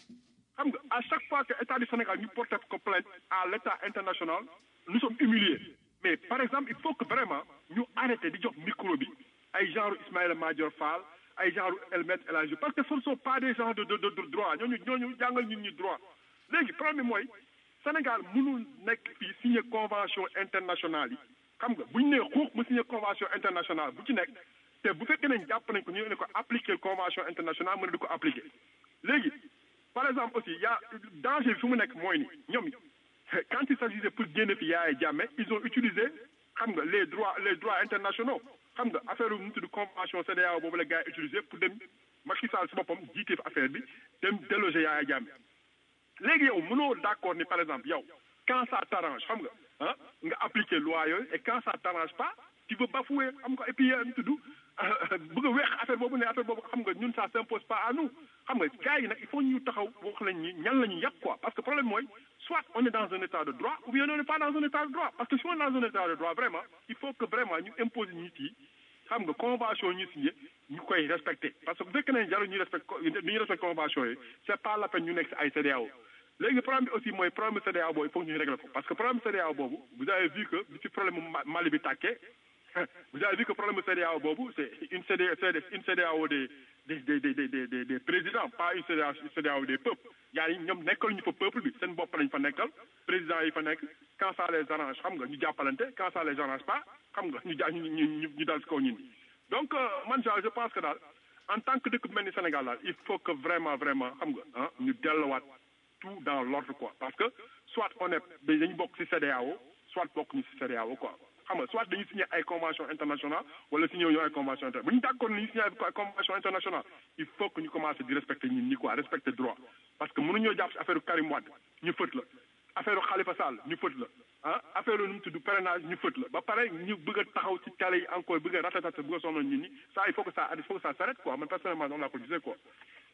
xam nga à chaque fois que état du Sénégal ñu porte ko plainte à l'état international nous sommes humiliés mais par exemple il faut que vraiment ñu arrêter di jox micro bi ay genre Ismaïla Madior Fall ay genre El Maître El Hadji parce que ce ne sont pas des gens de de de droit ñooñu ñooñu jàngal ñun ñu droit léegi problème bi mooy Sénégal mënul nekk fii signer convention internationale yi xam nga bu ñu nee xuux mu signer convention internationale bu ci nekk te bu fekkee nañ jàpp nañ ko ñu ne ko appliquer convention internationale mën na di ko appliquer léegi par exemple aussi y a danger bi fi mu nekk mooy ni ñoom quand il s'agissait pour génne fi Yaya Jammeh ils ont utilisé xam nga les droits les droits internationaux xam nga affaire yu mu tudd convention C E D E A O boobu la gars yi utilisé pour dem Macky Sall si boppam jiite affaire bi dem déloger Yaya Jammeh léegi yow mënoo d'accord ni par exemple yow quand ça t'arrange xam nga ah nga appliquer loi yooyu et quand ça t'arrange pas tu veux bafouer xam nga et puis mu tudd bëgg a weex affaire boobu ne affaire boobu xam nga ñun ça s'impose pas à nous xam nga gars yi nag il faut ñu taxaw wax lañ ñi ñan la ñu yàpp quoi parce que problème mooy soit on est dans un état de droit ou bien on n'est pas dans un état de droit parce que si on est dans un état de droit vraiment il faut que vraiment ñu imposer nit yi xam nga convention ñu signé ñu koy respecter parce que bu fekkee ne jarul ñu respecte ñu respecte convention yi c'est pas la peine ñu nekk si ay C E D E A O léegi problème bi aussi mooy problème C E D E A O boobu il faut que ñu régler ko parce que problème C E D E A O boobu vous avez vu que bi ci problème Mali bi tàkkee vous avez vu que problème C E D E A O boobu c'est une C E D une C E D E A O des des des des des des des présidents pas une C E D E A O des peuples yaa ngi ñoom nekkal ñu fa peuple bi seen bopp lañ fa nekkal président yi fa nekk quand ça les arrange xam nga ñu jàppalante quand ça les arrange pas xam nga ñu ja ñu ñu ñu dal ci kaw ñun donc man je pense que daal en tant que dëkk bu mel ni Sénégal daal il faut que vraiment vraiment xam nga ah ñu delluwaat tout dans l'ordre quoi parce que soit on est dañu bokk ci C E D E A O soit bokk ñu ci C E D E A O quoi xam nga soit dañuy signer ay convention internationale wala signer ñu ay convention internationale bu ñu d'accord ni ñu signer ay convention internationale il faut que ñu commencer di respecter ñun ñi quoi respecter droit parce que mënuñoo jàpp ci affaire Karim Wade ñu fët la affaire Khalifa Sall ñu fët la ah affaire nu mu tudd parrainage ñu fët la ba pare ñu bëgg a taxaw ci télé yi encore bëgg a ratatata bëgg a sonal ñun ñi ça il faut que ça il faut que ça s'arrête quoi man personnellement noonu laa ko gisee quoi.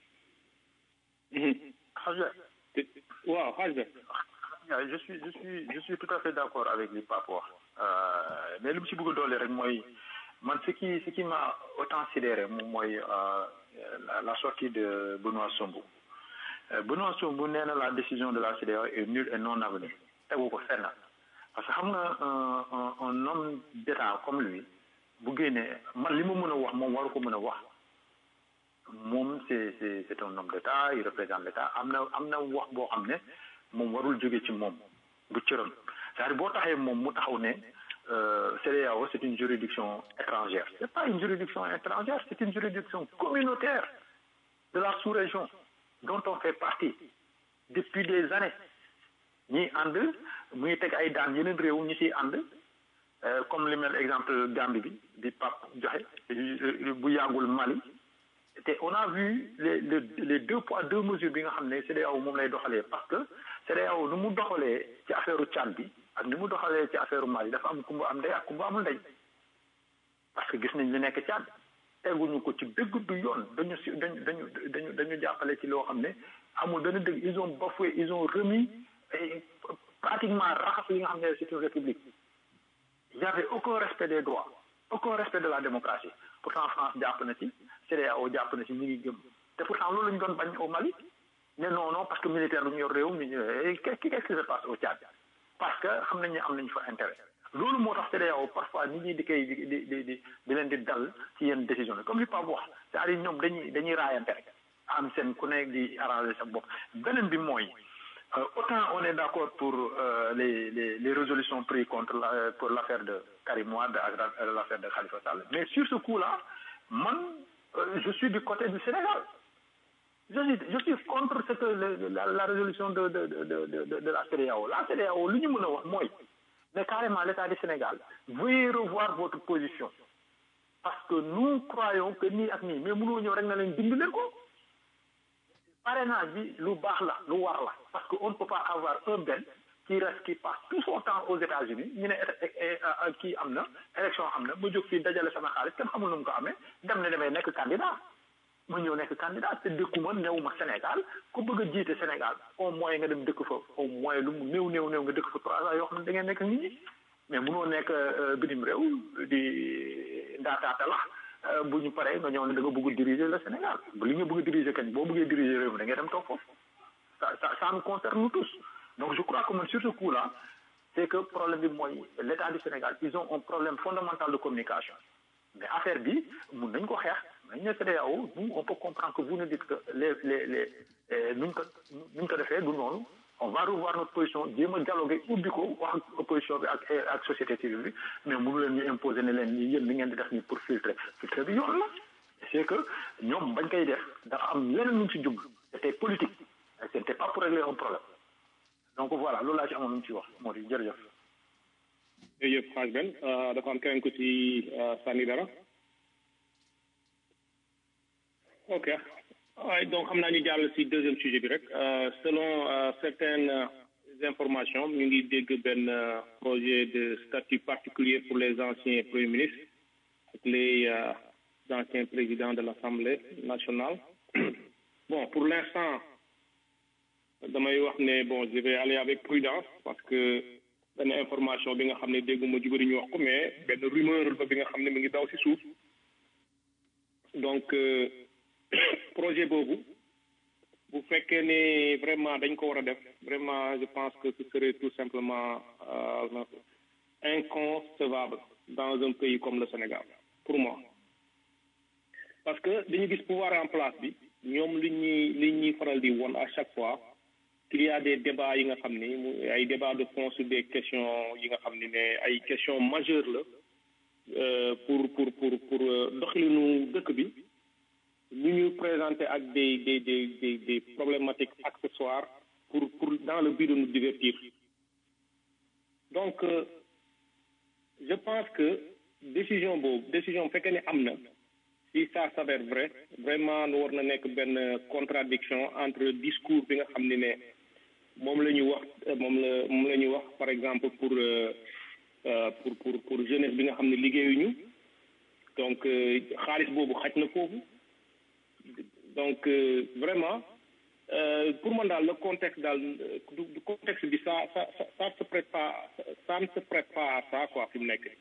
waaw xaj je suis je suis je suis tout à fait d'accord avec li Pape wax mais li mu ci bëgg a doole rek mooy man ce qui ce qui m'a autant sidéré moom mooy la sortie de Benoît Sambou Benoît Sambou nee na la décision de la C E D E A O est nulle et non avenue tegu ko fenn parce que xam nga un un homme d'État comme lui bu génnee man li mu mën a wax moom waru ko mën a wax moom c'est c'est c'est un homme d'État il représente l'État am na am na wax boo xam ne moom warul jóge ci moom bu cëram c'est-à-dire boo taxee moom mu taxaw ne C E D E A O c'est une juridiction étrangère c'est pas une juridiction étrangère c'est une juridiction communautaire de la sous-région dont on fait partie depuis des années ñi ànd muy teg ay daan yeneen réew ñi ciy ànd comme li mel exemple Gambie bi di Pape joxe bu yàggul Mali te on a vu les les les deux poids deux mesures bi nga xam ne C E D E A O moom lay doxalee parce que C E D E A O nu mu doxalee ci affaire Tchad bi ak ni mu doxalee ci affaire Mali dafa am kumba am ndey ak kumba amul ndey parce que gis nañ li nekk Tchad teguñu ko ci dëgg du yoon dañu si dañu dañu dañu dañu jàppale ci loo xam ne amul benn dëgg ils ont bafoué ils ont remis et pratiquement raxas li nga xam ne c'est une république il y avait aucun respect des droits aucun respect de la démocratie pourtant France jàpp na ci C E D E A O jàpp na ci ñu ngi gëm te pourtant loolu la ñu doon bañ au Mali mais non non parce que militaire lu ñu yor réew mi qu'est-ce qui se passe au Tchad parce que xam nañ ne am nañu fa intérêt loolu moo tax C E D E A O parfois nit ñi di koy di di di di di leen di dal ci yenn décision yi comme li Pape wax c'est-à-dire ñoom dañuy dañuy raayante rek am seen ku nekk di arranger sa bopp beneen bi mooy autant on est d'accord pour euh, les les les résolutions prises contre la, pour l'affaire de Karim Wade ak l'affaire de Khalifa Sall mais sur ce coup-là man euh, je suis du côté du Sénégal je suis je suis contre ce que le, la, la résolution de de de de de, de la C E D E A O la C E D E A O lu ñu mën a wax mooy mais carrément l'État du Sénégal veuillez revoir votre position parce que nous croyons que nii ak nii mais mënoo ñëw rek na leen dindi leen ko parrainage bi lu baax la lu war la parce que on ne peut pas avoir un Ben qui reste qui passe tout son temps aux États-Unis ñu ne kii am na élection am na ma jóg fii dajale sama xaalis kenn xamul nu mu ko amee dem ne damay nekk candidat ma ñëw nekk candidat te dëkkuma newuma Sénégal ku bëgg a jiite Sénégal au moins nga dem dëkk fa au moins lu mu néew néew néew nga dëkk fa trois ans yoo xam ne da ngeen nekk nit ñi mais mënoo nekk bitim réew di ndaataata la bu ñu paree nga ñëw ne da nga bëgg diriger le Sénégal li nga bëgg diriger kañ boo bëggee diriger réew mi da ngay dem toog foofu ça ça ça nous concerne nous tous donc je crois que man sur ce coup là c'est que problème bi mooy l'État du Sénégal ils ont un problème fondamental de communication mais affaire bi mun nañ ko xeex nañ ne C E D E A O nous on peut comprendre que vous nous dites que les les les nuñ ko nuñ ko defee du noonu on va revoir notre position jéem a dialoguer ubbi ko wax ak opposition bi ak ak société civile bi mais mënu leen ñu imposer ne leen ñi yéen ni ngeen di def nii pour filtrer filtrer bi yoon la c'est que ñoom bañ koy def dafa am leneen lu ñu ci jublu c'était politique c'était pas pour régler un problème donc voilà loolu laa ci amoon lu ñu ci wax moo di jërëjëf. jërëjëf xaaj Ben dafa am keneen ko ci sànni dara ok. Ouais, donc xam naa ñu jàll ci deuxième sujet bi rek selon euh, certaines informations ñu ngi dégg benn projet de statut particulier pour les anciens premiers ministres ak les euh, anciens présidents de l'Assemblée nationale bon pour l'instant damay wax ne bon je vais aller avec prudence parce que benn information bi nga xam ne dégguma ju bëri ñu wax ko mais benn rumeur ba bi nga xam ne mi ngi daw ci suuf donc euh, projet boobu bu fekkee ne vraiment dañ ko war a def vraiment je pense que ce serait tout simplement euh, inconcevable dans un pays comme le Sénégal pour moi parce que dañu gis pouvoir en place bi ñoom li ñuy li ñuy faral di won à chaque fois qu'il y a des débats yi nga xam ni ay débats de fond sur des questions yi nga xam ni ne ay questions majeures la euh, pour pour pour pour doxalinu dëkk bi ñu ñu présenter ak des des des des des problématiques accessoires pour pour dans le but de nous divertir donc euh, je pense que décision boobu décision bu fekkee ne am na si ça s'avère vrai vraiment nu war na nekk benn contradiction entre discours bi nga xam ne ne moom la ñu wax moom la moom la ñu wax par exemple pour euh, pour pour pour jeunesse bi nga xam ne liggéeyuñu donc xaalis boobu xaj na foofu donc euh, vraiment euh, pour moi daal le contexte daal du, du contexte bi ça ça ça ça se prête pas ça ne se prête pas à ça quoi fi mu nekk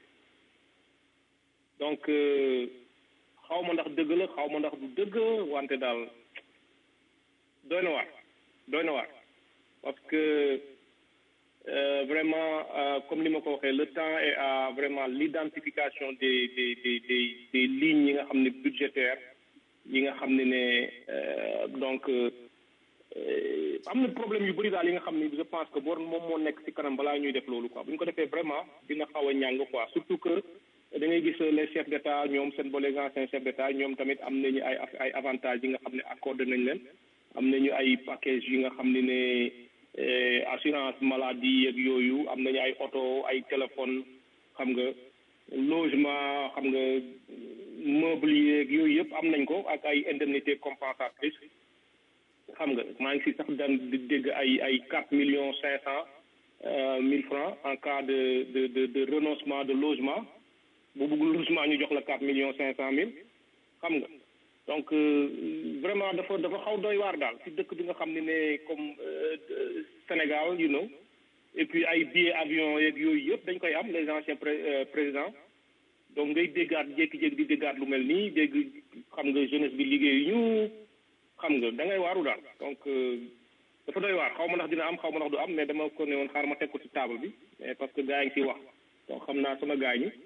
donc xaw ma ndax dëgg la xaw ma ndax du dëgg wante daal doy na waar doy na waar parce que euh, vraiment euh, comme ni ma ko waxee le temps est à vraiment l'identification des des des des des lignes yi nga xam ne budgétaires yi nga xam ne ne donc am na problème yu bëri daal yi nga xam ne je pense que bor moom moo nekk ci kanam balaa ñuy def loolu quoi bu ñu ko defee vraiment dina xaw a ñàng quoi surtout que da ngay gis les chefs d'État ñoom seen ba les anciens chefs d'État ñoom tamit am nañu ay ay avantages yi nga xam ne accordé nañ leen am nañu ay package yi nga xam ne ne assurance maladie ak yooyu am nañu ay oto ay téléphone xam nga logement xam nga mobilier yooyu yëpp am nañ ko ak ay indemnités compensatrices xam nga maa ngi si sax daan di dégg ay ay quatre millions cinq cent mille francs en cas de de de de renoncement de logement bu bëgg logement ñu jox la quatre millions cinq cent mille xam nga donc vraiment dafa dafa xaw doy waar daal ci dëkk bi nga xam ne ne comme Sénégal you know et puis ay billets avion yeeg yooyu yëpp dañ koy am les anciens présidents donc ngay déggaat jékki-jékki di déggaat lu mel nii dégg xam nga jeunesse bi liggéeyu ñu xam nga da ngay waaru daal donc dafa doy waar xaw ma ndax dina am xaw ma ndax du am mais dama ko ne woon xaar ma teg ko ci table bi mais parce que gars yi ngi ciy wax donc xam naa sama gars ñi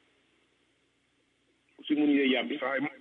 si mun yooyu yàbbi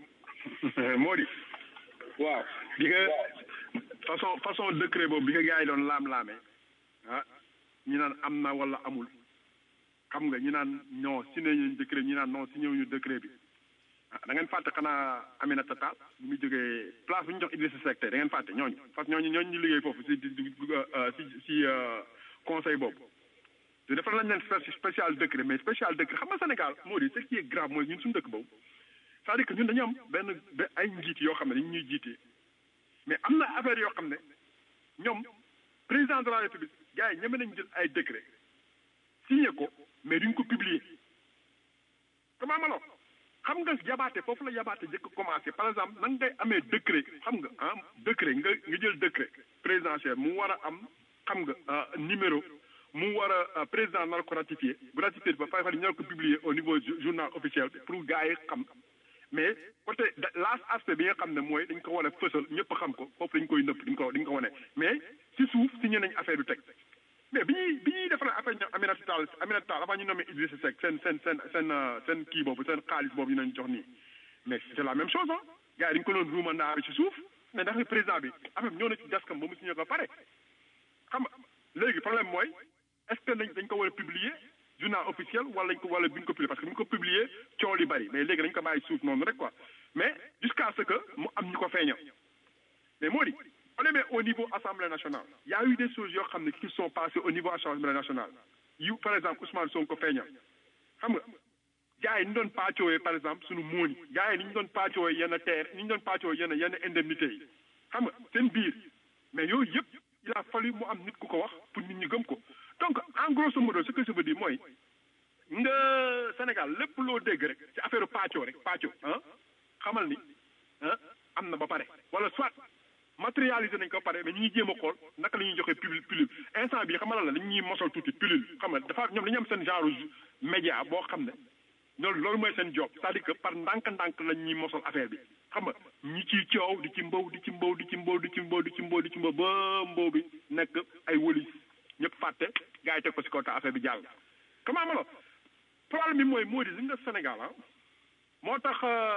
moo di waaw bi nga façon façon décret boobu bi nga gars yi doon laam-laamee ah ñi naan am na wala amul xam nga ñi naan non signé ñu décret ñi naan non signé wuñu décret bi ah da ngeen fàtte xanaa Aminata Tall bu muy jógee place bu ñu jox Idrissa Seck tey da ngeen fàtte ñooñu parce que ñooñu ñooñu ñu liggéey foofu si si si conseil boobu te defal nañ leen spécial décret mais spécial décret xam nga Sénégal moo di ce qui est grave mooy ñun suñu dëkk boobu c'est-à-dire que ñun dañu am benn ay njiit yoo xam ne dañu ñuy jiitee mais am na affaire yoo xam ne ñoom président de la république gars yi ñeme nañ jël ay décret signé ko mais duñ ko publier comment ma lo xam nga yabaate foofu la yabaate jëkk commencé par exemple nan ngay amee décret xam nga ah décret nga nga jël décret présidentiel mu war a am xam nga numéro mu war a président nar ko ratifié bu ratifié ba fay fa ñoo ko publier au niveau journal officiel pour gars yi xam mais côté last aspect bi nga xam ne mooy dañ ko war a fësal ñëpp xam ko foofu dañ koy nëpp dañ ko dañ ko wane mais si suuf signé nañ affaire du teg mais bi ñuy bi ñuy defal affaire ñoom Aminata Tall Aminata Tall avant ñu nommé Idrissa Seck seen seen seen seen seen kii boobu seen xaalis boobu ñu nañ jox nii mais c'est la même chose ah gars yi dañ ko doon ruuma naari ci suuf mais ndax président bi affaire bi ñëw na ci deskam ba mu signé ko pare xam nga léegi problème mooy est-ce que dañ dañ ko war a publier journal officiel wala dañ ko wala buñ ko publier parce que buñ ko publier coow li bari mais léegi dañ ko bàyyi suuf noonu rek quoi mais jusqu'à ce que mu am ñu ko feeñal mais moo di on est au niveau Assemblée nationale il y a eu des choses yoo xam ne qui sont passées au niveau Assemblée nationale yu par exemple Ousmane Sonko feeñal xam nga gars yi ñu doon pàccoowee par exemple suñu mooñ gars yi ni ñu doon pàccoowee yenn terre ni ñu doon pàccoowee yenn yenn indemnité yi xam nga seen biir mais yooyu yëpp il a fallu mu am nit ku ko wax pour nit ñi gëm ko donc en grosso modo ce que je veux dire mooy nga Sénégal lépp loo dégg rek ci affaire pàccoo rek pàccoo ah xamal ni ah am na ba pare wala soit matérialisé nañ ko ba pare mais ñu ngi jéem a xool naka la ñuy joxee pilule pilule instant bi xamal la dañ ñuy mosal tuuti pilule xam nga dafa ñoom dañu am seen genre média boo xam ne loolu loolu mooy seen job c'est-à-dire que par ndànk-ndànk lañ ñuy mosal affaire bi xam nga ñi ciy coow di ci mbow di ci mbow di ci mbow di ci mbow di ci mbow di ci mbow ba mbow bi nekk ay wëlis ñëpp fàtte gars yi teg ko si kaw te affaire bi jàll comment ma la problème bi mooy moo di li nga Sénégal ah moo tax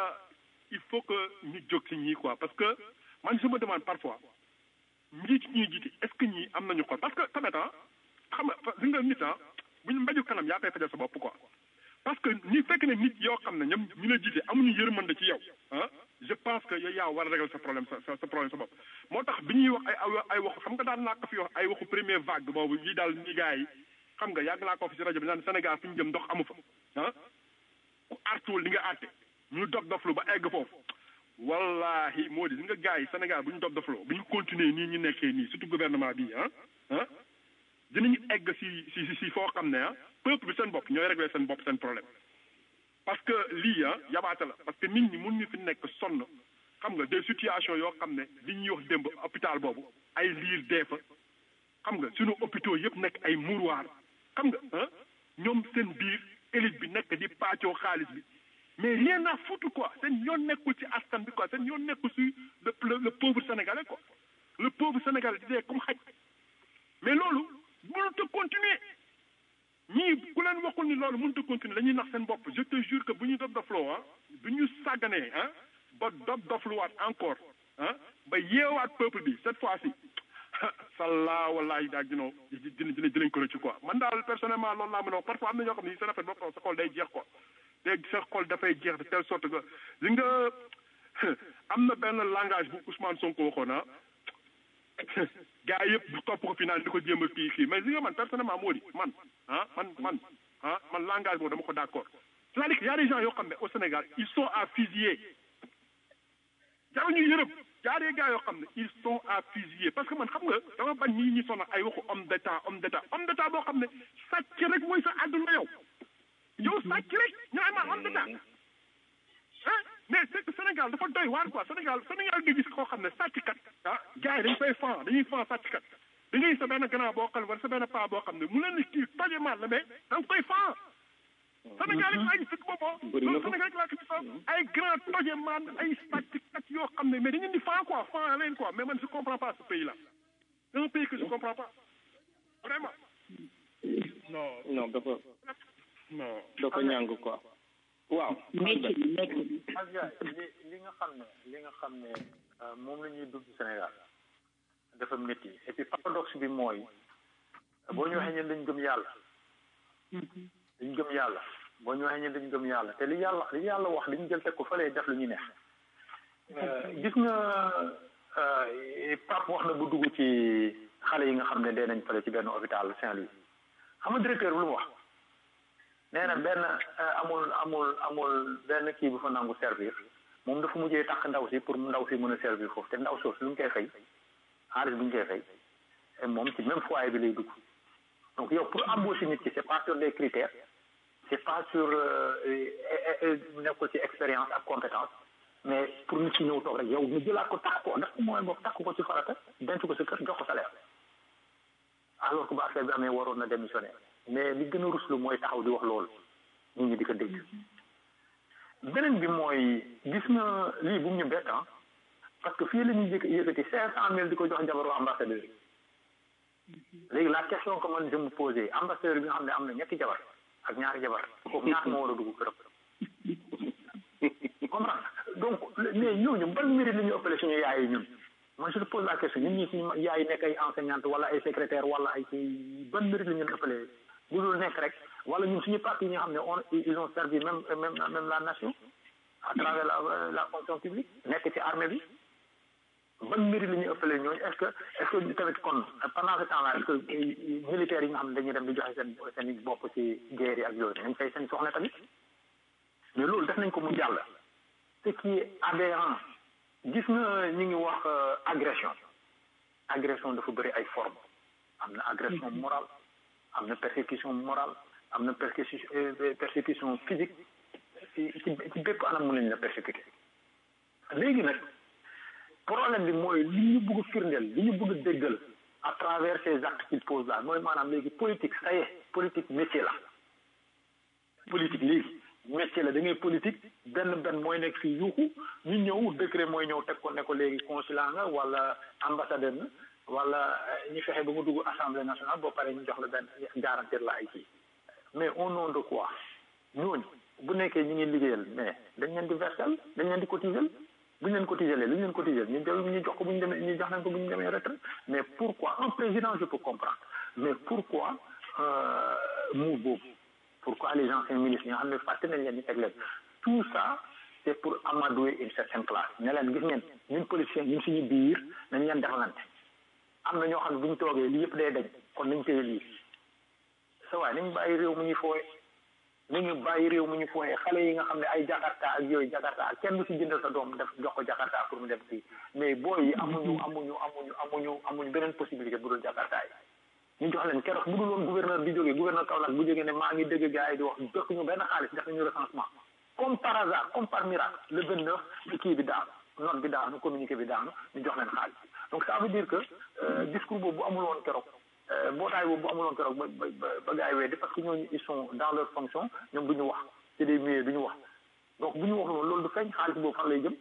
il faut que ñu jóg si ñii quoi parce que man je me demande parfois njiit ñuy jiite est-ce que ñii am nañu xol parce que tamit ah xam nga li nga nit ah buñ mbaju kanam yaa koy fajal sa bopp quoi parce que ñi fekk ne nit yoo xam ne ñoom ñu la jiite amuñu yërmande ci yow ah je pense que yow yaa war a régler sa problème sa sa problème sa bopp moo tax bi ñuy wax ay ay waxu xam nga daan naa ko fi wax ay waxu première vague boobu yi daal ñi gars yi xam nga yàgg naa ko fi si rajo bi naan Sénégal fi ñu jëm ndox amu fa ah ku artuwul li nga àtte ñu dof doflu ba egg foofu wallahi moo di li nga gars yi Sénégal bu ñu dof dofloo bu ñu continuer nii ñu nekkee nii surtout gouvernement bi ah ah dinañu egg si si si foo xam ne ah peuple bi seen bopp ñooy régler seen bopp seen problème parce que lii ah yabaate la parce que nit ñi mun ñu fi nekk sonn xam nga des situations yoo xam ne li ñuy wax démb hôpital boobu ay liir dee fa xam nga sunu hôpitaux yëpp nekk ay mouroir xam nga ah ñoom seen biir élite bi nekk di pàccoo xaalis bi mais rien à foutre quoi seen yoon nekkul ci askan bi quoi seen yoon nekkul ci le le pauvre sénégalais quoi le pauvre sénégalais di dee comme xaj mais loolu mënut a continuer ñii ku leen waxul ni loolu mënut a continuer dañuy nax seen bopp je te jure que bu ñu dof dofloo ah bu ñu sàgganee ah ba dof dofluwaat encore ah ba yeewaat peuple bi cette fois-ci salla wallahi daal dina dina dina dinañ ko rëcc quoi man daal personnellement loolu laa mën a wax parfois am na ñoo xam ne seen affaire bopp sa xol day jeex quoi léegi sa xol dafay jeex de telle sorte que li nga am na benn langage bu Ousmane Sonko waxoon ah gars yëpp bu topp ko fi naan di ko jéem a kii kii mais li nga man personnellement moo di man ah man man ah man langage boobu dama ko d'accord c'est-à-dire que y a des gens yoo xam ne au Sénégal ils sont à fusiller jaru ñu yërëm y a des gars yoo xam ne ils sont à fusiller parce que man xam nga dama bañ ñii ñi sonal ay waxu homme d'état homme d'état homme d'état boo xam ne sàcc rek mooy sa àdduna yow yow sàcc rek ñu ay ma homme d'état ah mais c'est que Sénégal Sénégal dafa doy waar quoi Sénégal Sénégal nga gis koo xam ne sàcckat ah gars yi dañ koy fan dañuy fan sàcckat da ngay sa benn grand boo xam ne wala sa benn paa boo xam ne mu leen ni kii toje maat la mais da nga koy fan Sénégal yi maa ngi fekk boobu loolu Sénégal laa ko ci fan ay grand toje maat ay sàcckat yoo xam ne mais dañu di fan quoi fan leen quoi mais man je comprends pas ce pays là c'est un pays que je comprends pas vraiment non non dafa non dafa ñàng quoi waaw métti métti li li nga xam ne li nga xam ne moom la ñuy dugg Sénégal dafa métti et puis paradoxe bi mooy boo ñu waxee ñun dañ gëm yàlla dañ gëm yàlla boo ñu waxee ñun dañ gëm yàlla te li yàlla li yàlla wax li ñu jël teg ko fa lay def lu ñu neex gis nga Pape wax na bu dugg ci xale yi nga xam ne dee nañ fale ci benn hôpital Saint-Louis xam nga directeur bi lu mu wax nee na benn amul amul amul benn kii bu fa nangu servir moom dafa mujjee takk ndaw si pour ndaw si mën a servir foofu te ndaw soosu lu ñu koy fay xaalis bu ñu koy fay moom ci même foyer bi lay dugg donc yow pour embaucher nit ki c'est pas sur des critères c'est pas sur nekkul ci expérience ak compétence mais pour nit ki ñëw toog rek yow ñu jëlaat ko takk ko daf ko mooy bopp takk ko ci farata denc ko sa kër jox ko salaire alors que ba affaire bi amee waroon na démissionner mais li gën a ruslu mooy taxaw di wax loolu nit ñi di ko dégg beneen bi mooy gis na lii bu mu ñu bett parce que fii la ñuy yëkk yëkkati cinq cent mille di ko jox jabaru ambassadeur léegi la question que man je me posais ambassadeur bi nga xam ne am na ñetti jabar ak ñaari jabar kooku ñaata moo war a dugg këram comprendre donc mais ñooñu ban mérite la ñu ëppale suñu yaay yi ñun man je te pose la question ñun ñi suñu yaay yi nekk ay enseignante wala ay secrétaire wala ay kii ban mérite la ñu ëppale bu dul nekk rek wala ñun suñu parti yi nga xam ne on ils ont servi même même même la nation à travers la la fonction publique nekk ci armée bi ban mérite la ñuy ëppale ñooñu est-ce que est-ce que tamit kon pendant ce temps là est-ce que militaires yi nga xam ne dañuy dem di joxe seen seen bopp ci guerre yi ak yooyu nañ fay seen soxna tamit mais loolu def nañ ko mu jàll ce qui est aberrant gis nga ñu ngi wax agression agression dafa bëri ay forme am na agression morale am na persécution morale am na persécution persécution physique ci ci bépp anam mu lañ la persécuté léegi nag problème bi mooy li ñu bëgg a firndeel li ñu bëgg a déggal à travers ces actes qu'il pose là mooy maanaam léegi politique ça y est politique métier la politique léegi métier la da ngay politique benn benn mooy nekk fii yuuxu ñu ñëw décret mooy ñëw teg ko ne ko léegi consulat nga wala ambassadeur nga wala ñu fexe ba mu dugg assemblée nationale boo paree ñu jox la benn garantir la ay kii mais au nom de quoi ñooñu bu nekkee ñu ngi liggéeyal mais dañ leen di versel dañ leen di cotiser bu ñu leen cotiser lu ñu leen cotiser ñu jël ñu jox ko bu ñu demee ñu jox leen ko bu ñu demee retraite mais pourquoi un président je peux comprendre mais pourquoi mu boobu pourquoi les anciens ministres ñoo xam ne fàtte nañ leen ñu teg leen tout ça c'est pour amadouer une certaine classe ne leen gis ngeen ñun politiciens ñun suñu biir nañ leen defalante am na ñoo xam ne bu ñu toogee lii yëpp day dañ kon nañ téye lii sa waay nañ bàyyi réew mu ñuy fooye nañu bàyyi réew mu ñu fooye xale yi nga xam ne ay jakarta ak yooyu jakarta ak kenn du si jëndal sa doom def jox ko jakarta pour mu dem fii mais booy yi amuñu amuñu amuñu amuñu amuñu beneen possibilité bu dul jakarta yi ñu jox leen keroog bu dul woon gouverneur bi jógee gouverneur Kaolack bu jógee ne maa ngi dégg gars yi di wax jox ñu benn xaalis def nañu recensement comme par hasard comme par miracle le vingt neuf kii bi daanu note bi daanu communiqué bi daanu ñu jox leen xaalis donc ça veut dire que discours boobu bu amul woon keroog mbootaay boobu bu amuloon keroog ba ba ba gars yi weddi parce que ñooñu ils sont dans leur fonction ñoom du ñu wax c'est des muets du ñu wax donc bu ñu wax noonu loolu du feeñ xaalis boobu fan lay jëm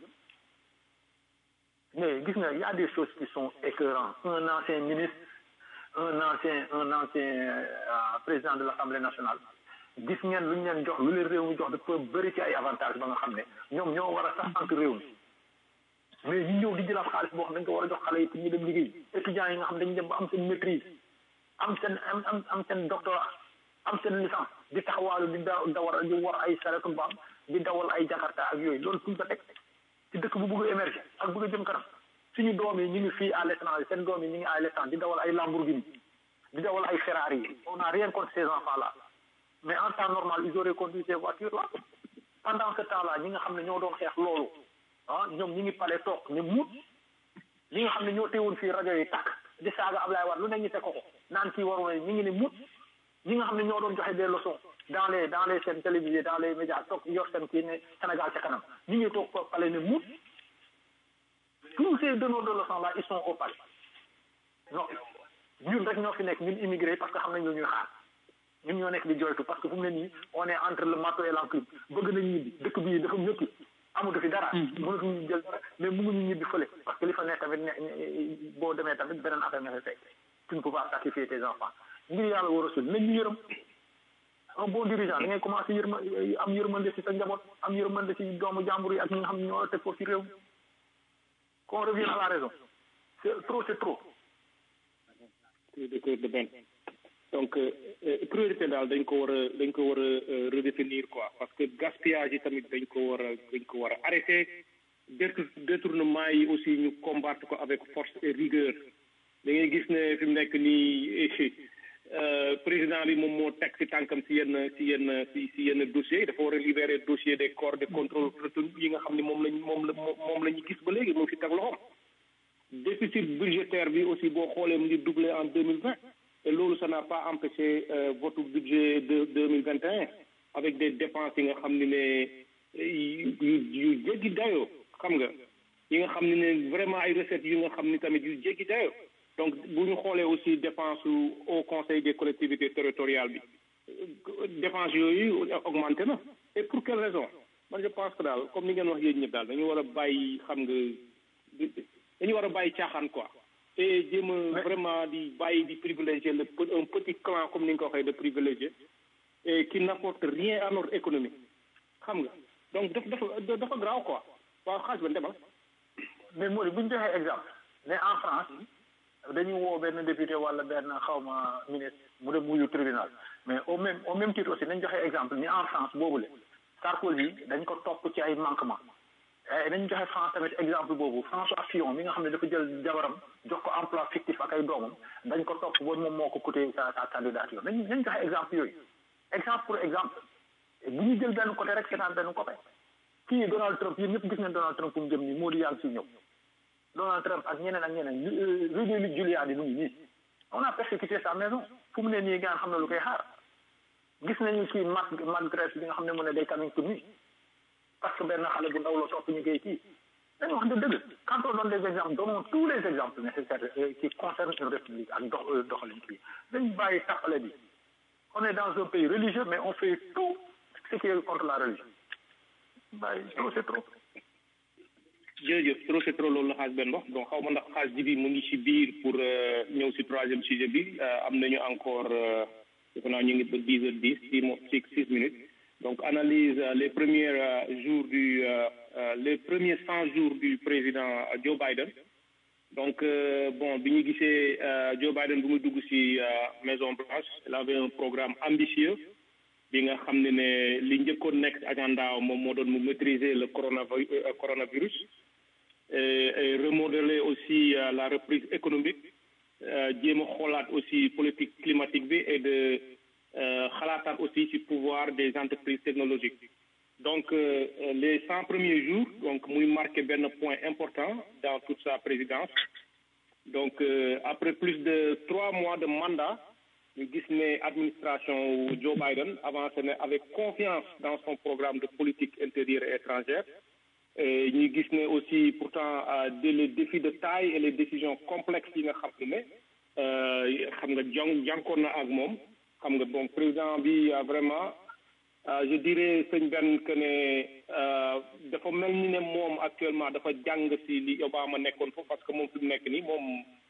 mais gis nga y a des choses qui sont écœurantes un ancien ministre un ancien un ancien euh, président de l'Assemblée nationale gis ngeen lu ñu leen jox lu leen réew mi jox dafa bëri ci ay avantages ba nga xam ne ñoom ñoo war a sax sant réew mi mais ñu ñëw di jëlaat xaalis boo xam dañ ko war a jox xale yi pour ñu dem liggéey étudiants yi nga xam dañu dem ba am seen maîtrise am seen am am am seen doctorat am seen licence di taxawaalu di da dawar di war ay saretu mbaam di dawal ay jakarta ak yooyu loolu suñ ko teg ci dëkk bu bëgg a émerger ak bëgg a jëm kanam suñu doom yi ñu ngi fii à l'étranger seen doom yi ñu ngi à l'étranger di dawal ay Lamborghini di dawal ay Ferrari yi on n'a rien contre ces enfants là mais en temps normal ils auraient conduit ces voitures là pendant ce temps là ñi nga xam ne ñoo doon xeex loolu ah ñoom ñi ngi pale toog ñu muut ñi nga xam ne ñoo teewoon fii rajo yi takk di saaga Ablaye Wade lu ne ñu teg ko ko naan kii waru ñi ngi ne muut ñi nga xam ne ñoo doon joxe des leçons dans les dans les chaînes télévisées dans les médias toog yor seen kii ne Sénégal ca kanam ñi ngi toog ko palais ne mut tous ces donneurs de leçons là ils sont au palais non ñun rek ñoo fi nekk ñun immigré parce que xam nañ lu ñuy xaar ñun ñoo nekk di joytu parce que fu mu ne nii on est entre le marteau et l'enclume bëgg nañ ñibbi dëkk bii dafa ñëkki amatu fi dara mënatuñu jël dara mais mënuñu ñibbi fële parce que li fa nekk tamit ne boo demee tamit beneen affaire nga fay fekk tu ne peux pas sacrifier tes enfants ngir yàlla war a sul nañ ñu yërëm un bon dirigeant da ngay commencé yërma am yërmande ci sa njaboot am yërmande ci doomu jàmbur yi ak ñi nga xam ne ñoo teg ko ci réew qu'on revienne à la raison c'est trop c'est trop de benn donc priorité daal dañ ko war a dañ ko war a redéfinir quoi parce que gaspillage yi tamit dañ ko war a dañ ko war a arrêter détournement yi aussi ñu combattre ko avec force et rigueur da ngay gis ne fi mu nekk nii président bi moom moo teg ci tànkam ci yenn ci yenn ci ci yenn dossiers yi dafa war a libérer dossier des corps de contrôle yi nga xam ne moom lañ moom la moom la ñu gis ba léegi moom ci teg loxoom déficit budgétaire bi aussi boo xoolee mu ngi doublé en deux mille vingt et loolu ça n'a pas empêché euh, votre budget de deux mille vingt et un avec des dépenses yi nga xam ne ne yu yu jéggi dayoo xam nga yi nga xam ne ne vraiment ay recettes yu nga xam ni tamit yu jéggi dayoo donc bu ñu xoolee aussi dépense au conseil des collectivités territoriales bi dépense yooyu augmenté na et pour quelle raison man je pense que daal comme ni ngeen wax yéen ñëpp daal dañu war a bàyyi xam nga dañu war a bàyyi caaxaan quoi et jéem a vraiment di bàyyi di privilégier le un petit clan comme ni nga ko waxee de privilégié et qui n'apporte rien à notre économie xam nga donc dafa dafa dafa graaw quoi waaw xaaj ba demal mais moo di bu ñu joxee exemple mais en France dañu woo benn député wala benn xawma ministre mu dem wuyu tribunal mais au même au même titre aussi nañ joxe exemple ni en France boobule Sarkozy dañ ko topp ci ay manquement dañ joxe France tamit exemple boobu François Fillon mi nga xam ne dafa jël jabaram jox ko emploi fictif ak ay doomam dañ ko topp ba moom moo ko coûté sa sa candidature nañ nañ joxe exemple yooyu exemple pour exemple bu ñu jël benn côté rek seetaan benn côté kii Donald Trump yéen ñëpp gis ngeen Donald Trump fu mu jëm nii moo di yàgg si ñëw Donald Trump ak ñeneen ak ñeneen Rudy Giuliani mu ngi nii on a persécuté sa maison fu mu ne nii gaan xam ne lu koy xaar gis nañu kii Matt Matt Grace bi nga xam ne mu ne day coming to me parce que benn xale bu ndaw la topp ñu koy kii dañu wax de dëgg quand on donne des exemples donnons tous les exemples nécessaires qui concernent une république ak dox doxalin kii dañ bàyyi tappale bi on est dans un pays religieux mais on fait tout ce qui est contre la religion bàyyi trop c'est trop jërëjëf trop c'est trop loolu la xaaj benn wax donc xaw ma ndax xaaj ji bi mu ngi ci biir pour ñëw ci troisième sujet bi am nañu encore defe naa ñu ngi ba dix heures dix six six six minutes donc analyse les premiers jours du les premiers cent jours du président Joe Biden donc bon bi ñu gisee Joe Biden bu mu dugg ci Maison Blanche il avait un programme ambitieux bi nga xam ne ne li njëkkoon nekk agenda moom moo doon mu maîtriser le coronavirus et remodeler aussi la reprise économique jéem a xoolaat aussi politique climatique bi et de xalaataat aussi ci pouvoir des entreprises technologiques donc les cent premiers jours donc muy marqué benn point important dans toute sa présidence donc après plus de trois mois de mandat ñu gis ne administration Joe Biden avancé na avec confiance dans son programme de politique intérieure et étrangère et ñu gis ne aussi pourtant les défis de taille et les décisions complexes yi nga xam ne xam nga jon jànkoon na ak moom xam nga bon président bi vraiment je dirais sëñ Ben que ne dafa mel ni ne moom actuellement dafa jàng si li Obama nekkoon foofu parce que moom fi mu nekk nii moom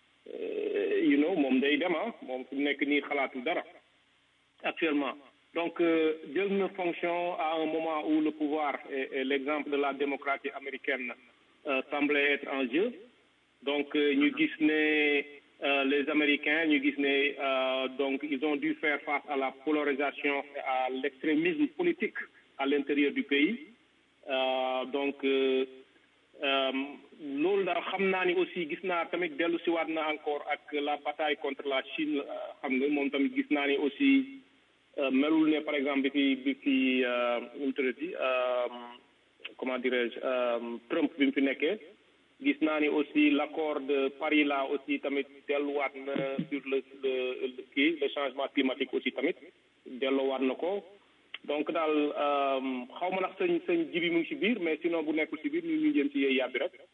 you know moom day dem ah moom fi mu nekk nii xalaatu dara actuellement donc jël na fonction à un moment où le pouvoir et, et l'exemple de la démocratie américaine euh, semblait être en jeu donc ñu gis ne Euh, les Américains ñu gis ne euh, donc ils ont dû faire face à la polarisation et à l'extrémisme politique à l'intérieur du pays euh, donc loolu daal xam naa ni aussi gis naa tamit dellu si waat na encore ak la bataille contre la Chine xam nga moom tamit gis naa ni aussi melul ne par exemple bi fi bi fi nu mu tuddati comment dirais-je Trump bi mu fi nekkee gis naa ni aussi l'accord de Paris là aussi tamit delluwaat na sur le le kii le changement climatique aussi tamit delluwaat na ko donc daal xaw ma ndax sëñ sëñ jibi mu ngi ci biir mais sinon bu nekkul ci biir ñu ñu jëm ci yéey yàbbi rek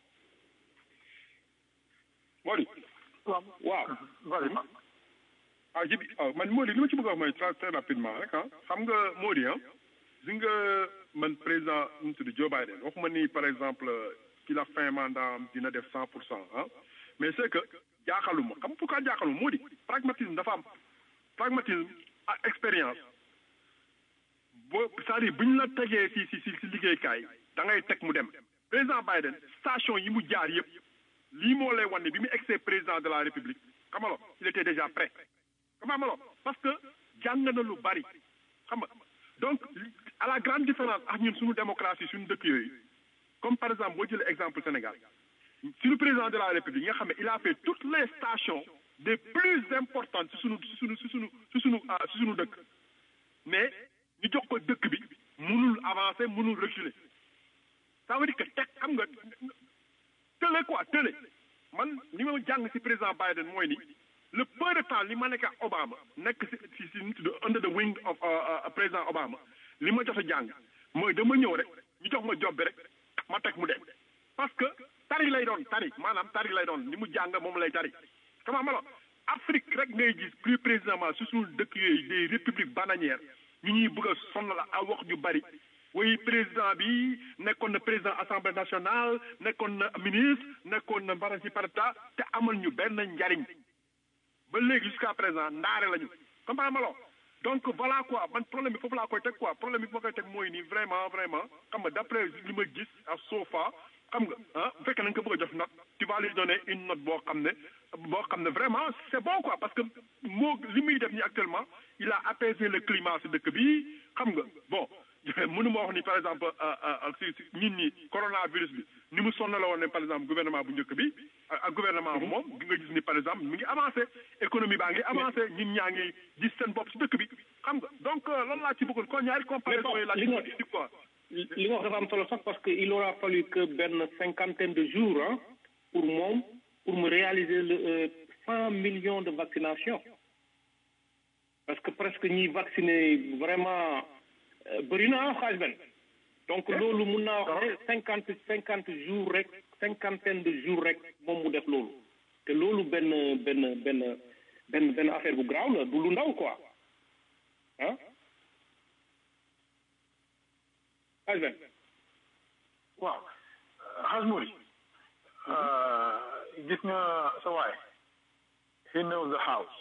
Mody waaw ah jibi ah man Mody li ma ci bëgg a wax mooy très très rapidement rek ah xam nga Mody ah si nga man président nu mu tudd Joe Biden waxuma ni par exemple ci la fin mandat dina def cent pour cent ah mais c'est que jaaxaluma xam pourquoi jaaxaluma moo di pragmatisme dafa am pragmatisme ak expérience boo c'est-à-dire bu ñu la tegee si si si si liggéeykaay da ngay teg mu dem président Biden station yi mu jaar yëpp lii moo lay wan ne bi mu egsee président de la République xamalo il était déjà prêt xamalo parce que jàng na lu bari xam nga donc à la grande différence ak ñun suñu démocratie suñu dëkk yooyu comme par exemple boo jëlee exemple Sénégal si le président de la République nga xam ne il a fait toutes les stations des plus importantes si suñu si suñu si suñu si suñu si suñu dëkk mais ñu jox ko dëkk bi mënul avancer mënul reculer ça veut dire que teg xam nga tële quoi tële man li ma jàng si président Biden mooy ni le peu de temps li ma nekk ak Obama nekk si si si under the wing of président Obama li ma jot a jàng mooy dama ñëw rek ñu jox ma job bi rek ma teg mu dem parce que tari lay doon tari maanaam tari lay doon li mu jàng moom lay tari comment malo Afrique rek ngay gis plus précisément su suñu dëkk yooyu des républiques bananières ñu ñuy bëgg a sonal a wax ju bari way président bi nekkoon na président assemblée nationale nekkoon na ministre nekkoon na mbara si parta te amal ñu benn njariñ ba léegi jusqu'à présent ndaare lañu comment malo donc voilà quoi man problème bi foofu laa koy teg quoi problème bi ma koy teg mooy nii vraiment vraiment xam nga d'après li ma gis à sofa xam nga ah bu fekkee na nga ko bëgg a jox note tu vas lui donner une note boo xam ne boo xam ne vraiment c'est bon quoi parce que moo li muy def nii actuellement il a apaisé le climat si dëkk bi xam nga bon mënu ma wax ni par exemple si si ñit ñi coronavirus bi ni mu sonna la woon ne par exemple gouvernement bu njëkk bi ak gouvernement bu moom gi nga gis ni par exemple mi ngi avancé économie baa ngi avancé ñit ñaa ngi gis seen bopp si dëkk bi xam nga donc loolu laa ci bëggoon ko ñaari comparaison yi laa ci bëggoon indi quoi li nga wax dafa am solo sax parce que il aura fallu que benn cinquantaine de jours hein, pour moom pour me réaliser le cent millions de vaccination parce que presque ñi vacciné vraiment bëri na xaaj benn donc loolu mun naa wax ne cinquante cinquante jours rek cinquantaine de jours rek moom mu def loolu te loolu benn benn benn benn benn affaire bu graaw la du lu ndaw quoi ah xaaj benn waaw xaaj Mody gis nga sa waay he knows the house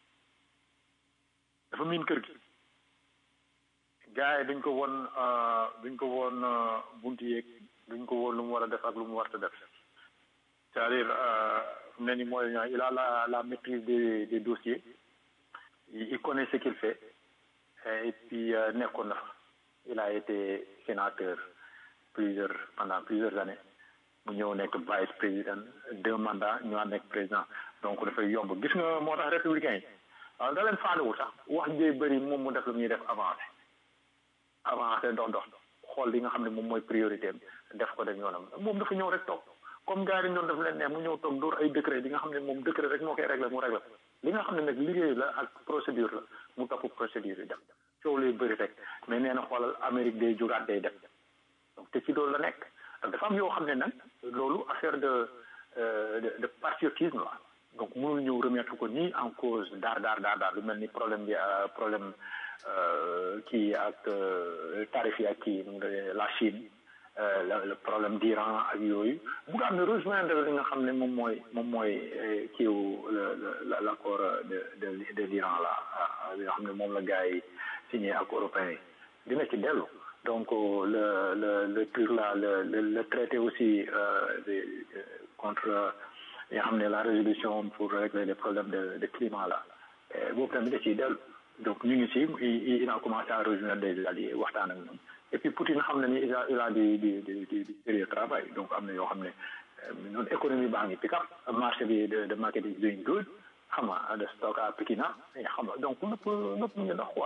dafa miin kër gi gars yi dañ ko woon duñ ko woon buntu yeeg duñ ko woon lu mu war a def ak lu mu war a def c'est-à-dire ne ni mooy ñaa il a la la maîtrise des des dossiers il connaît ce qu'il fait et puis nekkoon na fa il a été sénateur plusieurs pendant plusieurs années mu ñëw nekk vice président deux mandats ñu nekk président donc dafay yomb gis nga moo tax républicain yi waaw da leen faalewul sax wax jëy bëri moom mu def lu ñuy def avancé avancé dox dox xool li nga xam ne moom mooy priorité am def ko dem yoonam moom dafa ñëw rek toog comme gars yi dañ doon def leen neex mu ñëw toog dóor ay décret li nga xam ne moom décret rek moo koy réglé mu réglé li nga xam ne nag liggéey la ak procédure la mu topp procédure yi dem coow lay bëri rek mais nee na xoolal Amérique day jógaat day def donc te ci loolu la nekk dafa am yoo xam ne nag loolu affaire de de de patriotisme la donc mënul ñëw remettre ko nii en cause daar daar daar daar lu mel ni problème bi problème kii ak tarif yi ak kii la Chine le problème d'Iran ak yooyu bu nga xam ne rejoindre li nga xam ne moom mooy moom mooy kiiw l'accord de de de l'Iran la li nga xam ne moom la gars yi signé ak européens yi dina ci dellu donc le le le truc là le le traité aussi contre li nga xam ne la résolution pour régler les problèmes de de climat là boobu tamit da ciy dellu donc ñu ngi si il a commencé à rejoindre des alliés waxtaan ak ñoom et puis Poutine xam na ni il a il a du du du du sérieux travail donc am na yoo xam ne noonu économie baa ngi pick up marché bi de de market is doing good xam nga de stock à Pékin xam nga donc nëpp nëpp ñu ngi dox quoi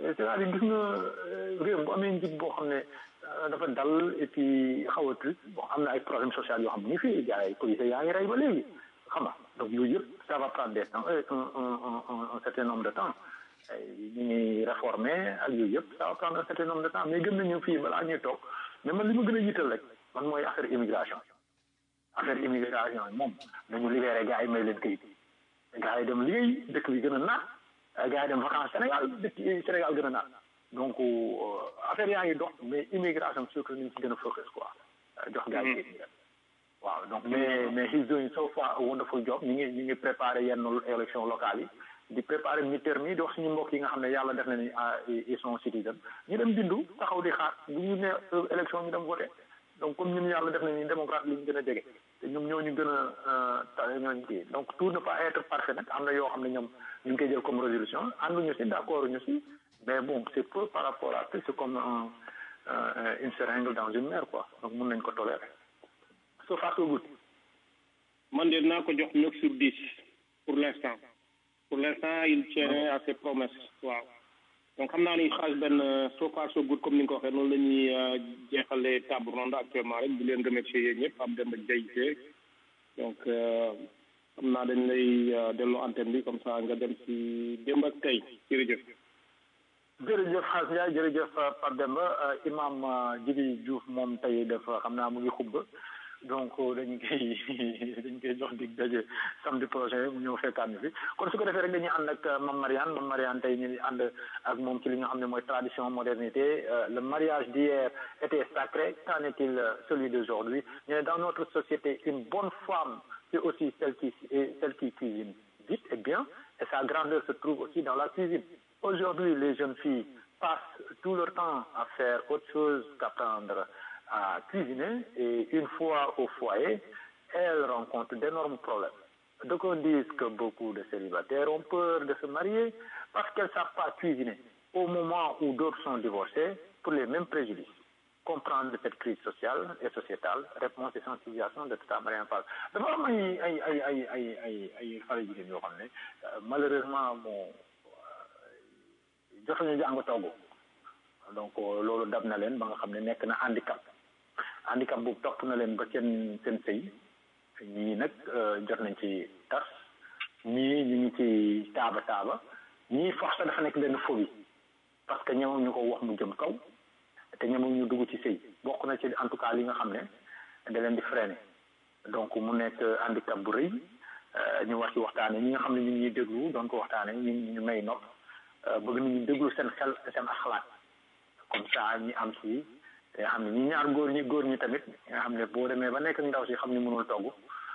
c'est-à-dire gis nga réew bu amee njiit boo xam ne dafa dal et puis xaw a truc bon am na ay problème social yoo xam ne ñu fi gars yi police yaa ngi rey ba léegi xam nga donc yooyu yëpp ça va prendre des temps un un un un certain nombre de temps ñu ngi réformer ak yooyu yëpp ça va prendre un certain nombre de temps mais gën nañu fii balaa ñuy toog mais man li ma gën a yitteel rek man mooy affaire immigration affaire immigration yi moom nañu libéré gars yi may leen kayit gars yi dem liggéey dëkk bi gën a naat gars yi dem vacances Sénégal dëkk Sénégal gën a naat donc affaire yaa ngi dox mais immigration surtout ñu ci gën a focus quoi jox gars yi waaw donc mais mais he's doing so far a wonderful job ñu ngi ñu ngi préparé yenn élection locale yi di préparer midterm yi di wax suñu mbokk yi nga xam ne yàlla def na ni ils sont citoyens ñu dem bindu taxaw di xaar bu ñu ne élection ñu dem voté donc comme ñun yàlla def na ni démocrate li ñu gën a jege te ñoom ñoo ñu gën a ta ñooñu kii donc tout ne pas être parfait nag am na yoo xam ne ñoom ñu ngi koy jël comme résolution ànduñu si d' accord ñu si mais bon c' est peu par rapport à tout c'est comme un une seringue dans une mer quoi donc mun nañ ko tolérer so far so good man de naa ko jox neuf sur dix pour l' instant pour l'instant il tient à ses promesses waaw donc xam naa ni xaaj benn so far so good comme ni nga ko waxee noonu la ñuy jeexalee table ronde actuellement rek di leen remercier yéen ñëpp am dem ak jayte donc xam naa dañ lay delloo antenne bi comme ça nga dem ci démb ak tey jërëjëf jërëjëf xaas Ndiaye jërëjëf Pape Demba imam Djibi Diouf moom tey dafa xam naa mu ngi xubba donc dañ koy dañ koy jox dig daje samedi prochain mu ñëw fekkaat ñu fi kon su ko defee rek dañuy ànd ak Mame Mariane Mame Mariane tey ñu ànd ak moom ci li nga xam ne mooy tradition modernité le mariage d'hier était sacré qu'en est-il celui d'aujourd'hui ñu ne dans notre société une bonne femme c'est aussi celle qui celle qui cuisine vite et bien et sa grandeur se trouve aussi dans la cuisine aujourd'hui les jeunes filles passent tout leur temps à faire autre chose qu'apprendre à cuisiner et une fois au foyer, elles rencontrent d'énormes problèmes. Donc on dit que beaucoup de célibataires ont peur de se marier parce qu'elles ne savent pas cuisiner au moment où d'autres sont divorcés pour les mêmes préjudices. Comprendre cette crise sociale et sociétale, réponse et sensibilisation de Tata Mariane Fall. Dafa am ay ay ay ay ay ay ay xale jigéen yoo xam ne malheureusement moo jotuñu jàng togg donc loolu dab na leen ba nga xam ne nekk na handicap handicap boobu topp na leen ba seen seen sëy ñii nag jot nañ ci tas ñii ñu ngi ci taaba taaba ñii force dafa nekk benn phobie parce que ñëw ñu ko wax mu jëm kaw te ñëw ñu dugg ci sëy bokk na ci en tout cas li nga xam ne da leen di freiner donc mu nekk handicap bu rëy ñu war ci waxtaane ñi nga xam ne ñu ngi déglu doon ko waxtaane ñu ñu may nopp bëgg nañu déglu seen xel seen xalaat comme ça ñi am si nga xam ne ñi ñaar góor ñi góor ñi tamit nga xam ne boo demee ba nekk ndaw si xam ne mënul togg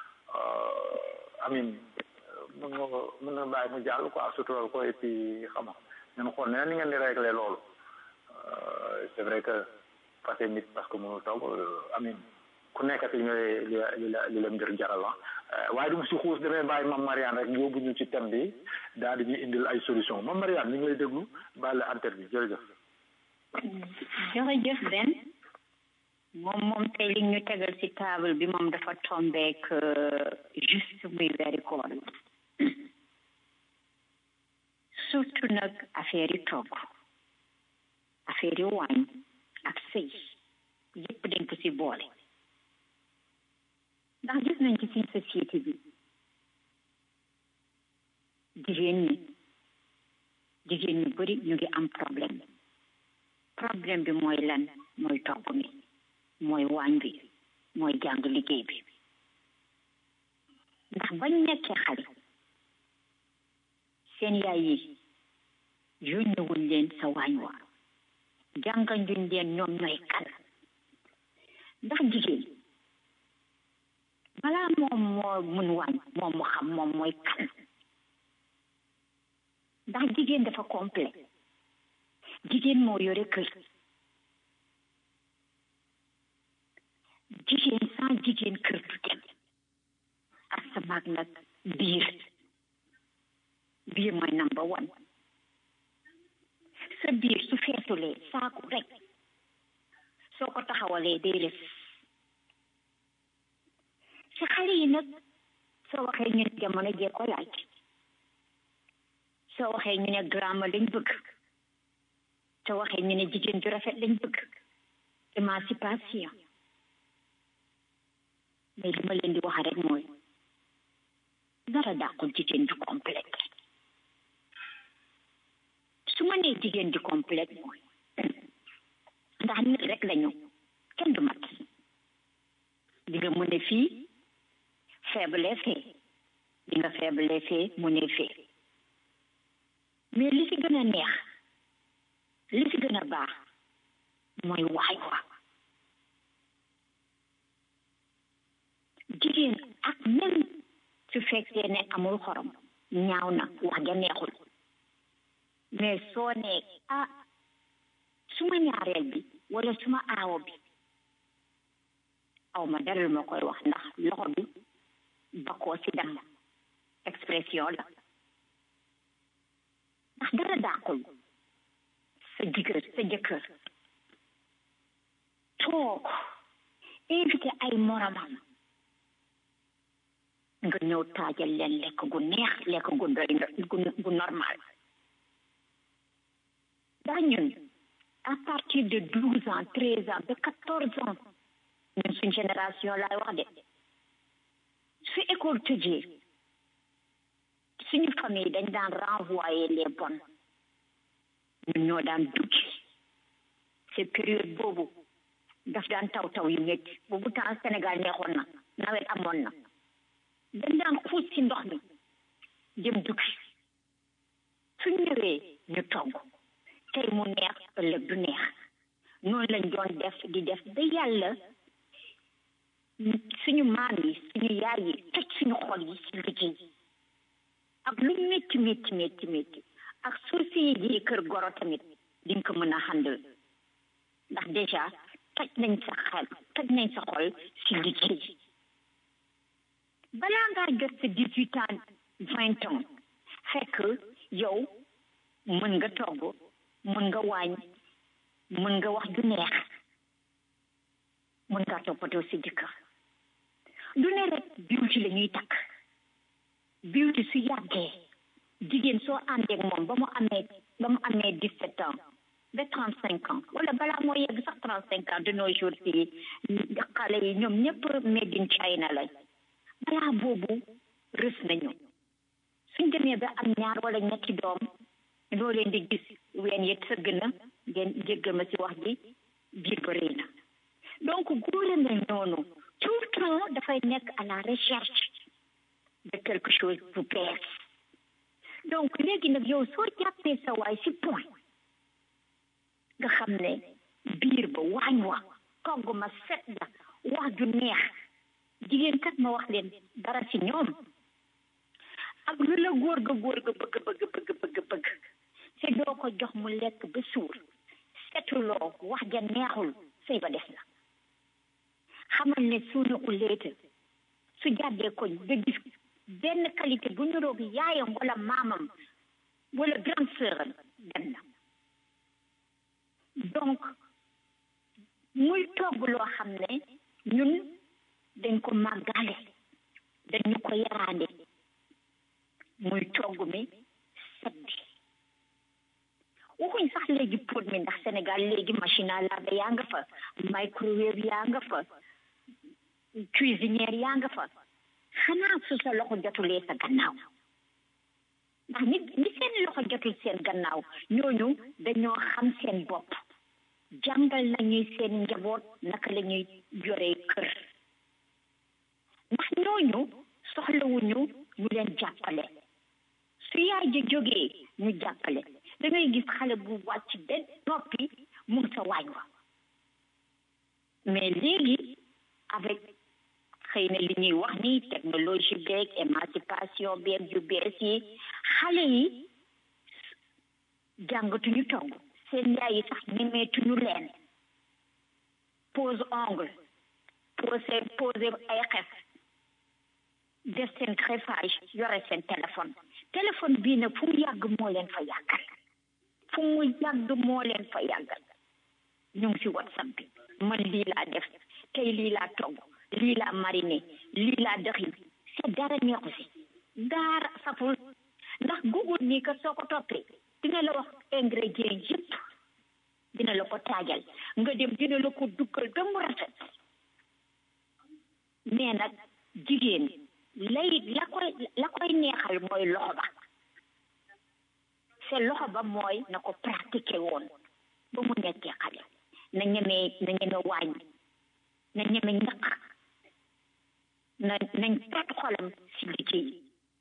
amin mën nga mën na bàyyi mu jàll quoi sutural ko et puis xam nga ñun xool ne ni ngeen di régler loolu c'est vrai que parce que nit parce que mënul togg amin ku nekk ak li nga li li la li la mbir jaral la waaye du mu si xuus demee bàyyi Mame Mariane rek yóbbu ñu ci thème bi daal di ñuy indil ay solution Mame Mariane ñu ngi lay déglu bàyyi la antenne bi jërëjëf jërëjëf Ben moom moom tey li ñu tegal ci table bi moom dafa tombeek juste muy weeri koor surtout nag affaire yi togg affaire yi waañ ak sëy yépp dañ ko ci boole ndax gis nañ ci suñ société bi jigéen ñi jigéen ñu bari ñu ngi am problème problème bi mooy lan mooy togg mi mooy waañ bi mooy jàng liggéey bi ndax bañ nekkee xale seen yaay yi yónnewuñ leen sa waañ wa jànganduñ leen ñoom ñooy kan ndax jigéen balaa moom moo mun waañ moom mu xam moom mooy kan ndax jigéen dafa complet jigéen moo yore kër jigéen sans jigéen kër du dem ak sa mag nag biir biir mooy number one sa biir su feesulee saaku rek soo ko taxawalee day def si xale yi nag soo waxee ñu ne jamono jee ko laaj soo waxee ñu ne gramme lañ bëgg te waxee ñu ne jigéen ju rafet lañ bëgg émancipation mais li ma leen di wax rek mooy dara dàqul jigéen ju complète su ma nee jigéen ju complète mooy ndax nit rek lañu kenn du mat di nga mën a fii faible fee di nga faible fee mu ne fee mais li fi gën a neex li fi gën a baax mooy waay wa jigéen ak même su fekkee ne amul xorom ñaaw na wax ja neexul mais soo ne ah suma ñaareel bi wala suma aawo bi aw ma dara lu ma koy wax ndax loxo bi bakkoo ci dem expression la ndax dara dàqul sa jëkkër sa jëkkër toog invité ay moromam nga ñëw taajal leen lekk gu neex lekk gu doy gu normal daa ñun à partir de douze ans treize ans ba quatorze ans ñun suñ génération laay wax de su école tëjee suñu famille dañ daan renvoyer les bonnes ñun ñoo daan duggi c'est période boobu daf daan taw taw yu métti boobu temps Sénégal neexoon na nawet amoon na dañ daan xuus ci ndox mi dem duggi suñ ñëwee ñu togg tey mu neex ëllëg du neex noonu lañ doon def di def ba yàlla suñu maam yi suñu yaay yi toj suñu xol yi ci liggéey ak lu métti métti métti métti ak soo si ji kër goro tamit di nga ko mën a handle ndax déjà toj nañ sa xel toj nañ sa xol ci liggéey balaa ngaa jot sa dix-huit ans vingt ans fekk yow mën nga togg mën nga waañ mën nga wax du neex mën nga toppatoo si jëkkër du ne rek beauty la ñuy takk beauty su yàggee jigéen soo àndeek moom ba mu amee ba mu amee dix-sept ans ba trente-cinq ans wala balaa moo yegg sax trente-cinq ans de nos jours si xale yi ñoom ñëpp made in China lañ balaa boobu rës nañu suñ demee ba am ñaar wala ñetti doom loo leen di gis ween yet sëgg na ngeen jéggal ma si wax ji biir ba rëy na donc góor a mel noonu tout le temps dafay nekk à la recherche de quelque chose bu bees donc léegi nag yow soo jàppee sa waay si point nga xam ne biir ba waañ wa togg ma set la wax ju neex jigéen kat ma wax leen dara si ñoom ak lu la góor ga góor ga bëgg bëgg bëgg bëgg bëgg te doo ko jox mu lekk ba suur setuloo wax ja neexul sëy ba def na xamal ne suuna u léeta su jàddee koñ ba gis benn qualité bu niroog yaayam wala maamam wala grande sœuram dem na donc muy togg loo xam ne ñun dañ ko màggale dañu ko yaraande muy togg mi set bi waxuñ sax léegi pot mi ndax Sénégal léegi machine à laver yaa nga fa microwave yaa nga fa cuisinière yaa nga fa xanaa su sa loxo jotulee sa gannaaw ndax nit ñi seen loxo jotul seen gannaaw ñooñu dañoo xam seen bopp jàngal nañuy seen njaboot naka la ñuy yoree kër ndax ñooñu soxlawuñu ñu leen jàppale su yaay ja jógee ñu jàppale da ngay gis xale bu wàcc de noppi mu ngi sa waañ wa mais léegi avec xëy na li ñuy wax ni technologie beeg émancipation beeg yu bees yi xale yi jàngatuñu togg seen yaay yi sax ñemeetuñu leen pose ongle pose pose ay xef def seen greffage yore seen téléphone téléphone bii nag fu mu yàgg moo leen fa yàggal fu mu yàgg moo leen fa yàggal ñu ngi si whatsapp bi man lii laa def tey lii laa togg lii laa mariné lii laa dëxin c'est dara neexu si dara saful ndax google nii que soo ko toppee dina la wax ingrédients yëpp dina la ko taajal nga dem dina la ko duggal ba mu rafet mais nag jigéen lay la koy la koy neexal mooy loxo ba c'est loxo ba mooy na ko pratiquer woon ba mu nekkee xale na ñemee na ñeme wàññi na ñeme ñaq na nañ tat xolam si liggéey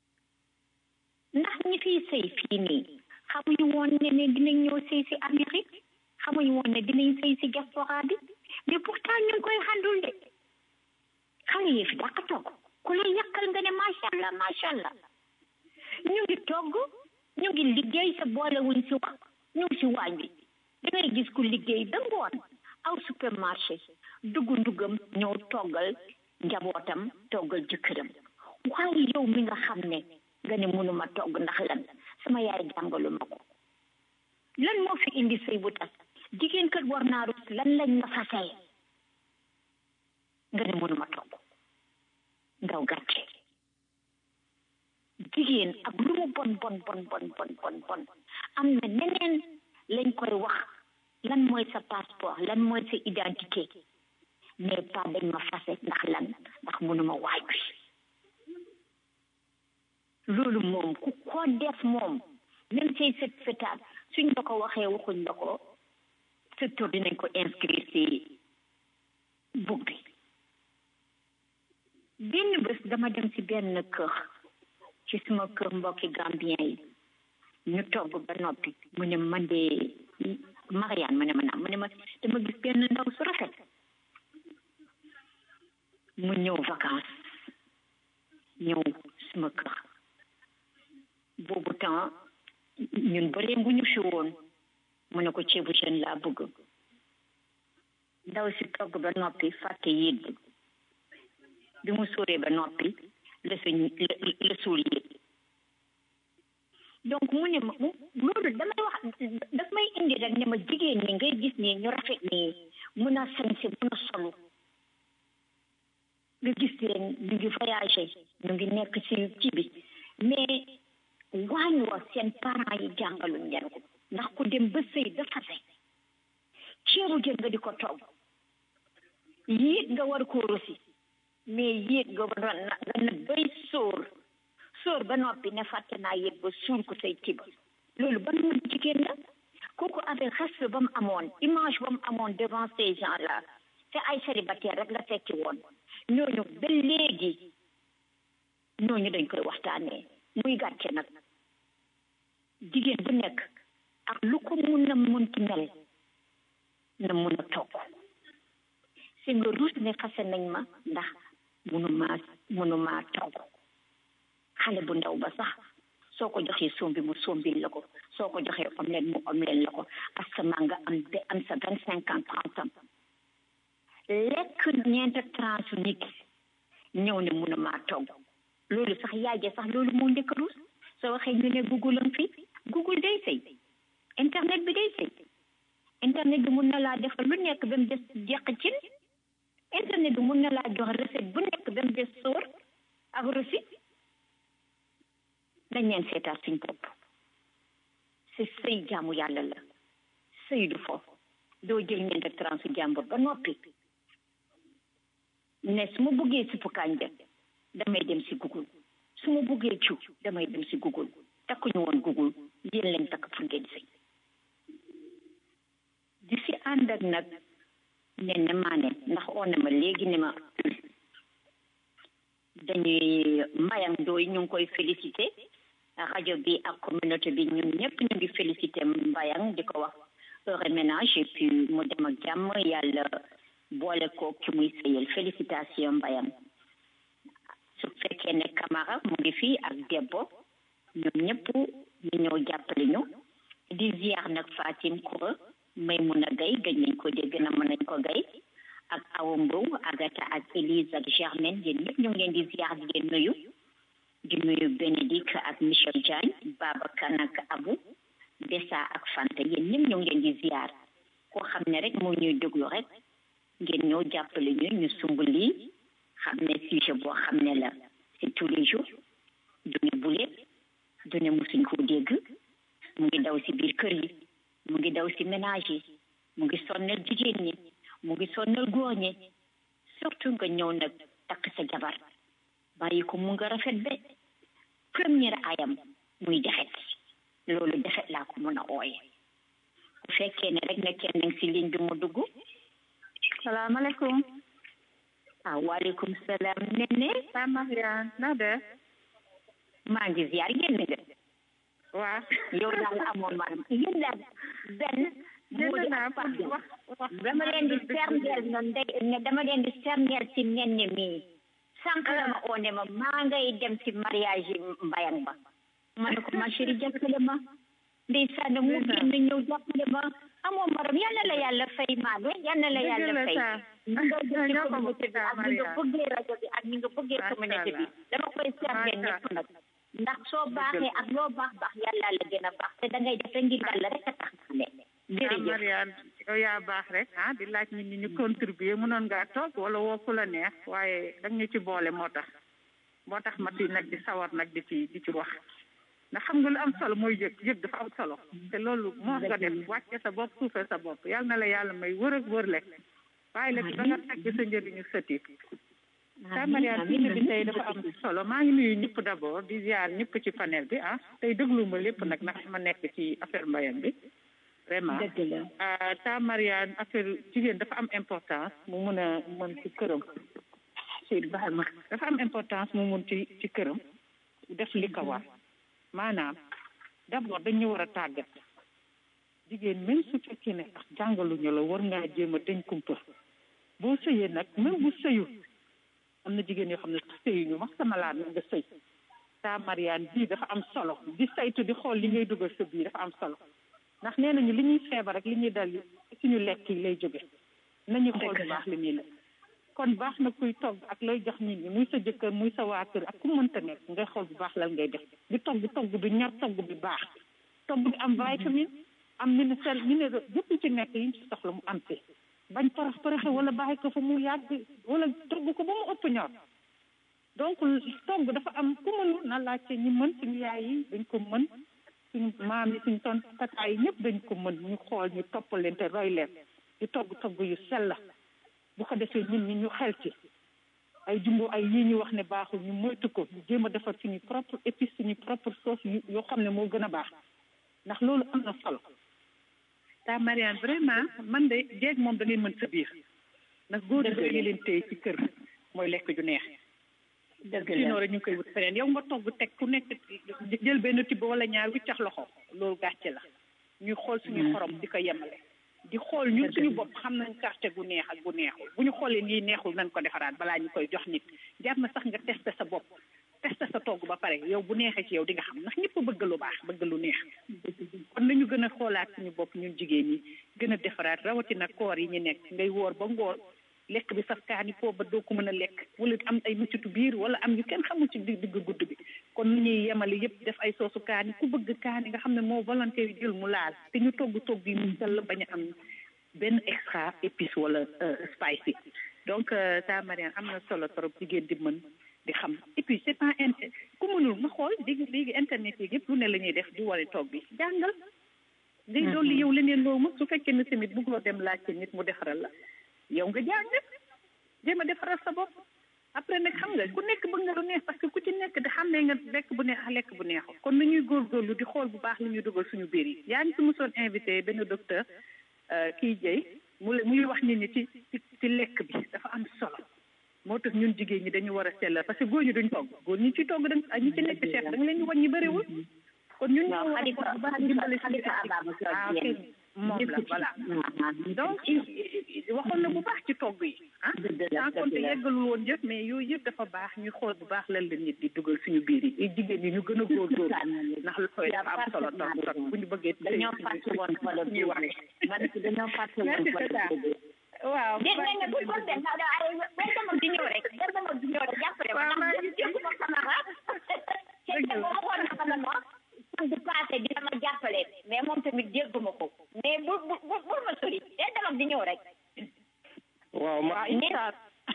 ndax ñi fiy sëy fii nii xamuñu woon ne ne dinañ ñëw sëy si Amérique xamuñu woon ne dinañ sëy si diaspora bi mais pourtant ñu ngi koy xandul de xale yi fi dàq togg ku lay yàqal nga ne macha allah macha allah ñu ngi togg ñu ngi liggéey sa boole wuñ si wax ñu ngi si waañ bi da ngay gis ku liggéey ba ngoon aw supermarché dugg ndugam ñëw toggal njabootam toggal jëkkëram waaye yow mi nga xam ne nga ne mënuma togg ndax lan sama yaay jàngalu ma ko lan moo fi indi sëy bu tas jigéen kat war naa rus lan lañ la fasee nga ne mënuma togg ndaw gàcce jigéen ak lu mu bon bon bon bon bon bon bon am na neneen lañ koy wax lan mooy sa passeport lan mooy sa identité mais pas dañ ma fase ndax lan ndax mënuma waaj bi loolu moom ku ko def moom même say sët sëtaat suñ la ko waxee waxuñ la ko sa tur dinañ ko inscrire si bug bi benn bés dama dem si benn kër ci suma kër mbokki gambien yi ñu togg ba noppi mu ne man de Mariane mu ne ma naam mu ne ma dama gis benn ndaw su rafet mu ñëw vacances ñëw suma kër boobu temps ñun bëree ngu ñu fi woon mu ne ko ceebu jën laa bëgg ndaw si togg ba noppi fàtte yéet bi bi mu suuree ba noppi la sa la suul yéet donc mu ne ma loolu damay wax daf may indi rek ne ma jigéen ñi ngay gis nii ñu rafet nii mun a sañse mun a solu nga gis leen ñu ngi voyagé ñu ngi nekk ci ci bi mais waañ wa seen parents yi jàngaluñ leen ko ndax ku dem ba sëy dafa sëy ceebu jën nga di ko togg yéet nga war koo rosi mais yéet nga war na na bay sóor sóor ba noppi ne fàtte naa yéet ba suul ko say tiba loolu ban mu jigéen la kooku avec respect ba mu amoon image ba mu amoon devant ces gens là te ay célibataire rek la fekki woon ñooñu ba léegi ñooñu dañ koy waxtaanee muy gàcce nag jigéen bu nekk ak lu ko mun na munti mel na mun a togg si nga ruus ne fase nañ ma ndax munumaa munumaa togg xale bu ndaw ba sax soo ko joxee sombi mu sombil la ko soo ko joxee omelette mu omelette la ko parce que maa nga am ba am sa vingt cinq ans trente ans lekk ñeent trente nit ñëw ne munumaa togg loolu sax yaay sax loolu moo njëkk a ruus soo waxee ñu ne Google am fi Google day sëy internet bi day sëy internet bi mun na laa defal lu nekk ba mu des jeq cin internet bi mun na laa jox recette bu nekk ba mu des sóor ak recette dañ leen seetaat suñ bopp si sëy jaamu yàlla la sëy du foofu doo jël ñeent transu jàmbur ba noppi ne su ma bëggee suppu kànja damay dem si Google su ma bëggee ciw damay dem si Google takkuñu woon Google yéen leen takk pour ngeen sëy di si ànd ak nag ne ne maa ne ndax oo na ma léegi ne ma dañuy mbayang dooy ñu ngi koy félicité rajo bi ak communauté bi ñun ñëpp ñu ngi félicité mbayang di ko wax heureux ménage et puis mu dem ak jàmm yàlla boole ko ki muy sëyal félicitation mbayang su fekkee ne Camara mu ngi fii ak Debbo ñoom ñëpp ñu ñëw jàppale ñu di ziar nag Fatim Koura Maymuna Gay gëj nañ ko dégg na mën nañ ko gay ak Awa Mbow Agata ak Élise ak Germaine yéen ñëpp ñu ngi leen di ziar di leen nuyu di nuyu Bénédicte ak Michel Diagne Babacar ak Abou Bessa ak Fanta yéen ñëpp ñu ngi leen di ziar koo xam ne rek moo ñuy déglu rek ngeen ñëw jàppale ñu ñu sumb lii xam ne sujet boo xam ne la c'est tous les jours du ne bulet du ne musuñ ko dégg mu ngi daw si biir kër yi mu ngi daw si ménage yi mu ngi sonnal jigéen ñi mu ngi sonnal góor ñi surtout nga ñëw nag takk sa jabar bàyyi ko mu nga rafet be première ayam muy defet loolu defet laa ko mën a ooye bu fekkee ne rek ne kenn nag si ligne bi mu dugg salaamaaleykum ah waaleykum salaam nene sa Mariane na def maa ngi ziar génn nga waaw yow daal amoon maanaam yéen daal benn moo di ak Pape dama leen di serndeel na ndey ne dama leen di serndeel ci nenne mii sànq la ma oo ne ma maa ngay dem ci mariage yi mbayang ba ma ne ko ma chérie jàppale ma ndeysaan mu génn ñëw jàppale ma amoo morom yal na la yàlla fay maame yal na la yàlla fay ñi nga jël ci communauté bi ak ñi nga bëggee rajo bi ak ñi nga bëggee communauté bi dama koy serndeel ñëpp nag ndax soo baaxee ak loo baax baax yàlla la gën a baax te da ngay def rek ngir yàlla rek a tax ne jërëjëf Mariane yow yaa baax rek ah di laaj nit ñi ñu contribuer mënoon ngaa toog wala woo ku la neex waaye dag ñu ci boole moo tax moo tax ma ci nag di sawar nag di ci di ci wax ndax xam nga lu am solo mooy yëg yëg dafa am solo te loolu moo nga def wàcce sa bopp suufee sa bopp yàlla na la yàlla may wër ak wër lekk waaye lekk ba nga teg sa njëriñu sëti sa Mariane indi bi tey dafa am solo maa ngi nuyu ñëpp d'abord di ziar ñëpp ci panel bi ah tey déglu ma lépp nag ndax ma nekk ci affaire mbayam bi vraiment ta Mariane affaire jigéen dafa am importance mu mun a mën ci këram Seydou Baal ma dafa am importance mu mun ci ci këram def li ko war maanaam d'abord dañu war a tàggat jigéen même su fekkee ne sax jàngaluñu la war ngaa jéem a dañ kumpa boo sëyee nag même bu sëyu am na jigéen yoo xam ne sëyuñu wax sama laat na nga sëy ta Mariane bii dafa am solo di saytu di xool li ngay dugal sa bii dafa am solo ndax nee nañu li ñuy feebar ak li ñuy dal suñu lekk yi lay jóge nañu xool bu baax li ñuy lekk kon baax na kuy togg ak lay jox nit ñi muy sa jëkkër muy sa waa kër ak ku mënta nekk ngay xool bu baax lan ngay def di togg togg bi ñor togg bi baax togg bi am vitamine am minéral minéral yëpp ci nekk yi ñu ci soxla mu am ci bañ parax paraxe wala bàyyi ko fa mu yàgg wala togg ko ba mu ëpp ñor donc togg dafa am ku mënul na laajte ñi mën suñu yaay yi dañ ko mën suñu maam yi suñu ton tataay yi ñëpp dañ ko mën ñu xool ñu toppal leen te roy leen di togg togg yu sell bu ko defee nit ñi ñu xel ci ay jumbo ay yii ñu wax ne baaxul ñu moytu ko ñu jéem a defar suñu propre épice suñu propre sauce yoo xam ne moo gën a baax ndax loolu am na solo ta Mariane vraiment man de jeeg moom da ngay mën sa biir ndax góor yi leen téye ci kër mooy lekk ju neex sinon rek ñu ngi koy wut feneen yow nga togg teg ku nekk jël benn tibb wala ñaar wiccax loxo loolu gàcce la ñuy xool suñu xorom di ko yemale di xool ñun suñu bopp xam nañ quartier gu neex ak gu neexul bu ñu xoolee lii neexul nañ ko defaraat balaa ñu koy jox nit jar na sax nga testé sa bopp testé sa togg ba pare yow bu neexee ci yow di nga xam ndax ñëpp bëgg lu baax bëgg lu neex kon nañu gën a xoolaat suñu bopp ñun jigéen ñi gën a defaraat rawatina koor yi ñu nekk ngay woor ba ngoor lekk bi saf kaani foo ba doo ko mën a lekk wala am ay muccitu biir wala am yu kenn xamul ci digg gudd bi kon nu ñuy yemale yëpp def ay soosu kaani ku bëgg kaani nga xam ne moo volontaire yi jël mu laal te ñu togg togg yi mu sell bañ a am benn extra épice wala spicy donc ta Mariane am na solo trop jigéen di mën di xam et puis c'est pas in ku mënul ma xool léegi léegi internet yi yëpp lu ne la ñuy def di wane togg bi jàngal day dolli yow leneen loo mën su fekkee ne tamit bëgguloo dem laajte nit mu defaral la yow nga jàng jéem a defaral sa bopp après nag xam nga ku nekk bëgg nga lu neex parce que ku ci nekk di xam ne nga lekk bu neex lekk bu neexul kon nañuy góorgóorlu di xool bu baax li ñuy dugal suñu biir yi yaa ngi fi mosoon invité benn docteur kii jëy mu muy wax nit ñi ci ci ci lekk bi dafa am solo moo tax ñun jigéen ñi dañu war a sellal parce que góor ñi duñ togg góor ñi ci togg dañ ñi ci nekk chef da nga leen ñu wàññi bëriwul kon ñun ñoo war a bu baax dimbali suñu ah moom la voilà donc waxoon na bu baax ci togg yi ah sans compter yeggalul woon yëpp mais yooyu yëpp dafa baax ñu xool bu baax lan la nit di dugal suñu biir yi jigéen ñi ñu gën a góorgóorlu ndax lu koy dafa am solo trop trop bu ñu bëggee dañoo fàtte woon fa la ñuy waxee man dañoo fàtte woon fa la waaw dégg nga ne bu ko dem na ay bay dama di ñëw rek bay dama di ñëw rek jàppale ma ndax jëpp ma sama ra c'est que mo waxoon na xam mo du passé dina ma jàppale mais moom tamit dégguma ko mais bu bu bu ma sori day dama di ñëw rek waaw ma incha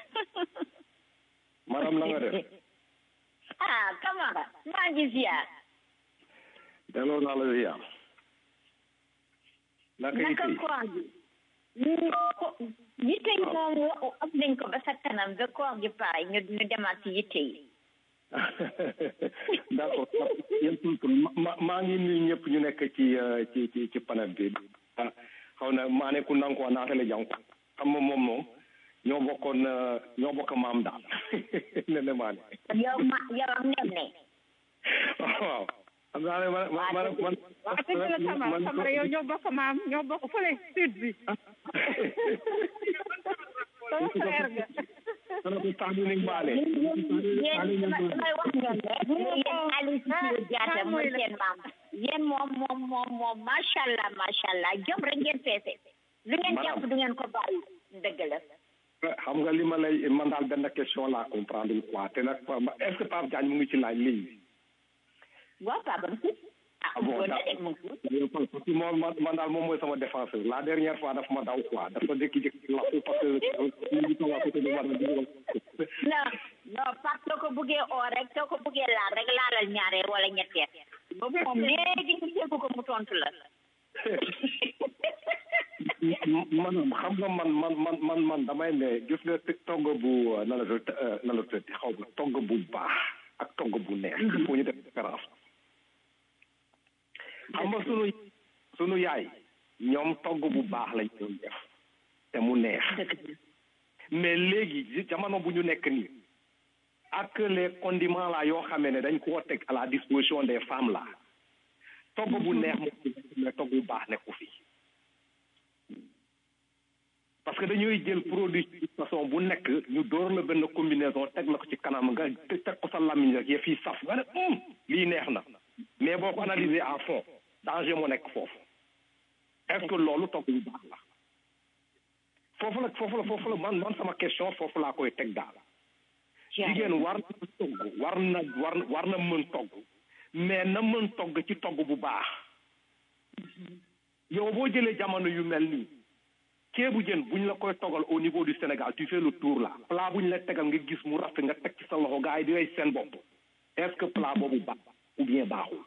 maram la nga def ah Camara maa ngi ziar delloo naa la ziar naka koor gi yitte yi moom ëpp nañ ko ba sa kanam ba koor gi pare ñu ñu demaat ci yitte yi. d'accord yéen ma maa ngi nuyu ñëpp ñu nekk ci ci ci ci panel bi ah xaw na maa ne ku nangu ko naatale jàng ko xam nga moom moom ñoo bokkoon ñoo bokk maam daal ne ne maa ne. yow ma yow am nem ne. waaw. xam naa ne man man man man. waaw dëgg la Samara Samara yow ñoo bokk maam ñoo bokk fële sud bi. sama frère nga. dana ko tax ñu ne baale. yéen damay wax ngeen ne. yéen Aliou Cissé Diatta mooy seen maam. yéen moom moom moom moom macha allah macha allah jom rek ngeen feese. lu ngeen jàpp du ngeen ko bàyyi dëgg la. xam nga li ma lay man daal benn question laa comprendre quoi te nag est-ce que Pape Diagne mu ngi ci laaj lii. waaw Pape am si. ah bon parce que moom man daal moom mooy sama défenseur la dernière fois daf ma daw quoi dafa jékki-jékki laxu parce que ñu ngi ko côté bi war na non non Pape soo ko buggee oo rek soo ko buggee laal rek laalal ñaareel wala ñetteel boobu moom léegi nga dégg ko mu tontu la. man xam nga man man man man man damay ne gis nga togg bu na la na la tëdd xaw ma togg bu baax ak togg bu neex il faut ñu def différence xam nga sunu sunu yaay ñoom togg bu baax lañ doon def te mu neex mais léegi jamono bu ñu nekk nii ak les condiments là yoo xamee ne dañ koo teg à la disposition des femmes là togg bu neex moo mais togg bu baax nekku fi parce que dañuy jël produit de façon bu nekk ñu door la benn combinaison teg la ko ci kanam nga teg ko sa lamiñ rek yëf yi saf nga ne lii neex na mais boo ko analyser à fond danger moo nekk foofu est-ce que loolu togg bu baax la foofu la foofu la foofu la man man sama question foofu laa koy teg daal jigéen war na togg war na war war na mën togg mais na mën togg ci togg bu baax yow boo jëlee jamono yu mel nii ceebu jën buñ la koy toggal au niveau du Sénégal tu fais le tour là plat buñ la tegal nga gis mu rafet nga teg ci sa loxo gars yi di rey seen bopp est-ce que plat boobu baax ou bien baaxul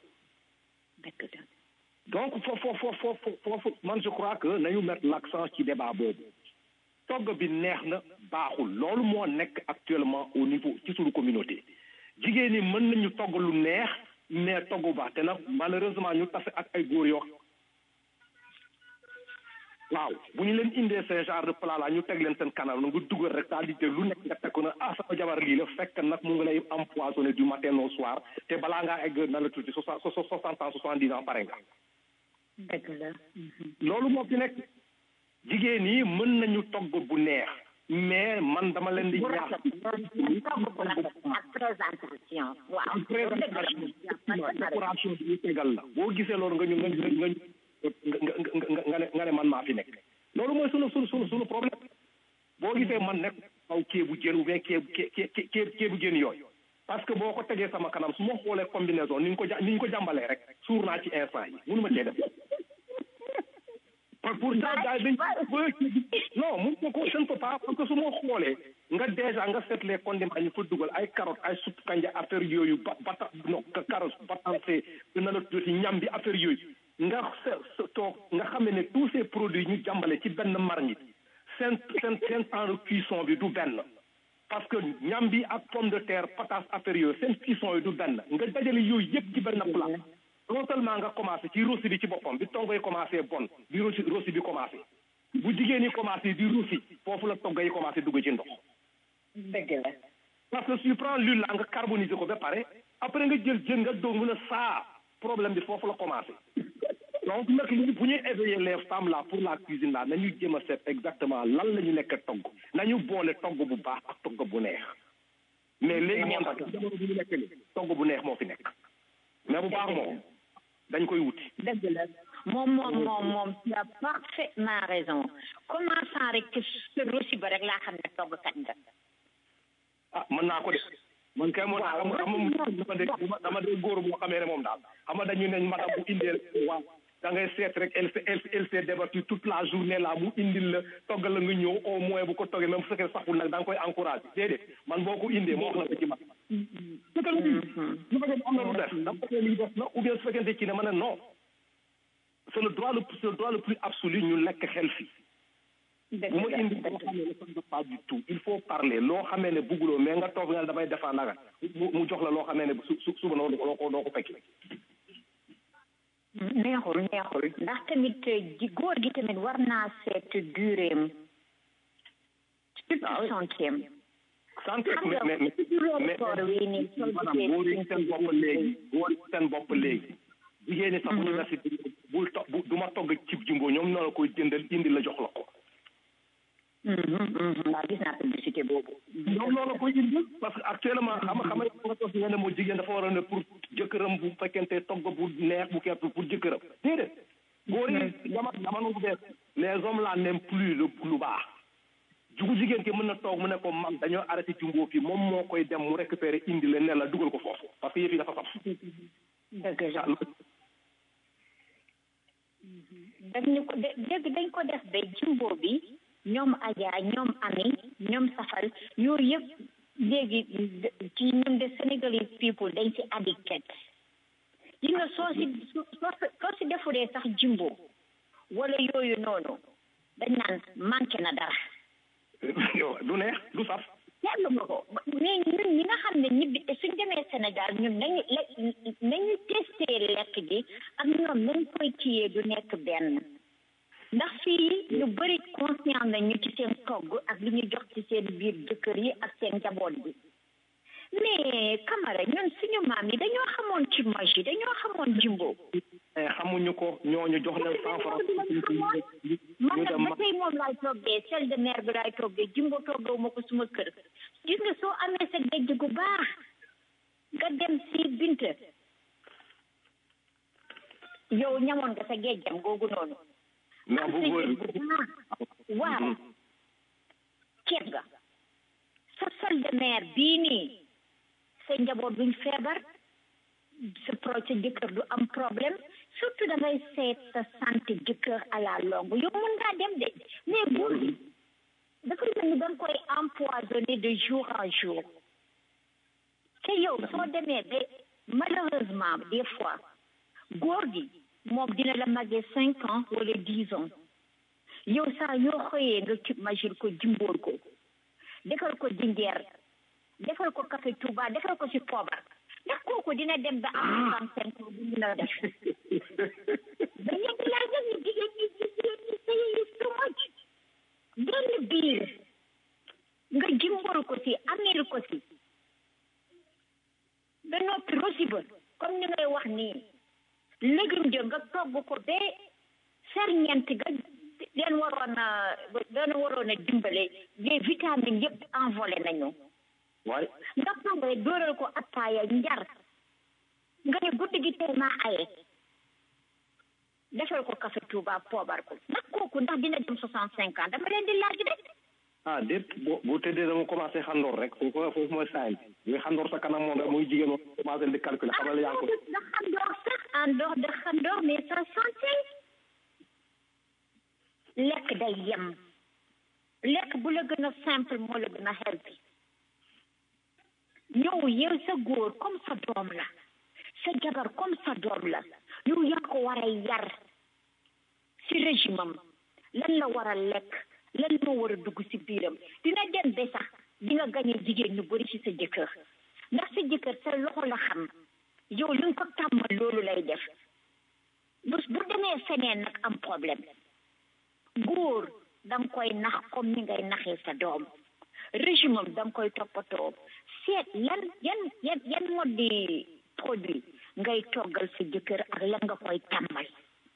donc foofu foofu foofu foofu man je crois que nañu mettre l'accent ci débat boobu togg bi neex na baaxul loolu moo nekk actuellement au niveau ci suñu communauté jigéen ñi mën nañu togg lu neex mais togg bu baax te nag malheureusement ñu tase ak ay góor yoo waaw bu ñu leen indee ce genre de plat la ñu teg leen seen kanam na nga dugal rek daal di lu nekk nga teg ko na ah sama jabar lii la fekk nag mu ngi lay empoisonné du matin au soir te balaa ngaa egg na la tuuti soixante soixante ans soixante dix ans pare nga. dëgg la. loolu moo fi nekk jigéen yi mën nañu togg bu neex mais man dama leen di ñaax. togg bu rafet ak présentation. waaw présentation décoration bi ñu tegal la boo gisee loolu nga ñu nga nga nga nga nga ne nga ne man maa fi nekk loolu mooy sunu sunu sunu sunu problème boo gisee man nekk aw ceebu jën ou bien ceebu ceebu ceebu jën yooyu parce que boo ko tegee sama kanam su ma xoolee combinaison ni ñu ko ja ni ñu ko jàmbalee rek suur naa ci instant yi mënu ma cee def pour ça gars dañ non mun ma ko je ne peux pas parce que su ma xoolee nga déjà nga seet les condiments ñu fa dugal ay carottes ay supp kanja affaire yooyu ba bata non carotte batancé na la tuuti ñam bi affaire yooyu nga toog nga xam ne tous ces produits ñu jàmbale ci benn marmite seen seen seen temps de cuisson bi du benn parce que ñam bi ak pomme de terre patates affaire yooyu seen cuisson yi du benn nga dajale yooyu yëpp ci benn plat non seulement nga commencé ci rosi bi ci boppam bi tongoy commencé bon bi rosi rosi bi commencé bu jigéen ñi commencé di rosi foofu la togg yi commencé dugg ci ndox. dëgg la. parce que su prend l'huile la nga carboniser ko ba pare après nga jël jën nga doog mën a saa problème bi foofu la commencé. donc nag li bu ñuy éveiller les femmes là pour la cuisine là nañu jéem a seet exactement lan la ñu nekk togg nañu boole togg bu baax ak togg bu neex mais léegi moo tax jamono bu ñu nekk ni togg bu neex moo fi nekk mais bu baax moom dañ koy wuti. dëgg la moom moom moom moom tu as parfaitement raison commençant rek ci sa rosi ba rek laa xam ne toggkat nga. ah mën naa ko def. man kay moo tax xam nga dama dégg dama dégg góor boo xamee ne moom daal xam nga dañu ne madame bu indee waaw da ngay seet rek elle elle elle s'est débattue toute la journée là mu indil la toggal la nga ñëw au moins bu ko toggee même bu fekkee saxul nag da nga koy encouragé déedéet man boo ko indee moo wax la ko ci man. su fekkee lu fekkee am na lu def da nga lii def na ou bien su fekkente ci ne ma ne non c'est le droit le c'est le droit le plus absolu ñu lekk xel fi bu ma indi loo xam ne ça ne pas du tout il faut parler loo xamee ne bugguloo mais nga toog nga damay defaa naga mu jox la loo xamee ne su su suba noo doo ko doo ko fekki neexul neexul ndax tamit ji góor gi tamit war naa seet duréem surtout centième santé mais mais mais maanaam góor yi seen bopp léegi góor yi seen bopp léegi jigéen ñi sax université bul to du ma togg cib jumbo ñoom noo la koy jëndal indi la jox la ko waaw gis naa publicité boobu ñoom noo la koy indi parce que actuellement xam nga xam nga tos nga ne moo jigéen dafa war a ne pour jëkkëram bu fekkente togg bu neex bu kepp pour jëkkëram déedéet góor yi dama dama nu bees les hommes là n'aiment plus lu lu baax jugu jigéen ki mën na toog mu ne ko man dañoo arrêté jumbo fii moom moo koy dem mu récupérer indi la ne la dugal ko foofu parce que yëf yi dafa saf dëgg la dañ ko dégg dañ ko def ba jumbo bi ñoom Adja ñoom Ami ñoom Safal yooyu yëpp léegi ci ñun de Senegalese people dañ ci addicted yi nga soo si soo si defulee sax jumbo wala yooyu noonu dañ naan manqué na dara du neex du saf seetlu nga ko mais ñun ñi nga xam ne ñibbi suñ demee Sénégal ñun nañu nañu testé lekk gi ak ñoom nañ koy kiyee du nekk benn ndax fii ñu bëri conscient nañu ci seen togg ak li ñu jox ci seen biir jëkkër yi ak seen njaboot bi mais Camara ñun suñu maam yi dañoo xamoon ci magie dañoo xamoon jumbo xamuñu ko ñooñu jox leen cent francs man nag ba tey moom laay toggee sel de mer bi laay toggee jumbo toggaw ma ko suma kër gis nga soo amee sa géej gu baax nga dem si binte yow ñamoon nga sa géejam googu noonu am sa géej gu baax waaw ceeb nga sa sel de mer bii nii sa njaboot duñ feebar sa pro sa jëkkër du am problème surtout da ngay seet sa santé jëkkër à la longue yow mën ngaa dem de mais góor gi dafay mel ni da nga koy empoisonné de jour en jour te yow soo demee ba malheureusement des fois góor gi moom dina la màggee cinq ans wala dix ans yow saa yoo xëyee nga cib magil ko jimboor ko defal ko jinjeer defal ko café Touba defal ko ci poobar ndax kooku dina dem ba am trente-cinq ans bu ñu la def ba yegg laa gën ñu jigéen ñi jigéen ñi sëy too much benn biir nga jimboor ko ci ameel ko ci ba noppi rosi ba comme ni ngay wax nii légume jë nga togg ko ba ferñeent ga leen waroon a leen waroon a dimbale les vitamines yëpp envolé nañu waaye nga togg dóoral ko attaaya njar nga ne guddi gi tey maa aye defal ko café Touba poobar ko ndax kooku ndax dina dem soixante cinq ans dama leen di laaj rek ah déet boo boo tëddee dama commencé xandoor rek foofu foofu mooy saay bi xandoor sa kanam moom rek muy jigéen moom commencé di calculer xamal yaa ko da xandoor sax en dehors de xandoor mais sa santé lekk day yem lekk bu la gën a simple moo la gën a healthy yow yow sa góor comme sa doom la sa jabar comme sa doom la yow yaa ko war a yar si régime am lan la war a lekk lan moo war a dugg si biiram dina dem ba sax di nga gañe jigéen ñu bëri si sa jëkkër ndax sa jëkkër sa loxo la xam yow li nga ko tàmmal loolu lay def bu bu demee feneen nag am problème góor da nga koy nax comme ni ngay naxee sa doom régime am da nga koy toppatoo seet yan yan yan yan moo di produit ngay toggal sa jëkkër ak lan nga koy tàmmal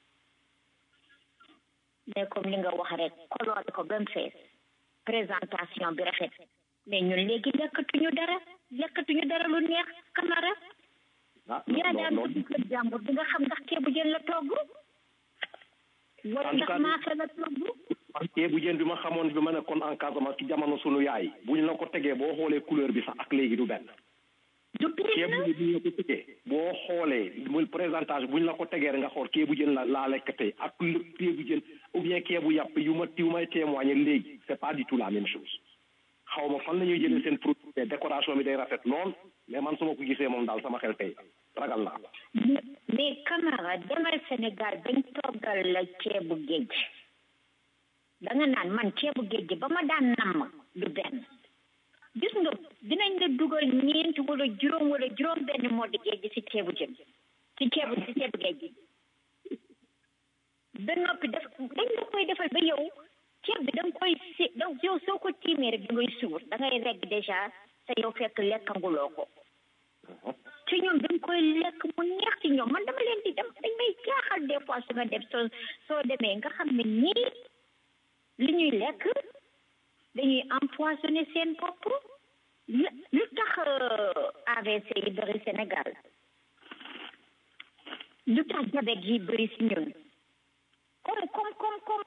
mais comme li nga wax rek coloré ko ba mu fees présentation bi rafet mais ñun léegi lekkatuñu dara lekkatuñu dara lu neex Camara yaa daan ko ci kër jàmbur bi nga xam ndax ceebu jën la togg wala ndax maafe la togg ceebu jën bi ma xamoon bi ma nekkoon en Casamance ci jamono sunu yaay buñ la ko tegee boo xoolee couleur bi sax ak léegi du benn ceebu jën buñ la ko tegee boo xoolee muy présentation buñ la ko tegee rek nga xool ceebu jën la laa lekk tey ak ceebu jën ou bien ceebu yàpp yu ma yu may témoigner léegi c'est pas du tout la même chose xaw ma fan la ñuy jëlee seen produit décoration bi day rafet lool mais man su ma ko gisee moom daal sama xel tey ragal naa mais Camara demal Sénégal bañ toggal la ceebu géej da nga naan man ceebu géej gi ba ma daan namm du benn gis nga dinañ la dugal ñeent wala juróom wala juróom benn moo di géej gi si ceebu jën si ceebu si ceebu géej gi ba noppi def dañ la koy defal ba yow ceeb bi da nga koy si donc yow soo ko tiimee rek da ngay suur da ngay regg dèjà te yow fekk lekkanguloo ko ci ñoom dañ koy lekk mu neex ci ñoom man dama leen di dem dañ may jaaxal des fois su nga dem soo soo demee nga xam ne ñii li ñuy lekk dañuy empoisonné seen bopp lu tax A V C yi bëri Sénégal lu tax diabète yi bëri si ñun comme comme comme comme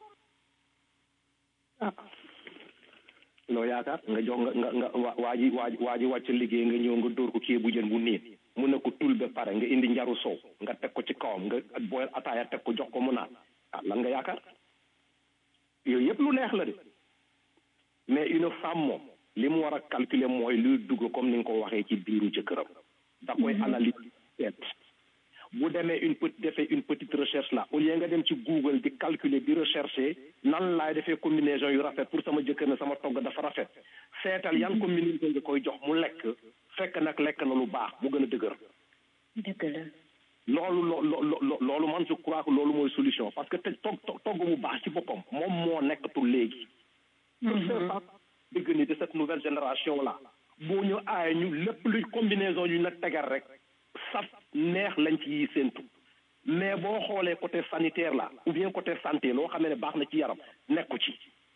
ah loo yaakaar nga jox nga nga nga waa waa ji waa waa ji wàcc liggéey nga ñëw nga dóor ko kii bu jën bu niin mun na ko tul ba pare nga indi njaru soow nga teg ko ci kawam nga boyal ataaya teg ko jox ko mu naan ah lan nga yaakaar yooyu yëpp lu neex la de mais une femme moom li mu war a calculer mooy luy dugg comme ni nga ko waxee ci biiru jëkkëram da koy analyse seet bu demee une petite defee une petite recherche là au lieu nga dem ci Google di calculer di rechercher nan laay defee combinaison yu rafet pour sama jëkkër ne sama togg dafa rafet seetal yan combinaison nga koy jox mu lekk fekk nag lekk na lu baax mu gën a dëgër dëgg la loolu loo loolu man je crois que loolu mooy solution parce que te togg togg bu baax ci boppam moom moo nekkatul léegi dëgg ni de cette nouvelle génération là boo ñu aaye ñu lépp luy combinaison yu na tegal rek saf neex lañ ci séentu mais boo xoolee côté sanitaire là ou bien côté santé loo xam ne baax na ci yaram nekku ci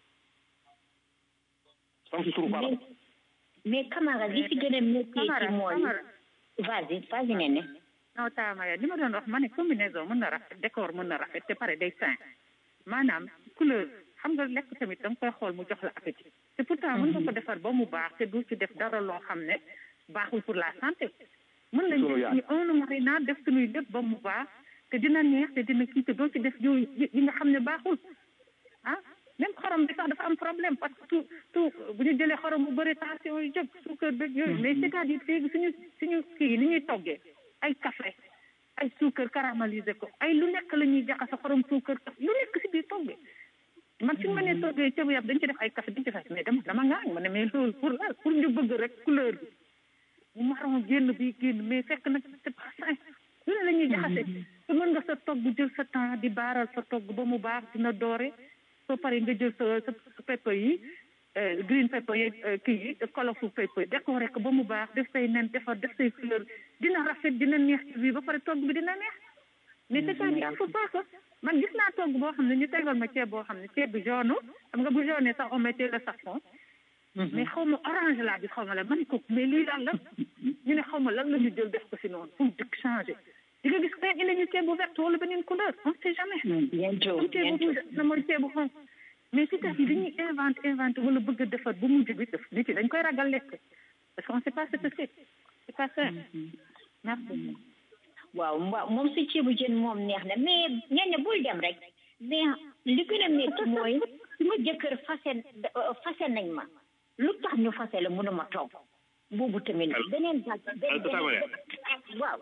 sant suru baram mais Camara li ci gën a métti ci mooy vas-y vas-y nene non Tamaya li ma doon wax ma ne combinaison mën na rafet décor mën na rafet te pare day sain maanaam couleur xam nga lekk tamit da nga koy xool mu jox la appétit te pourtant mën nga ko defar ba mu baax te du ci def dara loo xam ne baaxul pour la santé mën nañ ñu un marinade def suñuy lépp ba mu baax te dina neex te dina kii te doo ci def yooyu yi nga xam ne baaxul ah même xorom bi sax dafa am problème parce que tout tout bu ñu jëlee xorom bu bëri tension yu jóg suukar beeg yooyu mais c'est-à-dire léegi suñu suñu kii yi ni ñuy toggee ay café ay suukar caramélisé ko ay lu nekk la ñuy jaxase xorom suukar lu nekk si biir toggee man suñu mënee toggee ceebu yàpp dañ ci def ay café dañ ci def mais dama dama ngaa ma ne mais loolu pour la pour ñu bëgg rek couleur bi mu marron génn bi génn mais fekk nag c'est pas sain lu ne la ñuy jaxase te mën nga sa togg jël sa temps di baaral sa togg ba mu baax dina doore soo paree nga jël sa sa pepper yi green pepper yi kii yi colorful pepper yi décoré ko ba mu baax def say nen defar def say fleur dina rafet dina neex ci biir ba pare togg bi dina neex mais c'est-à-dire il faut pas que man gis naa togg boo xam ne ñu tegal ma ceeb boo xam ne ceeb bi jaune xam nga bu jaune sax on mettait le safran mais xaw ma orange laa bi xaw ma la man ko mais lii lan la ñu ne xaw ma lan la ñu jël def ko si noonu pour dëkk changer di nga gis kay indi ñu ceeb bu vert wala beneen couleur on sait jamais am ceeb bu na mooy ceeb bu xonq mais si tax yi dañuy inventé inventé wala bëgg a defar bu mujj bi def nit yi dañ koy ragal lekk parce que on sait pas ce que c'est c'est pas ça merci waaw waaw moom si ceebu jën moom neex na mais ñenn bul dem rek mais li gën a métti mooy su ma jëkkër fase fase nañ ma lu tax ñu fase la mënuma toog boobu tamit beneen ba waaw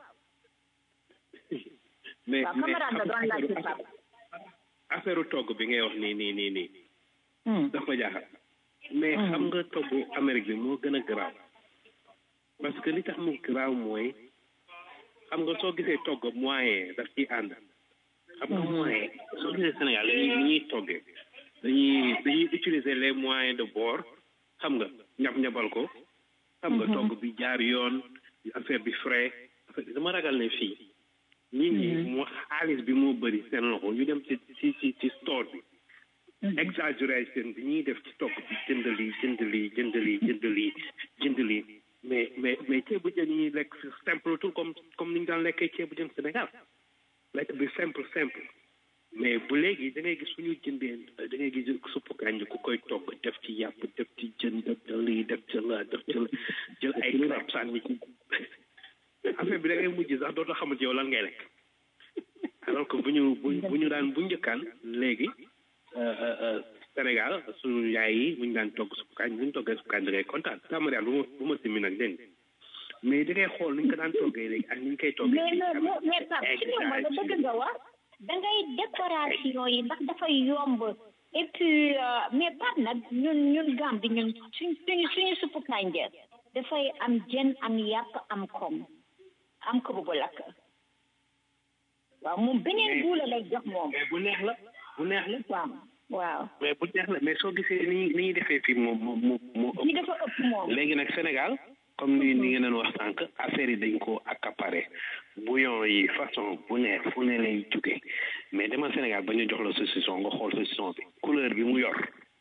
mais waaw camarade la doon laaj ci affaire togg bi ngay wax nii nii nii nii dafa ma jaaxal mais xam nga togg Amérique bi moo gën a garaaw parce que li tax mu garaaw mooy xam nga soo gisee togg moyen daf ciy ànd xam nga moyen soo gisee Sénégal dañuy ni ñuy toggee dañuy dañuy utiliser les moyens de bord xam nga ñab ñabal ko xam nga togg bi jaar yoon affaire bi frais dama ragal ne fii nit ñi moo xaalis bi moo bëri seen loxo ñu dem ci ci ci ci store bi exagération bi ñuy def ci togg bi jënd lii jënd lii jënd lii jënd lii jënd lii mais mais mais ceebu jën yi lekk simple tout comme comme ni ñu daan lekkee ceebu jën Sénégal lekk bi simple simple mais bu léegi da ngay gis fu ñu jëndee da ngay gis suppu kànja ku koy togg def ci yàpp def ci jën def ci lii def ci la def ci la jël ay crab sànni ci affaire bi da ngay mujj sax dootoo xamante yow lan ngay lekk alors que bu ñu bu bu ñu daan bu njëkkaan léegi Sénégal suñu yaay yi bu ñu daan togg suppu kànja bu ñu toggee suppu kànja da ngay kontaan tamarian bu ma bu ma simi nag dégg mais da ngay xool ni ñu ko daan toggee léegi ak ni ñu koy toggee mais mais mais Pape ci ñoom la dëgg nga wax da ngay décoration yi ndax dafay yomb et puis mais Pape nag ñun ñun Gambie ñun suñ suñu suñu suppu kànja dafay am jën am yàpp am koom am ko bu lakk waaw moom beneen guula lay jox moom bu neex la bu neex la waaw waaw mais bu neex la mais soo gisee ni ni ñuy defee fii moom moo moo moo ñi dafa ëpp moom léegi nag Sénégal comme ni ni ngeen doon wax sànq affaire yi dañ ko accaparé bouillon yi façon bu neex fu ne lay jóge mais demal Sénégal ba ñu jox la saucisson nga xool saucisson bi couleur bi mu yor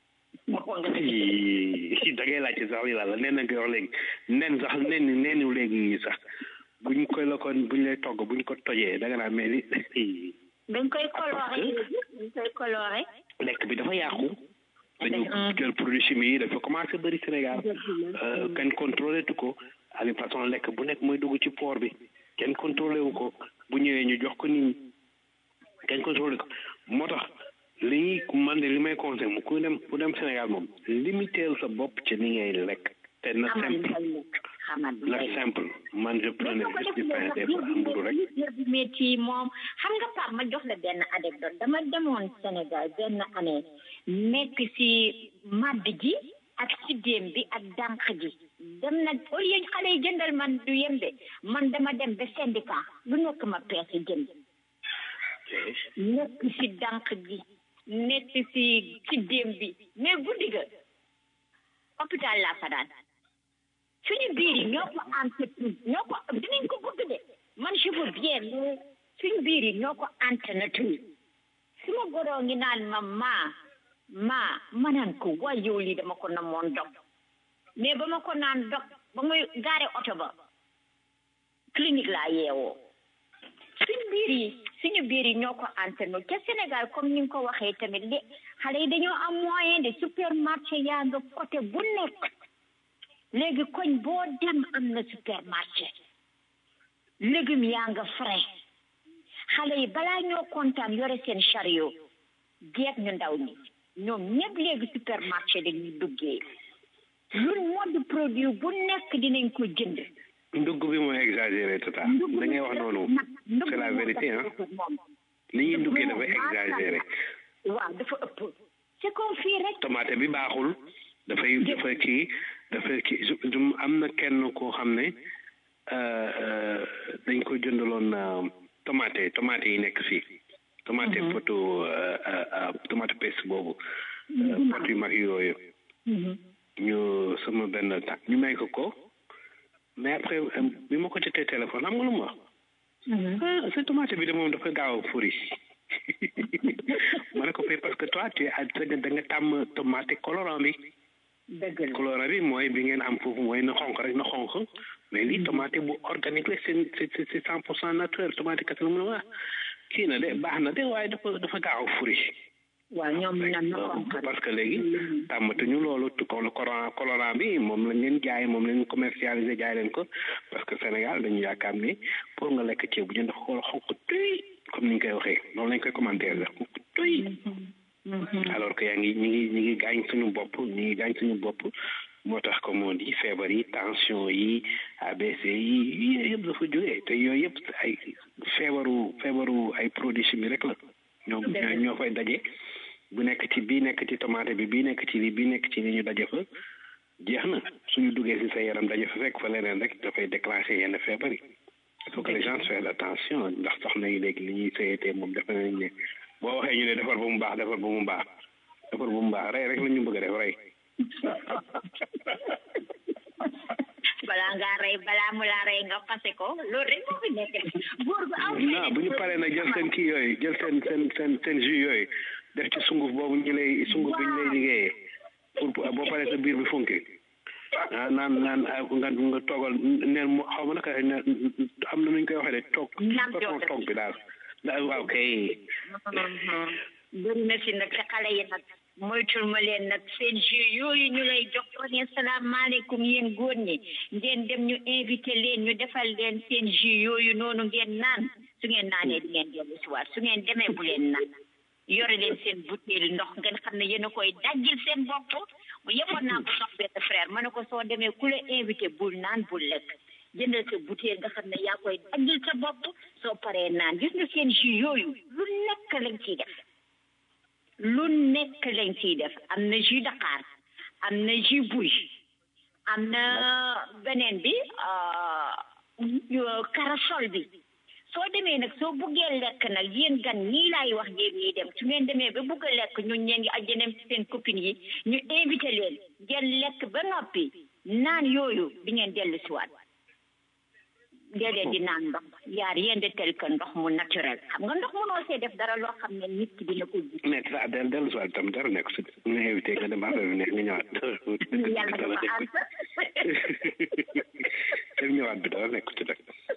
da ngay laajte sax li la la nen nga wax léegi nen sax nen nenu léegi sax buñ koy la ko buñ lay togg buñ ko tojee da nga naan mais li dañ koy coloré dañ koy coloré lekk bi dafa yàqu dañu jël produit chimique yi dafa commencé bëri Sénégal kenn contrôlé tu ko avec façon lekk bu nekk mooy dugg ci port bi kenn contrôlé wu ko bu ñëwee ñu jox ko nit ñi kenn contrôlé ko moo tax li man de li may conseil mu ku dem ku dem Sénégal moom limiteel sa bopp ci ni ngay lekk te na simple na simple man je prenais juste du pain des mburu rek métti moom xam nga Pape ma jox la benn anecdote dama demoon Sénégal benn année nekk si madd ji ak siddéem bi ak dànq ji dem na au lieu xale yi jëndal man du yembe man dama dem ba syndicat lu nekk ma peese jënd nekk si dànq ji nekk si siddéem bi mais guddi ga hôpital laa fa daan suñu biir yi ñoo ko entretien ñoo ko dinañ ko bëgg de man je veux bien mais suñu biir yi ñoo ko entretien su ma goroo ngi naan ma maa maa ma naan ko waay yow lii dama ko namoon dog mais ba ma ko naan dog ba muy gaare oto ba clinique laa yeewoo suñu biir yi suñu biir yi ñoo ko entretien ca Sénégal comme ni nga ko waxee tamit de xale yi dañoo am moyen de supermarché yaa nga côté bu nekk léegi koñ boo dem am na supermarché légumes yaa nga frais xale yi balaa ñoo kontaan yore seen chariot jeeg ñu ndaw ñi ñoom ñëpp léegi supermarché dañuy duggee lu mode produit bu nekk dinañ ko jënd ndugg bi mooy exagéré tata da ngay wax noonu c'est la vérité hein li ñuy duggee dafa exagéré waaw dafa ëpp c'est comme fii rek tomate bi baaxul dafay dafa kii dafa kii am na kenn koo xam ne dañ ko jëndaloon tomate tomate yi nekk fii tomate poto tomate paste boobu pot yu mag yooyu ñu sama benn temps ñu may ko ko mais après bi ma ko jotee téléphone xam nga lu ma wax ah sa tomate bi de moom dafa gaaw a furi ma ne ko parce que toi tu es da nga tàmm tomate colorant bi colorant bi mooy bi ngeen am foofu mooy na xonq rek na xonq mais lii tomate bu organique la c'est c'est c'est cent pour cent naturel tomate kat la mu ne waa kii na de baax na de waaye dafa dafa gaaw a furi waaw ñoom ñoom parce que léegi tàmmatuñu loolu colorant colorant bi moom lañ leen jaay moom lañ commercialisé jaay leen ko parce que Sénégal dañu yaakaar ni pour nga lekk ceeb bu jënd xool xonq tuy comme ni ñu koy waxee noonu lañ koy commenter la xonq tuy alors que yaa ngi ñi ngi ñi ngi gaañ suñu bopp ñi ngi gaañ suñu bopp moo tax comme on dit feebar yi tension yi A B C yi yëpp dafa jógee te yooyu yëpp ay feebaru feebaru ay produits chimiques rek la ñoom ñoo fay daje bu nekk ci bii nekk ci tomate bi bii nekk ci lii bii nekk ci li ñu daje fa jeex na suñu duggee si sa yaram daje fa fekk fa leneen rek dafay déclencher yenn feebar yi il faut que les gens fassent attention ndax soxna yi léegi li ñuy sëyatee moom defe nañ ne boo waxee ñu ne defar ba mu baax defar ba mu baax defar ba mu baax rey rek la ñu bëgg a def rey balaa ngaa rey balaa mu laa rey nga fase ko loolu rek moo fi nekk góor gu aw non bu ñu paree nag jël seen kii yooyu jël seen seen seen seen jus yooyu def ci sunguf boobu ñu lay sunguf bi ñu lay liggéeyee pour boo paree sa biir bi funki ah naan naan nga nga toogal neen mu xaw ma naka am na nuñ koy waxee de toog façon toog bi daal daal waaw kay bëri na si nag te xale yi nag moytul ma leen nag seen jus yooyu ñu lay jox ko ne salaamaaleykum yéen góor ñi ngeen dem ñu invité leen ñu defal leen seen jus yooyu noonu ngeen naan su ngeen naanee di ngeen dellu si waat su ngeen demee bu leen naan yore leen seen bouteille ndox ngeen xam ne yéen a koy dajjil seen bopp yëppoon naa ko sax benn frère ma ne ko soo demee ku la invité bul naan bul lekk jëndal sa bouteille nga xam ne yaa koy dajjil sa bopp soo paree naan gis nga seen jus yooyu lu nekk lañ ciy def lu nekk lañ ciy def am na jus Dakar am na jus bouche am na beneen bi karasol bi soo demee nag soo buggee lekk nag yéen gan ñii laay wax yéen ñii dem su ngeen demee ba bugg a lekk ñun ñeen ngi ajjanem seen copines yi ñu invité leen ngeen lekk ba noppi naan yooyu di ngeen dellu si waat déedéet di naan ndox yaar yéen de tel que ndox mu naturel xam nga ndox mënoo see def dara loo xam ne nit ki dina ko gis. mais ça del dellu si waat tam dara nekk si nga invité nga dem affaire bi neex nga ñëwaat. yàlla dafa ànd. def ñëwaat bi dara nekk si rek.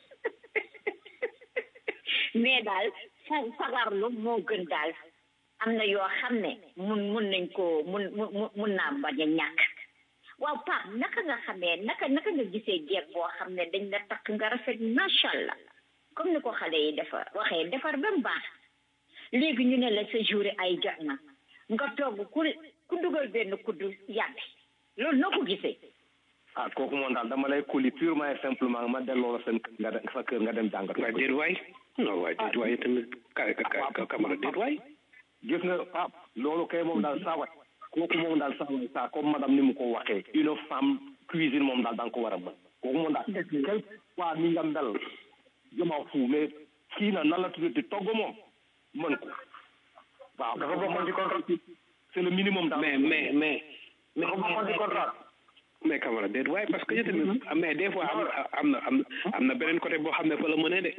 mais daal sa sagarlu moo gën daal am na yoo xam ne mun mun nañ ko mun mun mun naa bañ a ñàkk waaw Pape naka nga xamee naka naka nga gisee jeeg boo xam ne dañ la takk nga rafet macha allah comme ni ko xale yi defar waxee defar ba mu baax léegi ñu ne la sa jour ay jot na nga togg ku ku dugal benn kuddu yàbbi loolu noo ko gisee. ah kooku moom daal dama lay kuli purement et simplement ma delloo la seen nga dem sa kër nga dem jàngat. waaye déet waay non waay déet waay tamit ka ka Camara déet waay. gis nga Pape loolu kay moom daal saa waay kooku moom daal saa waay saa comme madame ni mu ko waxee une femme cuisine moom daal da nga ko war a mën kooku moom daal quelque fois ni nga mel jëma fu mais kii na nan la tuddati togg moom mën ko waaw dafa bokkoon ci contrat c'est le minimum daal mais mais mais mais dafa bokkoon ci contrat mais Camara déet waaye parce que yow tamit mais des fois am na am na am na beneen côté boo xam ne fa la mënee de.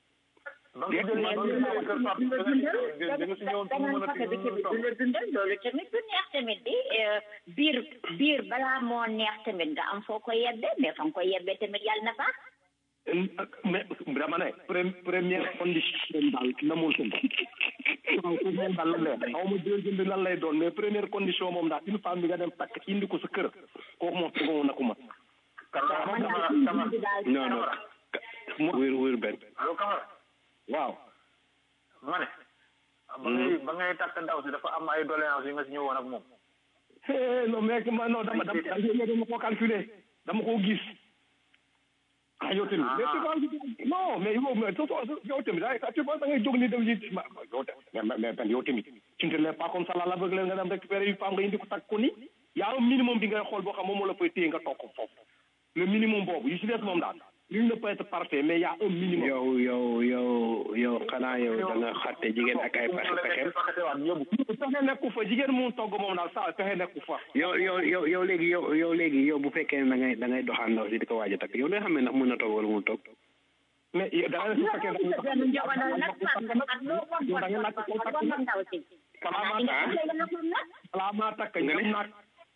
loolu tamit du neex tamit di biir biir balaa moo neex tamit nga am foo ko yebbe mais fa nga ko yebbe tamit yàlla na baax. mais dama ne première condition daal na moo tënk waaw ko moom daal lan lay xaw ma deuxième bi lan lay doon mais première condition moom daal une femme bi nga dem takk indi ko sa kër kooku moom tëgoo na ko ma non non wér wér benn waaw ma ne ba ngay ba ngay takk ndaw si dafa am ay doléances yi nga si ñëwoon ak moom non mais ma non dama dama dama ko calculer dama ko gis ah yow tamit mais non mais yow mais yow tamit ah tu vois da ngay jóg ni dem li yow mais mais yow tamit tu ne l'es pas comme ça la la bëgg leen nga dem récupérer une femme nga indi ko takk ko ni y a un minimum bi ngay xool boo xam moom moo la fay téye nga toog ko foofu le minimum boobu yu si des moom daal il ne peut être parfait mais y a un minimum. yow yow yow yow xanaa yow da nga xatte jigéen ak ay pexe pexeem. pexe nekku fa jigéen mu togg moom daal saa pexe nekku fa. yow yow yow yow léegi yow yow léegi yow bu fekkee ne da ngay da ngay doxaan ndaw si di ko waaj a takk yow da nga xam ne ndax mën na togg wala mun togg. mais da nga su fekkee da nga maa takk ñam naa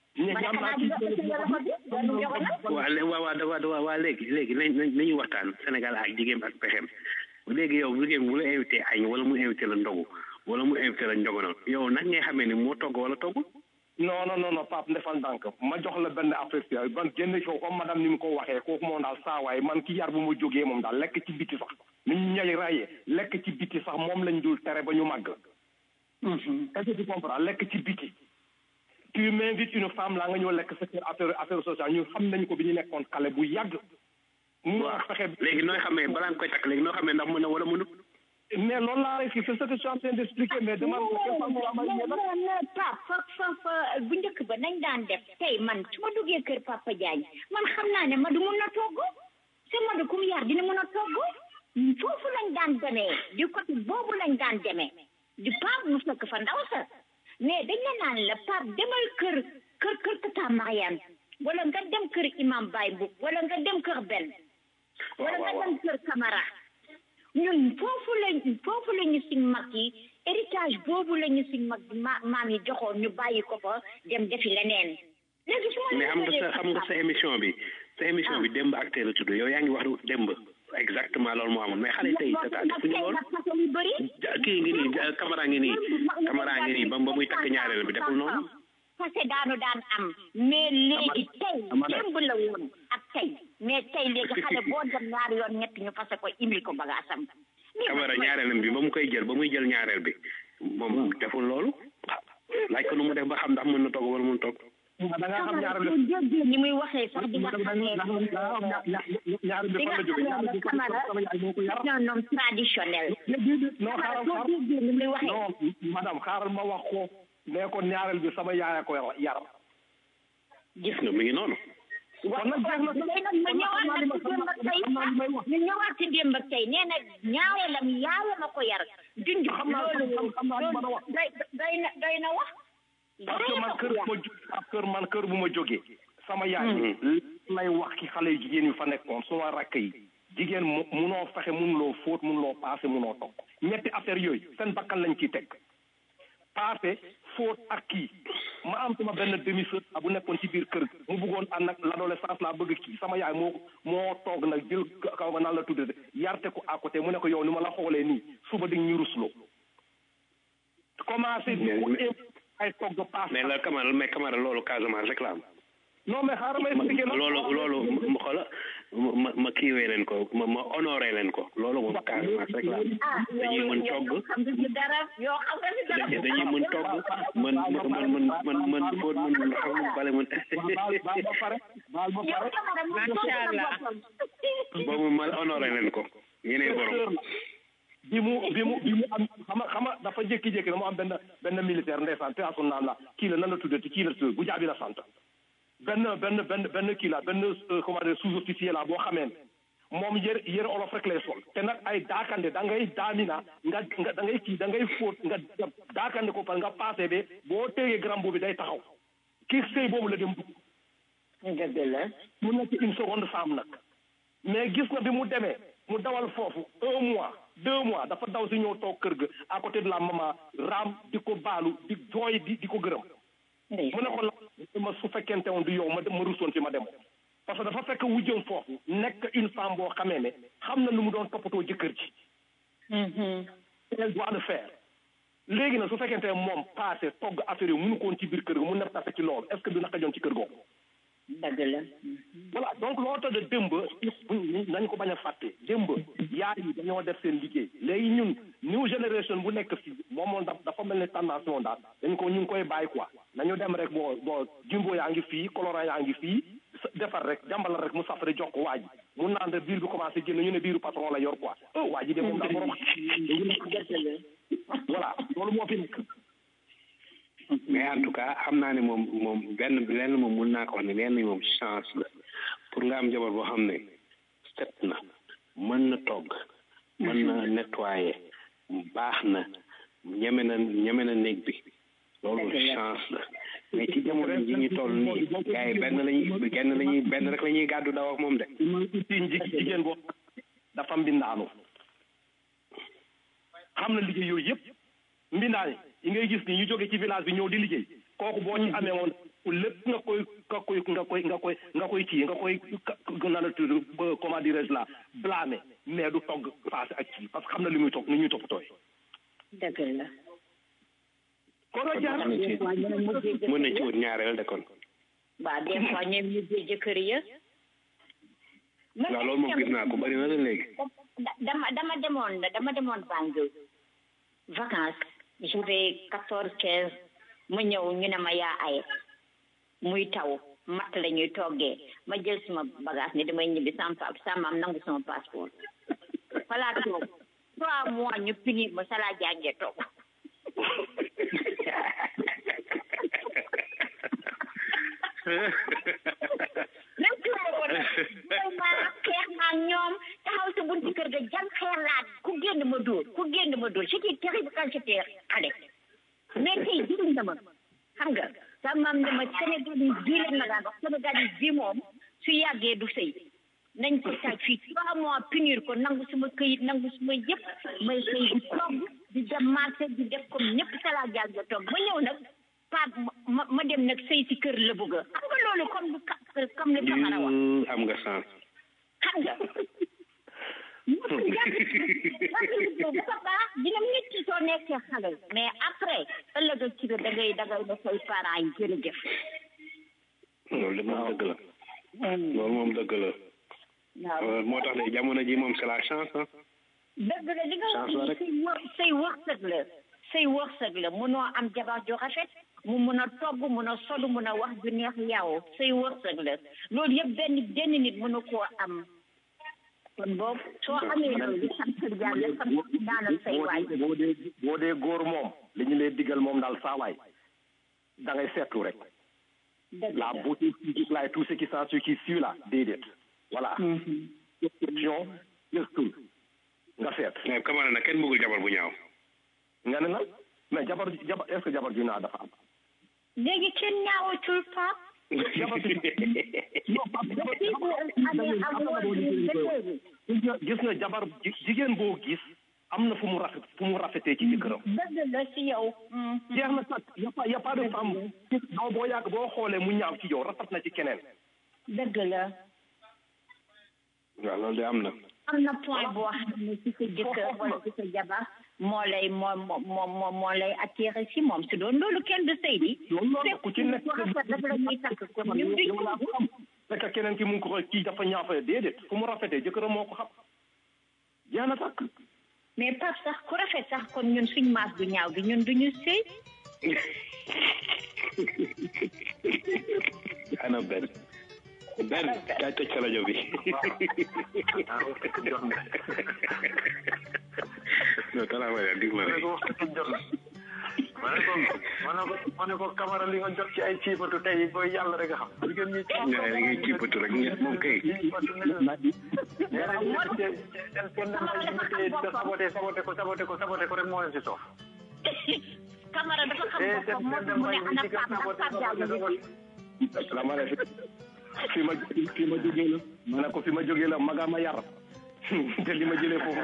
waaw waaw waaw waaw léegi léegi nañ nañu waxtaan Sénégal ak jigéen ak pexeem léegi yow jigéen bu la invité añ wala mu invité la ndogu wala mu invité la njogonoon yow nag ngay xamee ni moo togg wala togg. non non non non Pape ndefal ndànk ma jox la benn affaire bi man génn ko comme madame ni mu ko waxee kooku moom daal saa waay man ki yar bu ma jógee moom daal lekk ci biti sax ni ñu ñay rayee lekk ci biti sax moom lañ dul tere ba ñu màgg. est-ce que tu comprends lekk ci biti. tu m'invites une femme la nga ñëw lekk sa kër affaire affaire sociale ñu xam nañ ko bi ñu nekkoon xale bu yàgg. mu fexe léegi nooy xamee balaa nga koy takk léegi noo xamee ndax mën na wala mënut. mais loolu laa lay fi c'est ce que je suis en train d'expliquer mais dama pap fa fa fa bu njëkk ba nañ daan def tey man su ma duggee kër Papa Diagne man xam naa ne Madu mun na togg te Madu kum yar dina mun a togg foofu lañ daan demee du côté boobu lañ daan demee du pap mu fekk fa ndaw sa mais dañ la naan la pap demal kër kër kër Tata Mariane wala nga dem kër Imam Baye Mboup wala nga dem kër Ben wala nga dem kër Camara ñun foofu lañ foofu la ñu suñ mag yi héritage boobu la ñu suñ mag maam yi joxoon ñu bàyyi ko fa dem defi leneen. léegi su ma mais xam nga sa xam nga sa émission bi sa émission bi démb ak tey la tudd yow yaa ngi wax démb exactement loolu moo amoon mais xale tey tata defuñu loolu kii ngi nii Camara ngi nii Camara ngi nii ba ba muy takk ñaareel bi deful noonu. parce que daanu daan am mais léegi tey démb la woon ak tey mais tey léegi xale boo dem ñaari yoon ñett ñu fase ko indi ko bagaasam. Camara ñaareelam bi ba mu koy jël ba muy jël ñaareel bi moom deful loolu laaj ko nu mu def ba xam ndax mën na togg wala mun togg. da nga xam ñaar bi déggee ni muy waxee sax di nga xam ne ñaar bi di nga fan la jóge ñaar xam bi ne Camara c'est un homme traditionnel non xaaral soo déggee ni muy waxee non madame xaaral ma wax ko nee ko ñaareel bi sama yaaya ko yar gis nga mi ngi noonu kon nag jeex na tey nag ma ñëwaat nag ci démb ak tey ñu ñëwaat ci démb ak tey nee na ñaareelam yaayam a ko yar junj loolu loolu doy doy na doy na wax parce que man kër bu ma jóg kër man kër bu ma jógee sama yaay lay wax ki xale yu jigéen yu fa nekkoon suma rakk yi jigéen mu munoo fexe munuloo fóot munuloo paase munoo togg ñetti affaire yooyu seen bakkan lañ ciy teg paase fóot ak kii ma am sama benn demi sœur bu nekkoon ci biir kër mu bëggoon ànd nag l'adolescence laa bëgg kii sama yaay moo moo toog nag jël kaw nga naan la tudde yarte ko à côté mu ne ko yow ni ma la xoolee nii suba di ñu rusloo commencé di ko ay togg paase mais la Camara mais Camara loolu Casamance rek la am non mais xaaral ma expliqué loolu loolu ma xoola ma ma kiiwee leen ko ma ma honoré leen ko loolu moom Casamance rek la am dañuy mën togg dañuy mën togg man man man man man fóot man man xam nga bale man macha allah boobu ma honoré leen ko yeneen borom bi mu bi mu bi mu am xama xama dafa jékki-jékki mu am benn benn militaire ndeysaan te asun naan la kii la nan la tuddati kii la tudd bu jaabi la sant benn benn benn benn kii la benn comment dire sous-officier la boo xamee ne moom yëre yëre olof rek lay sol te nag ay daakande da ngay daamina nga nga da ngay kii da ngay fóot nga daakande ko par nga passé be boo téegee grand boobu day taxaw kii sëy boobu la dem dugg dëgg la mu nekk une seconde femme nag mais gis na bi mu demee mu dawal foofu un mois deux mois dafa daw si ñëw toog kër ga à côté de la maman raam di ko baalu di jooy di di ko gërëm mu ne ko la ma su fekkente woon du yow ma ma rusoon fi ma demoon parce que dafa fekk wujjëm foofu nekk une femme boo xamee ne xam na lu mu doon toppatoo jëkkër ji elle doit le faire léegi nag su fekkente ne moom passé togg affaire yi mënu koon ci biir kër ga mu nekk tase ci loolu est-ce que du naka joon ci kër googu dëgg la voilà donc loolu tax de démb nañ ko bañ a fàtte démb yaay yi dañoo def seen liggéey léegi ñun new génération bu nekk fii moom moom dafa mel ne tendance moom daal dañ ko ñu ngi koy bàyyi quoi nañu dem rek boo boo jumbo yaa ngi fii colorant yaa ngi fii defar rek jàmbalal rek mu safari jox ko waa ji mu naan de biir bi commencé génn ñu ne biiru patron la yor quoi oh waa ji de moom daa borom voilà loolu moo fi nekk mais en tout cas xam naa ne moom moom benn lenn moom mun naa ko wax ne lenn moom chance la pour nga am jabar boo xam ne set na mën na togg mën na nettoyer baax na ñeme na ñeme na néeg bi loolu chance la mais ci jamono ji ñu toll nii gars yi benn lañuy genn lañuy benn rek la ñuy gàddu daw ak moom de jigéen boo dafa mbindaanu xam na liggéey yooyu yëpp mbindaani yi ngay gis ni ñu jóge ci village bi ñëw di liggéey kooku boo ci amee woon lépp nga koy nga koy nga koy nga koy nga koy kii nga koy na la tudd comment dirais-je là blâmer mais du togg passé ak kii parce que xam na li muy togg ni ñuy toppatooy dëgg la kon nga jaar mën nañ ci wut ñaareel de kon waaw des fois ñoom ñu jël jëkkër ya waaw loolu moom gis naa ko bari na la léegi dama dama demoon dama demoon Banjul vacances j'avais quatorze quinze ma ñëw ñu ne ma yaa ay muy taw matt la ñuy toggee ma jël sama bagage ni damay ñibbi sama pap sama maam nangu sama passeport falaa toog trois mois ñu pini ma sala jàngee toog même ci ma ko nag ma xeex naa ñoom taxaw sa bunti kër ga jàng xeer laa ku génn ma dóor ku génn ma dóor c'était terrible quand j'étais xale mais tey jëriñ na ma xam nga sa maam ne ma Sénégal yi bii lañ ma daan wax Sénégal yi bii moom su yàggee du sëy nañ ko taaj fii trois mois punir ko nangu suma këyit nangu suma yëpp may sëy di togg di dem marché di def comme ñëpp sala jàll nga togg ma ñëw nag paat ma ma dem nag sëy si kër la bëgg xam nga loolu comme comme le Camara wax am nga sens xam nga bu ko baax dina métti soo nekkee xale mais après ëllëg ak ci da ngay da ngay ne say parents yi jërëjëf loolu moom dëgg la loolu moom dëgg la moo tax ne jamono ji moom c'est la chance ah dëgg la li nga wax say wërsëg la say wërsëg la mënoo am jabar ju rafet mu mun a togg mun a solu mun a wax ju neex yow say wërsëg la loolu yëpp benn benn nit mënu koo am kon boobu soo amee loolu sant yàlla sant daanal say waay boo dee boo dee góor moom li ñu lay digal moom daal saa waay da ngay seetlu rek la beauté physique là et tout ce qui s'ensuit qui suit là déedéet voilà question gëstul nga seet mais kamara na kenn bëggul jabar bu ñaaw nga ne la mais jabar jabar est-ce que jabar ju ñaaw dafa am léegi kenn ñaawatul pap gis nga jabar jigéen boo gis am na fu mu rafet fu mu rafetee ci jëkkëram dëgg la si yow jeex na sax y a pas y a pas de femme doo boo yàgg boo xoolee mu ñaaw ci yow rafet na ci keneen dëgg la waaw loolu de am na am na point boo xam ne ci sa jëkkër wala ci sa jabar moo lay moo moo moo moo lay attiré si moom si doon loolu kenn du sëy di ku ci nekk dafa la ñuy takk ko ñun duñ ko am fekk keneen ki mu ngi ko xool kii dafa ñaafa déedéet fu mu rafetee jëkkëram moo ko xam jeex na takk mais Pape sax ku rafet sax kon ñun suñ maas bu ñaaw bi ñun duñu sëy ana benn benn kaay tëj sa rajo bi non talaa ma dig ma rek ma ne ko ma ne ko ma ne ko Camara li nga jot ci ay ciipatu tey booy yàlla rek a xam jigéen ñi da ngay ciipatu rek ñett moom kay saboté saboté ko saboté ko saboté ko rek moo leen si soof Camara dafa xam boppam moo tax mu ne ana Pape ak Pape Diallo salaamaaleykum fi ma fi ma jógee la ma ne ko fi ma jógee la maga ma yar te li ma jëlee foofu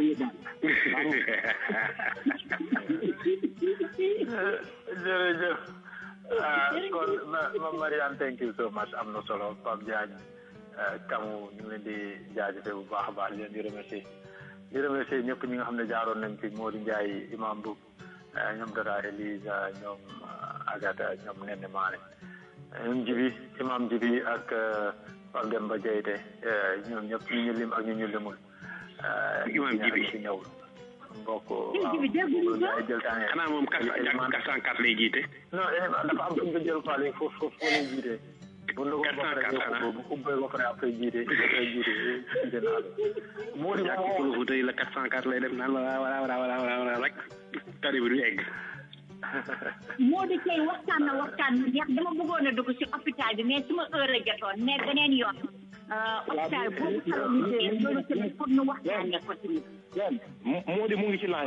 jërëjëf kon ma Mariane thank you so much am na solo Pape Diagne Kamu ñu ngi leen di jaajëfee bu baax a baax leen di remercier di remercier ñëpp ñi nga xam ne jaaroon nañ fi Modou Ndiaye imam Boub ñoom Dara Elise ñoom Agata ñoom Nene Maane ñoom Jibi imam Jibi ak Pape Demba Diayte ñoom ñëpp ñu ñu lim ak ñu ñu limul imam Jibi si ñëw mbokk waaw jël temps xanaa moom quatre cent quatre lay jiite non dafa am fu ñu ko jël quoi léegi foofu foofu foo lay jiite bu ndogoo ba pare bu ubbee ba pare après jiite après jiite jiite naa la moo di moo fu tey la quatre cent quatre lay def naan la wala wala wala wala rek tari bi du egg moo di tey waxtaan na waxtaan na neex dama bëggoon a dugg si hôpital bi mais suma heure a jotoon mais beneen yoon hôpital boobu xale liggéey loolu tamit pour nu waxtaanee ko tamit moo di mu ngi ci laan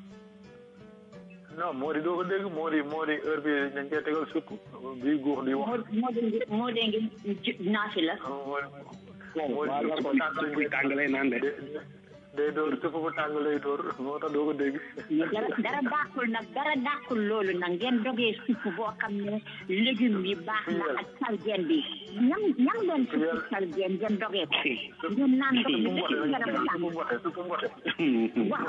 non moo di doo ko dégg moo di moo di heure bi dañ koy tegal surtout bii guux di wax moo di moo di ngi naafi la moo di tàngalee naan de day door sëpp bu tàng lay door moo tax doo ko dégg dara dara dàqul nag dara dàqul loolu nag ngeen dogee supp boo xam ne légume bi baax na ak salgeen bi ñam ñam leen supp salgeen ngeen dogee ko ngeen naan ndox bi dëkk yaram tàng waaw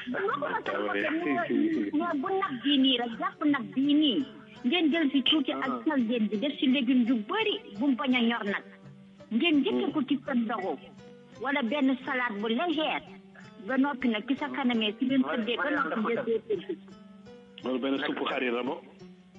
mais bu nag bii nii rek jàpp nag bii nii ngeen jël si tuuti ak salgeen bi def si légume yu bëri bu mu bañ a ñor nag ngeen njëkke ko ci seen ndogu wala benn salade bu légère ba noppi nag ci sa kanamee si leen tëddee ba noppi jël tëdd loolu benn suppu xarit la bo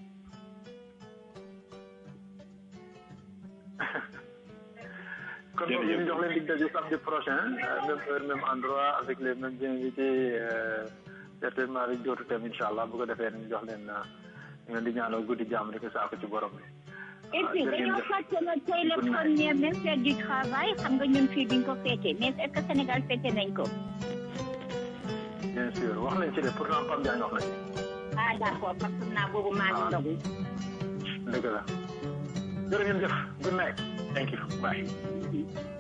kon donc ñu jox leen dig daje samedi prochain même heure même endroit avec les mêmes invités certainement avec d'autres thèmes incha allah bu ko defee ñu jox leen ngeen di ñaanal guddi jàmm rek saako ci borom bi et puis dañoo fàtte ne tey le premier même fête du travail xam nga ñun fii duñ ko féete mais est-ce que Sénégal féete nañ ko. bien sûr wax nañ ci de pourtant Pape Diagne wax nañ ci. ah d'accord parce que naa boobu maa ngi ndogu. dëgg la jërë ngeen jëf good night thank you bye.